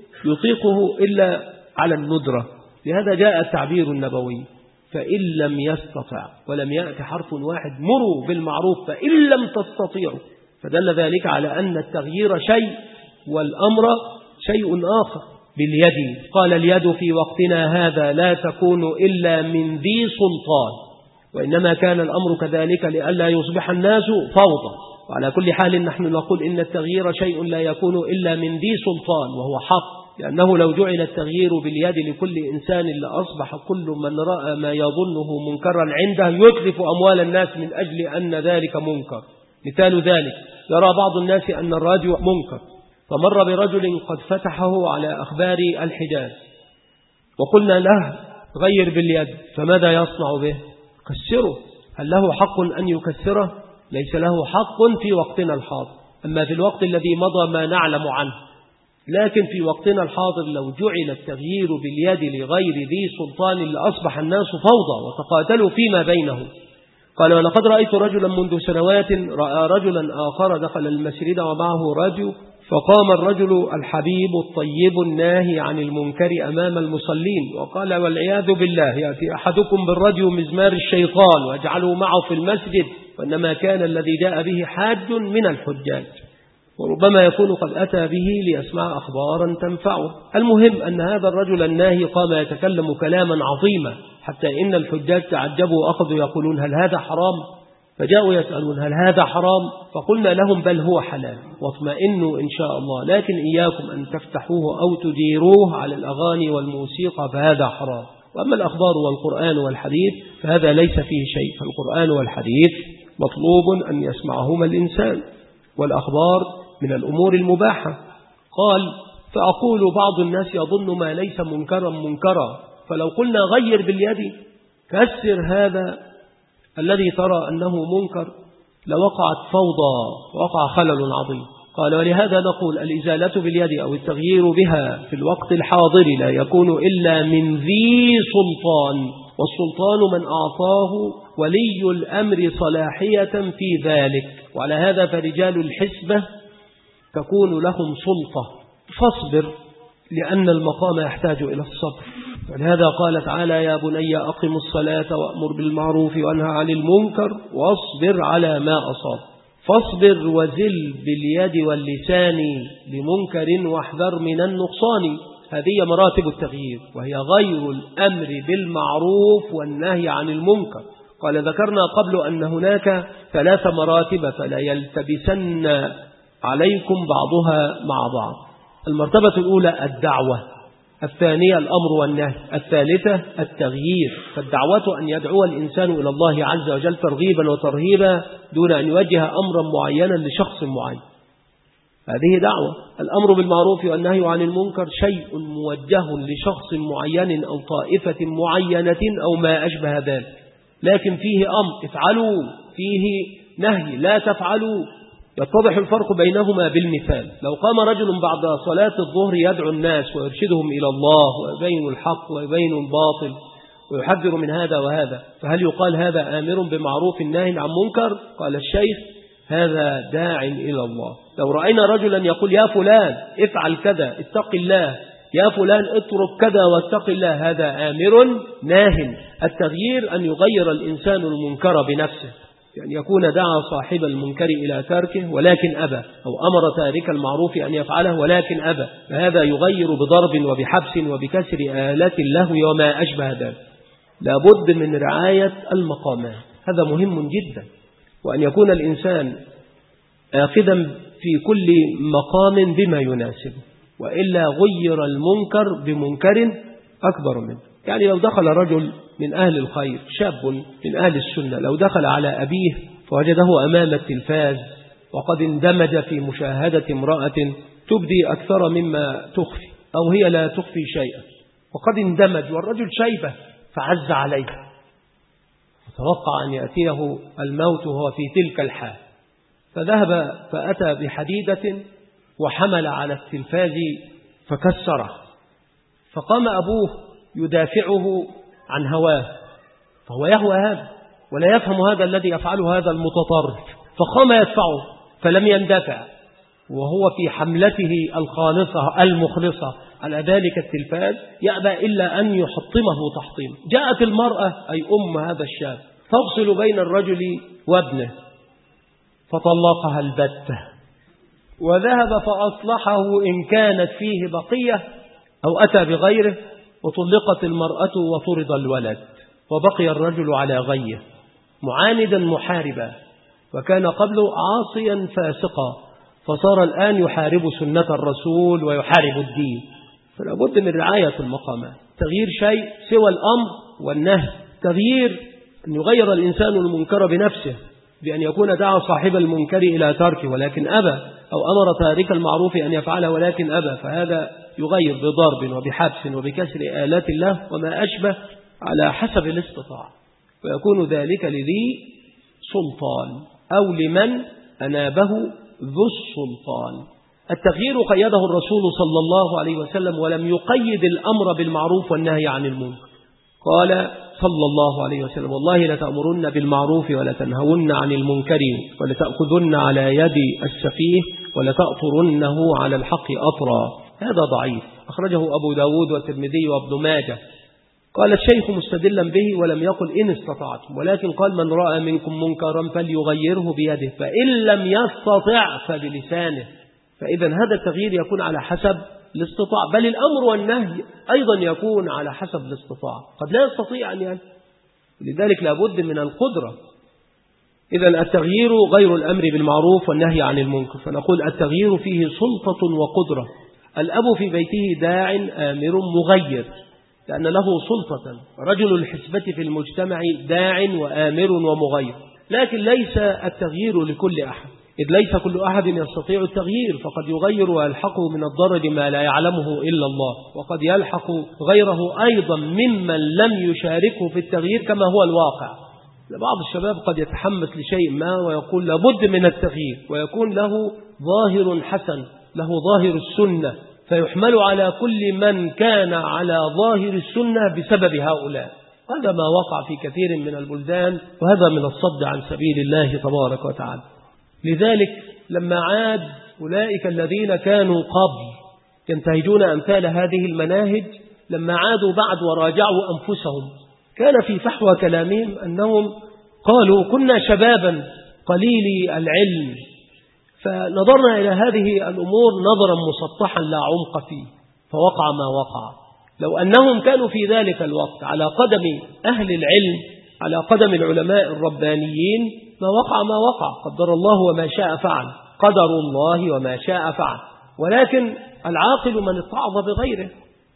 يطيقه إلا على الندرة. لهذا جاء التعبير النبوي: فإن لم يستطع، ولم يأتي حرف واحد: مروا بالمعروف فإن لم تستطيعوا. فدل ذلك على أن التغيير شيء والأمر شيء آخر. باليد، قال اليد في وقتنا هذا لا تكون إلا من ذي سلطان، وإنما كان الأمر كذلك لئلا يصبح الناس فوضى. وعلى كل حال نحن نقول إن التغيير شيء لا يكون إلا من ذي سلطان، وهو حق، لأنه لو جعل التغيير باليد لكل إنسان لأصبح كل من رأى ما يظنه منكرا عنده يتلف أموال الناس من أجل أن ذلك منكر. مثال ذلك: يرى بعض الناس أن الراديو منكر، فمر برجل قد فتحه على أخبار الحجاز، وقلنا له غير باليد، فماذا يصنع به؟ كسره. هل له حق أن يكسره؟ ليس له حق في وقتنا الحاضر. أما في الوقت الذي مضى ما نعلم عنه، لكن في وقتنا الحاضر لو جعل التغيير باليد لغير ذي سلطان لأصبح الناس فوضى وتقاتلوا فيما بينهم. قال: ولقد رأيت رجلا منذ سنوات رأى رجلا آخر دخل المسجد ومعه راديو، فقام الرجل الحبيب الطيب الناهي عن المنكر أمام المصلين وقال: والعياذ بالله، يأتي أحدكم بالراديو مزمار الشيطان واجعله معه في المسجد، وإنما كان الذي جاء به حاج من الحجاج، وربما يكون قد أتى به ليسمع أخبارا تنفعه. المهم أن هذا الرجل الناهي قام يتكلم كلاما عظيما، حتى إن الحجاج تعجبوا وأخذوا يقولون: هل هذا حرام؟ فجاءوا يسألون: هل هذا حرام؟ فقلنا لهم: بل هو حلال، واطمئنوا إن شاء الله، لكن إياكم أن تفتحوه أو تديروه على الأغاني والموسيقى، فهذا حرام. وأما الأخبار والقرآن والحديث فهذا ليس فيه شيء، فالقرآن والحديث مطلوب أن يسمعهما الإنسان، والأخبار من الأمور المباحة. قال: فأقول بعض الناس يظن ما ليس منكرا منكرا، فلو قلنا غير باليد كسر هذا الذي ترى أنه منكر لوقعت فوضى ووقع خلل عظيم. قال: ولهذا نقول الإزالة باليد أو التغيير بها في الوقت الحاضر لا يكون إلا من ذي سلطان، والسلطان من أعطاه ولي الأمر صلاحية في ذلك، وعلى هذا فرجال الحسبة تكون لهم سلطة. فاصبر، لأن المقام يحتاج إلى الصبر. ولهذا قال تعالى: يا بني أقم الصلاة وأمر بالمعروف وانهى عن المنكر واصبر على ما أصاب. فاصبر وزل باليد واللسان لمنكر واحذر من النقصان. هذه مراتب التغيير، وهي غير الأمر بالمعروف والنهي عن المنكر. قال: ذكرنا قبل أن هناك 3 مراتب، فلا يلتبسن عليكم بعضها مع بعض. المرتبة الأولى الدعوة، الثانية الأمر والنهي، الثالثة التغيير. فالدعوة أن يدعو الإنسان إلى الله عز وجل ترغيبا وترهيبا دون أن يوجه أمرا معينا لشخص معين، هذه دعوة. الأمر بالمعروف والنهي عن المنكر شيء موجه لشخص معين أو طائفة معينة أو ما أشبه ذلك، لكن فيه أمر افعلوا، فيه نهي لا تفعلوا. يتضح الفرق بينهما بالمثال: لو قام رجل بعد صلاة الظهر يدعو الناس ويرشدهم إلى الله ويبين الحق ويبين الباطل ويحذر من هذا وهذا، فهل يقال هذا آمر بمعروف ناهي عن منكر؟ قال الشيخ: هذا داع إلى الله. لو رأينا رجلا يقول: يا فلان افعل كذا اتق الله، يا فلان اترك كذا واتق الله، هذا آمر ناه. التغيير أن يغير الإنسان المنكر بنفسه، يعني يكون دعا صاحب المنكر إلى تركه ولكن أبى، أو أمر تارك المعروف أن يفعله ولكن أبى، فهذا يغير بضرب وبحبس وبكسر آلات اللهو وما أشبه ذلك. لابد من رعاية المقامات، هذا مهم جدا، وأن يكون الإنسان آخذا في كل مقام بما يناسبه، وإلا غير المنكر بمنكر أكبر منه. يعني لو دخل رجل من أهل الخير، شاب من أهل السنة، لو دخل على أبيه فوجده أمام التلفاز وقد اندمج في مشاهدة امرأة تبدي أكثر مما تخفي، أو هي لا تخفي شيئا، وقد اندمج والرجل شيبة فعز عليه، وتوقع أن يأتيه الموت وهو في تلك الحال، فذهب فأتى بحديدة وحمل على التلفاز فكسره، فقام أبوه يدافعه عن هواه، فهو يهوى هذا ولا يفهم هذا الذي يفعله هذا المتطرف، فقام يدفعه فلم يندفع، وهو في حملته الخالصة المخلصة على ذلك التلفاز يأبى إلا أن يحطمه تحطيم. جاءت المرأة أي أم هذا الشاب تفصل بين الرجل وابنه فطلقها البتة، وذهب فأصلحه إن كانت فيه بقية أو أتى بغيره، وطلقت المرأة وطرد الولد، وبقي الرجل على غيه معاندا محاربا، وكان قبله عاصيا فاسقا، فصار الآن يحارب سنة الرسول ويحارب الدين. فلا بد من رعاية المقامات. تغيير شيء سوى الأمر والنهي، تغيير أن يغير الإنسان المنكر بنفسه بأن يكون دعا صاحب المنكر إلى تركه ولكن أبى، أو أمر تارك المعروف أن يفعله ولكن أبى، فهذا يغير بضرب وبحبس وبكسر آلات الله وما أشبه على حسب الاستطاعة، ويكون ذلك لذي سلطان أو لمن أنابه ذو السلطان. التغيير قيده الرسول صلى الله عليه وسلم ولم يقيد الأمر بالمعروف والنهي عن المنكر. قال صلى الله عليه وسلم: والله لتأمرن بالمعروف ولتنهون عن المنكر ولتأخذن على يد السفيه ولتأطرنه على الحق أطرا. هذا ضعيف، أخرجه أبو داود والترمذي وابن ماجه. قال الشيخ مستدلا به ولم يقل إن استطعتم، ولكن قال: من رأى منكم منكرا فليغيره بيده، فإن لم يستطع فبلسانه. فإذا هذا التغيير يكون على حسب الاستطاعة، بل الأمر والنهي أيضا يكون على حسب الاستطاعة، قد لا يستطيع أن يفعل، لذلك لابد من القدرة. إذا التغيير غير الأمر بالمعروف والنهي عن المنكر، فنقول التغيير فيه سلطة وقدرة. الأب في بيته داع آمر مغير لأن له سلطة، رجل الحسبة في المجتمع داع وآمر ومغير، لكن ليس التغيير لكل أحد، إذ ليس كل أحد يستطيع التغيير، فقد يغير ويلحقه من الضرر ما لا يعلمه إلا الله، وقد يلحق غيره أيضا ممن لم يشاركه في التغيير كما هو الواقع. بعض الشباب قد يتحمس لشيء ما ويقول لابد من التغيير، ويكون له ظاهر حسن، له ظاهر السنة، فيحمل على كل من كان على ظاهر السنة بسبب هؤلاء. هذا ما وقع في كثير من البلدان، وهذا من الصد عن سبيل الله تبارك وتعالى. لذلك لما عاد أولئك الذين كانوا قبل ينتهجون أمثال هذه المناهج، لما عادوا بعد وراجعوا أنفسهم، كان في فحوى كلامهم أنهم قالوا: كنا شبابا قليلي العلم، فنظرنا إلى هذه الأمور نظرا مسطحا لا عمق فيه، فوقع ما وقع. لو أنهم كانوا في ذلك الوقت على قدم أهل العلم، على قدم العلماء الربانيين، ما وقع ما وقع. قدر الله وما شاء فعل، قدر الله وما شاء فعل. ولكن العاقل من اتعظ بغيره.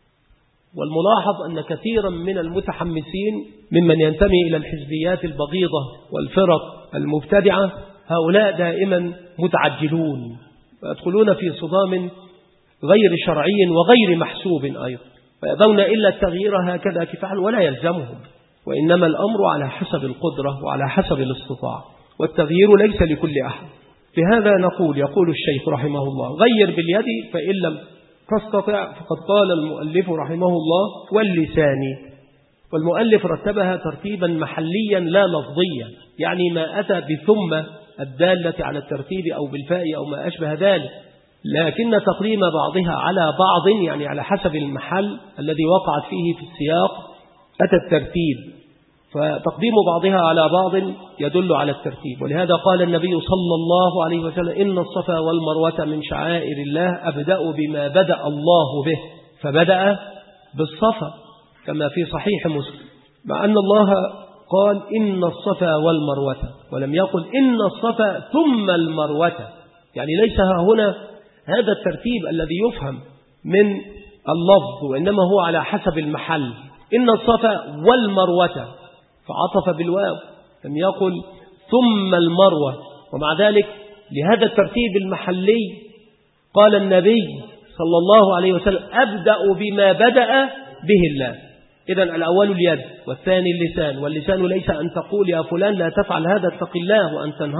والملاحظ أن كثيرا من المتحمسين ممن ينتمي إلى الحزبيات البغيضة والفرق المبتدعة، هؤلاء دائما متعجلون ويدخلون في صدام غير شرعي وغير محسوب أيضا، فيأبون إلا التغيير هكذا كفعل ولا يلزمهم، وإنما الأمر على حسب القدرة وعلى حسب الاستطاعة، والتغيير ليس لكل أحد. بهذا يقول الشيخ رحمه الله: غير باليد فإن لم تستطع، فقد قال المؤلف رحمه الله: واللسان. والمؤلف رتبها ترتيبا محليا لا لفظيا، يعني ما أتى بثم الدالة على الترتيب أو بالفاء أو ما أشبه ذلك، لكن تقديم بعضها على بعض يعني على حسب المحل الذي وقعت فيه في السياق أتى الترتيب، فتقديم بعضها على بعض يدل على الترتيب. ولهذا قال النبي صلى الله عليه وسلم: إن الصفا والمروة من شعائر الله، أبدأ بما بدأ الله به، فبدأ بالصفا كما في صحيح مسلم، مع أن الله قال إن الصفا والمروة ولم يقل إن الصفا ثم المروة، يعني ليس هنا هذا الترتيب الذي يفهم من اللفظ، وإنما هو على حسب المحل. إن الصفا والمروة فعطف بالواو، لم يقل ثم المروة. ومع ذلك لهذا الترتيب المحلي قال النبي صلى الله عليه وسلم: أبدأ بما بدأ به الله. إذن الأول اليد والثاني اللسان، واللسان ليس أن تقول يا فلان لا تفعل هذا اتق الله وأن تنهره،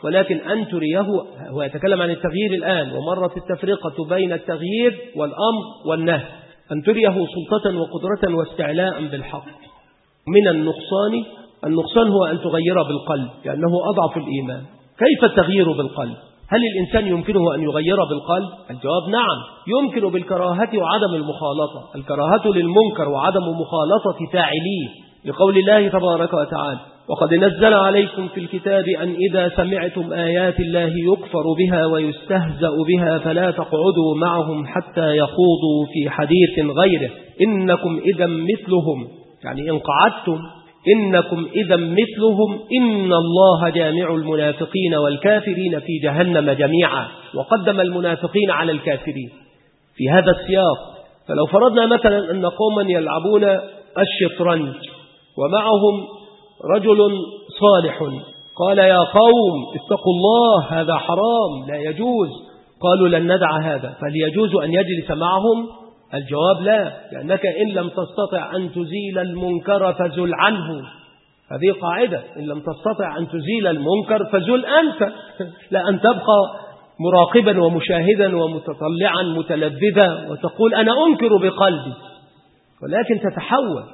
ولكن أن تريه، هو يتكلم عن التغيير الآن، ومرت التفرقة بين التغيير والأمر والنهي، أن تريه سلطة وقدرة واستعلاء بالحق. من النقصان هو أن تغير بالقلب، لأنه أضعف الإيمان. كيف التغيير بالقلب؟ هل الإنسان يمكنه أن يغير بالقلب؟ الجواب نعم، يمكن بالكراهة وعدم المخالطة، الكراهة للمنكر وعدم مخالطة فاعليه، لقول الله تبارك وتعالى: وقد نزل عليكم في الكتاب أن إذا سمعتم آيات الله يكفر بها ويستهزأ بها فلا تقعدوا معهم حتى يخوضوا في حديث غيره إنكم إذا مثلهم، يعني إن قعدتم إنكم إذا مثلهم إن الله جامع المنافقين والكافرين في جهنم جميعا، وقدم المنافقين على الكافرين في هذا السياق. فلو فرضنا مثلا أن قوما يلعبون الشطرنج ومعهم رجل صالح، قال: يا قوم اتقوا الله، هذا حرام لا يجوز. قالوا: لن ندع هذا، فهل يجوز أن يجلس معهم؟ الجواب لا، لأنك إن لم تستطع أن تزيل المنكر فزل عنه. هذه قاعدة، إن لم تستطع أن تزيل المنكر فزل أنت، لا أن تبقى مراقبا ومشاهدا ومتطلعا متلذذا وتقول أنا أنكر بقلبي، ولكن تتحول.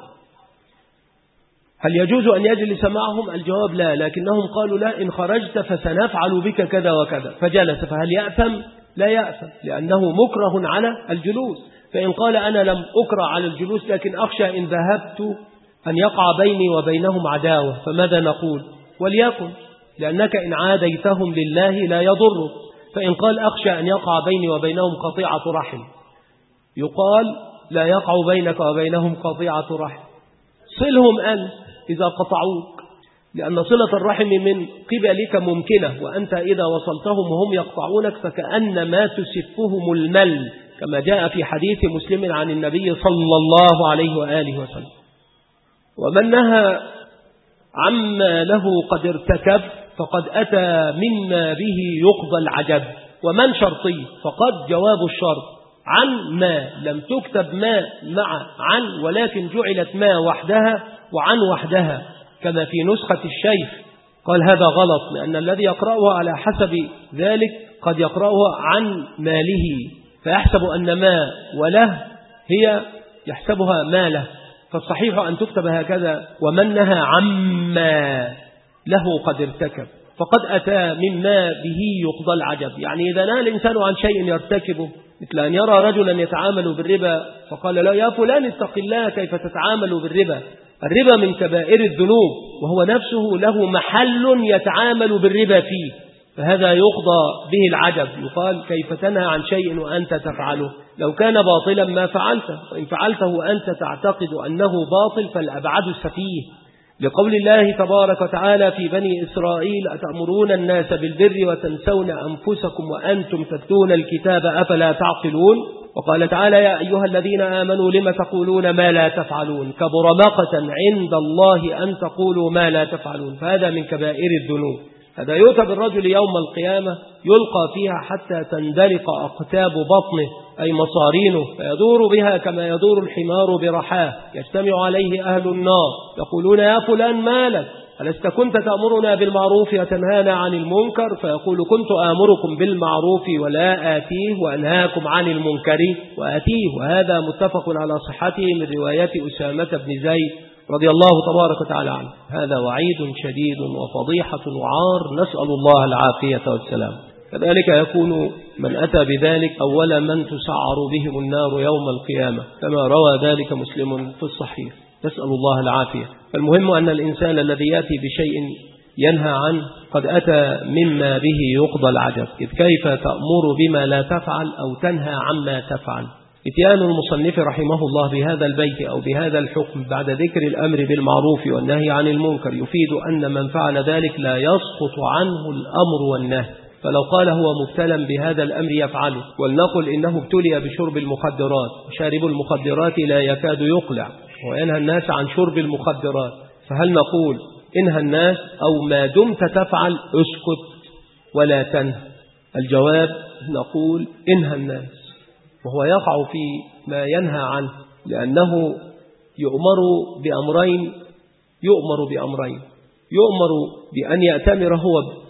هل يجوز أن يجلس معهم؟ الجواب لا، لكنهم قالوا: لا، إن خرجت فسنفعل بك كذا وكذا، فجلس. فهل يأثم؟ لا يأثم، لأنه مكره على الجلوس. فإن قال: أنا لم أكره على الجلوس لكن أخشى إن ذهبت أن يقع بيني وبينهم عداوة، فماذا نقول؟ وليكن، لأنك إن عاديتهم لله لا يضر. فإن قال: أخشى أن يقع بيني وبينهم قطيعة رحم، يقال: لا يقع بينك وبينهم قطيعة رحم، صلهم أنت إذا قطعوك، لأن صلة الرحم من قبلك ممكنة، وأنت إذا وصلتهم وهم يقطعونك فكأنما تسفهم المل، كما جاء في حديث مسلم عن النبي صلى الله عليه وآله وسلم. ومن نهى عما له قد ارتكب فقد أتى مما به يقضى العجب. ومن شرطي فقد جواب الشرط عن ما لم تكتب ما مع عن، ولكن جعلت ما وحدها وعن وحدها، كما في نسخة الشيخ. قال: هذا غلط، لأن الذي يقرأه على حسب ذلك قد يقرأه عن ماله، فيحسب أن ما وله هي يحسبها ماله، فالصحيح أن تكتب هكذا: ومن نهى عما له قد ارتكب فقد أتى مما به يقضى العجب. يعني إذا نهى الإنسان عن شيء يرتكبه، مثل أن يرى رجلا يتعامل بالربا فقال: لا يا فلان اتق الله، كيف تتعامل بالربا؟ الربا من كبائر الذنوب، وهو نفسه له محل يتعامل بالربا فيه، فهذا يقضى به العجب. يقال: كيف تنهى عن شيء وأنت تفعله؟ لو كان باطلا ما فعلته، وإن فعلته وأنت تعتقد أنه باطل فالأبعد سفيه، لقول الله تبارك وتعالى في بني إسرائيل: أتأمرون الناس بالبر وتنسون أنفسكم وأنتم تتلون الكتاب أفلا تعقلون. وقال تعالى: يا أيها الذين آمنوا لم تقولون ما لا تفعلون، كبر مقتا عند الله أن تقولوا ما لا تفعلون. فهذا من كبائر الذنوب. هذا يؤتى بالرجل يوم القيامة يلقى فيها حتى تندلق أقتاب بطنه، أي مصارينه، فيدور بها كما يدور الحمار برحاه، يجتمع عليه أهل النار يقولون: يا فلان ما لك؟ ألست كنت تأمرنا بالمعروف وتنهانا عن المنكر؟ فيقول: كنت آمركم بالمعروف ولا آتيه، وأنهاكم عن المنكر وآتيه. وهذا متفق على صحته من رواية أسامة بن زيد رضي الله تبارك وتعالى عنه. هذا وعيد شديد وفضيحة وعار، نسأل الله العافية والسلام. كذلك يكون من أتى بذلك أول من تسعر بهم النار يوم القيامة، كما روى ذلك مسلم في الصحيح، نسأل الله العافية. فالمهم أن الإنسان الذي يأتي بشيء ينهى عنه قد أتى مما به يقضى العجب، إذ كيف تأمر بما لا تفعل أو تنهى عما تفعل. إتيان المصنف رحمه الله بهذا البيت أو بهذا الحكم بعد ذكر الأمر بالمعروف والنهي عن المنكر يفيد أن من فعل ذلك لا يسقط عنه الأمر والنهي. فلو قال هو مبتلى بهذا الأمر يفعله، ولنقل إنه ابتلي بشرب المخدرات، وشارب المخدرات لا يكاد يقلع، وينهى الناس عن شرب المخدرات، فهل نقول انهى الناس أو ما دمت تفعل اسكت ولا تنهى؟ الجواب نقول انهى الناس، وهو يقع في ما ينهى عنه، لأنه يؤمر بأمرين. يؤمر بأن يأتمر هو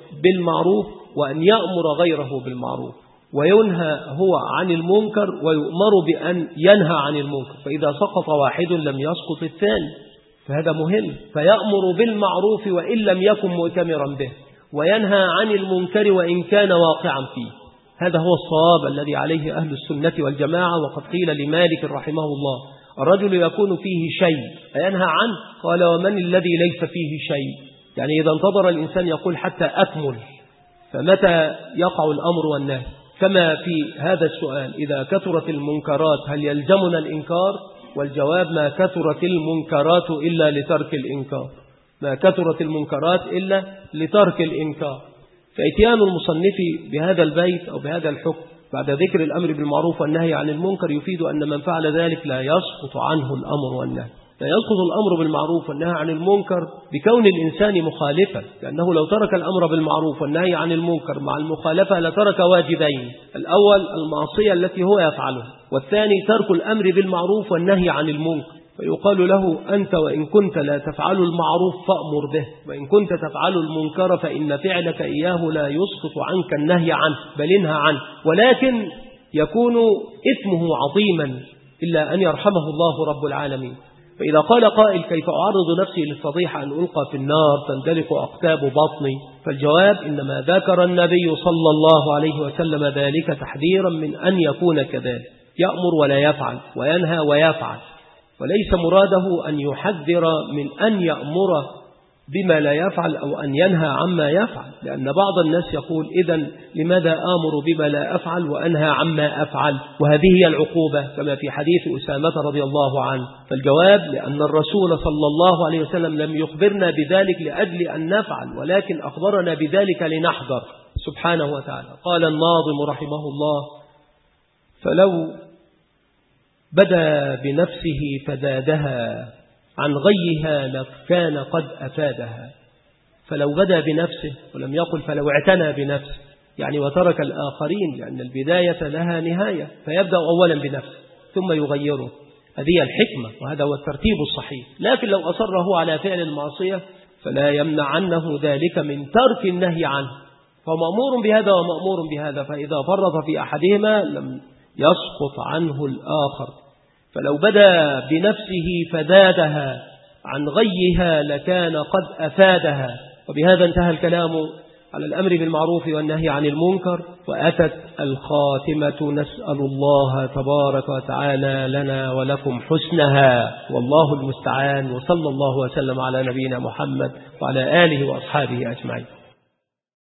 بالمعروف وأن يأمر غيره بالمعروف، وينهى هو عن المنكر ويؤمر بأن ينهى عن المنكر، فإذا سقط واحد لم يسقط الثاني، فهذا مهم. فيأمر بالمعروف وإن لم يكن مؤتمرا به، وينهى عن المنكر وإن كان واقعا فيه. هذا هو الصواب الذي عليه أهل السنة والجماعة. وقد قيل لمالك رحمه الله: الرجل يكون فيه شيء أينهى عنه؟ قال: ومن الذي ليس فيه شيء؟ يعني إذا انتظر الإنسان يقول حتى أكمل، فمتى يقع الأمر والنهي؟ كما في هذا السؤال: إذا كثرت المنكرات هل يلزمنا الإنكار؟ والجواب: ما كثرت المنكرات إلا لترك الإنكار، ما كثرت المنكرات إلا لترك الإنكار. فإتيان المصنف بهذا البيت أو بهذا الحكم بعد ذكر الأمر بالمعروف والنهي عن المنكر يفيد أن من فعل ذلك لا يسقط عنه الأمر والنهي، لا يسقط الأمر بالمعروف والنهي عن المنكر بكون الإنسان مخالفا، لأنه لو ترك الأمر بالمعروف والنهي عن المنكر مع المخالفة لترك واجبين: الأول المعصية التي هو يفعلها، والثاني ترك الأمر بالمعروف والنهي عن المنكر. فيقال له: أنت وإن كنت لا تفعل المعروف فأمر به، وإن كنت تفعل المنكر فإن فعلك إياه لا يسقط عنك النهي عنه بل انهى عنه، ولكن يكون إثمه عظيما إلا أن يرحمه الله رب العالمين. فإذا قال قائل: كيف أعرض نفسي للفضيحة أن ألقى في النار تندلق أقتاب بطني؟ فالجواب: إنما ذكر النبي صلى الله عليه وسلم ذلك تحذيرا من أن يكون كذلك، يأمر ولا يفعل وينهى ويفعل، وليس مراده أن يحذر من أن يأمر بما لا يفعل أو أن ينهى عما يفعل، لأن بعض الناس يقول: إذن لماذا آمر بما لا أفعل وأنهى عما أفعل؟ وهذه هي العقوبة كما في حديث أسامة رضي الله عنه. فالجواب: لأن الرسول صلى الله عليه وسلم لم يخبرنا بذلك لأجل أن نفعل، ولكن أخبرنا بذلك لنحذر سبحانه وتعالى. قال الناظم رحمه الله: فلو بدا بنفسه فزادها عن غيها لكان قد أفادها. فلو بدا بنفسه، ولم يقل فلو اعتنى بنفسه، يعني وترك الآخرين، لأن البداية لها نهاية، فيبدأ أولا بنفسه ثم يغيره. هذه الحكمة وهذا هو الترتيب الصحيح. لكن لو أصره على فعل المعصية فلا يمنع عنه ذلك من ترك النهي عنه، فمأمور بهذا ومأمور بهذا، فإذا فرط في أحدهما لم يسقط عنه الآخر. فلو بدا بنفسه فزادها عن غيها لكان قد أفادها. وبهذا انتهى الكلام على الأمر بالمعروف والنهي عن المنكر، وأتت الخاتمة. نسأل الله تبارك وتعالى لنا ولكم حسنها، والله المستعان. وصلى الله وسلم على نبينا محمد وعلى آله وأصحابه أجمعين.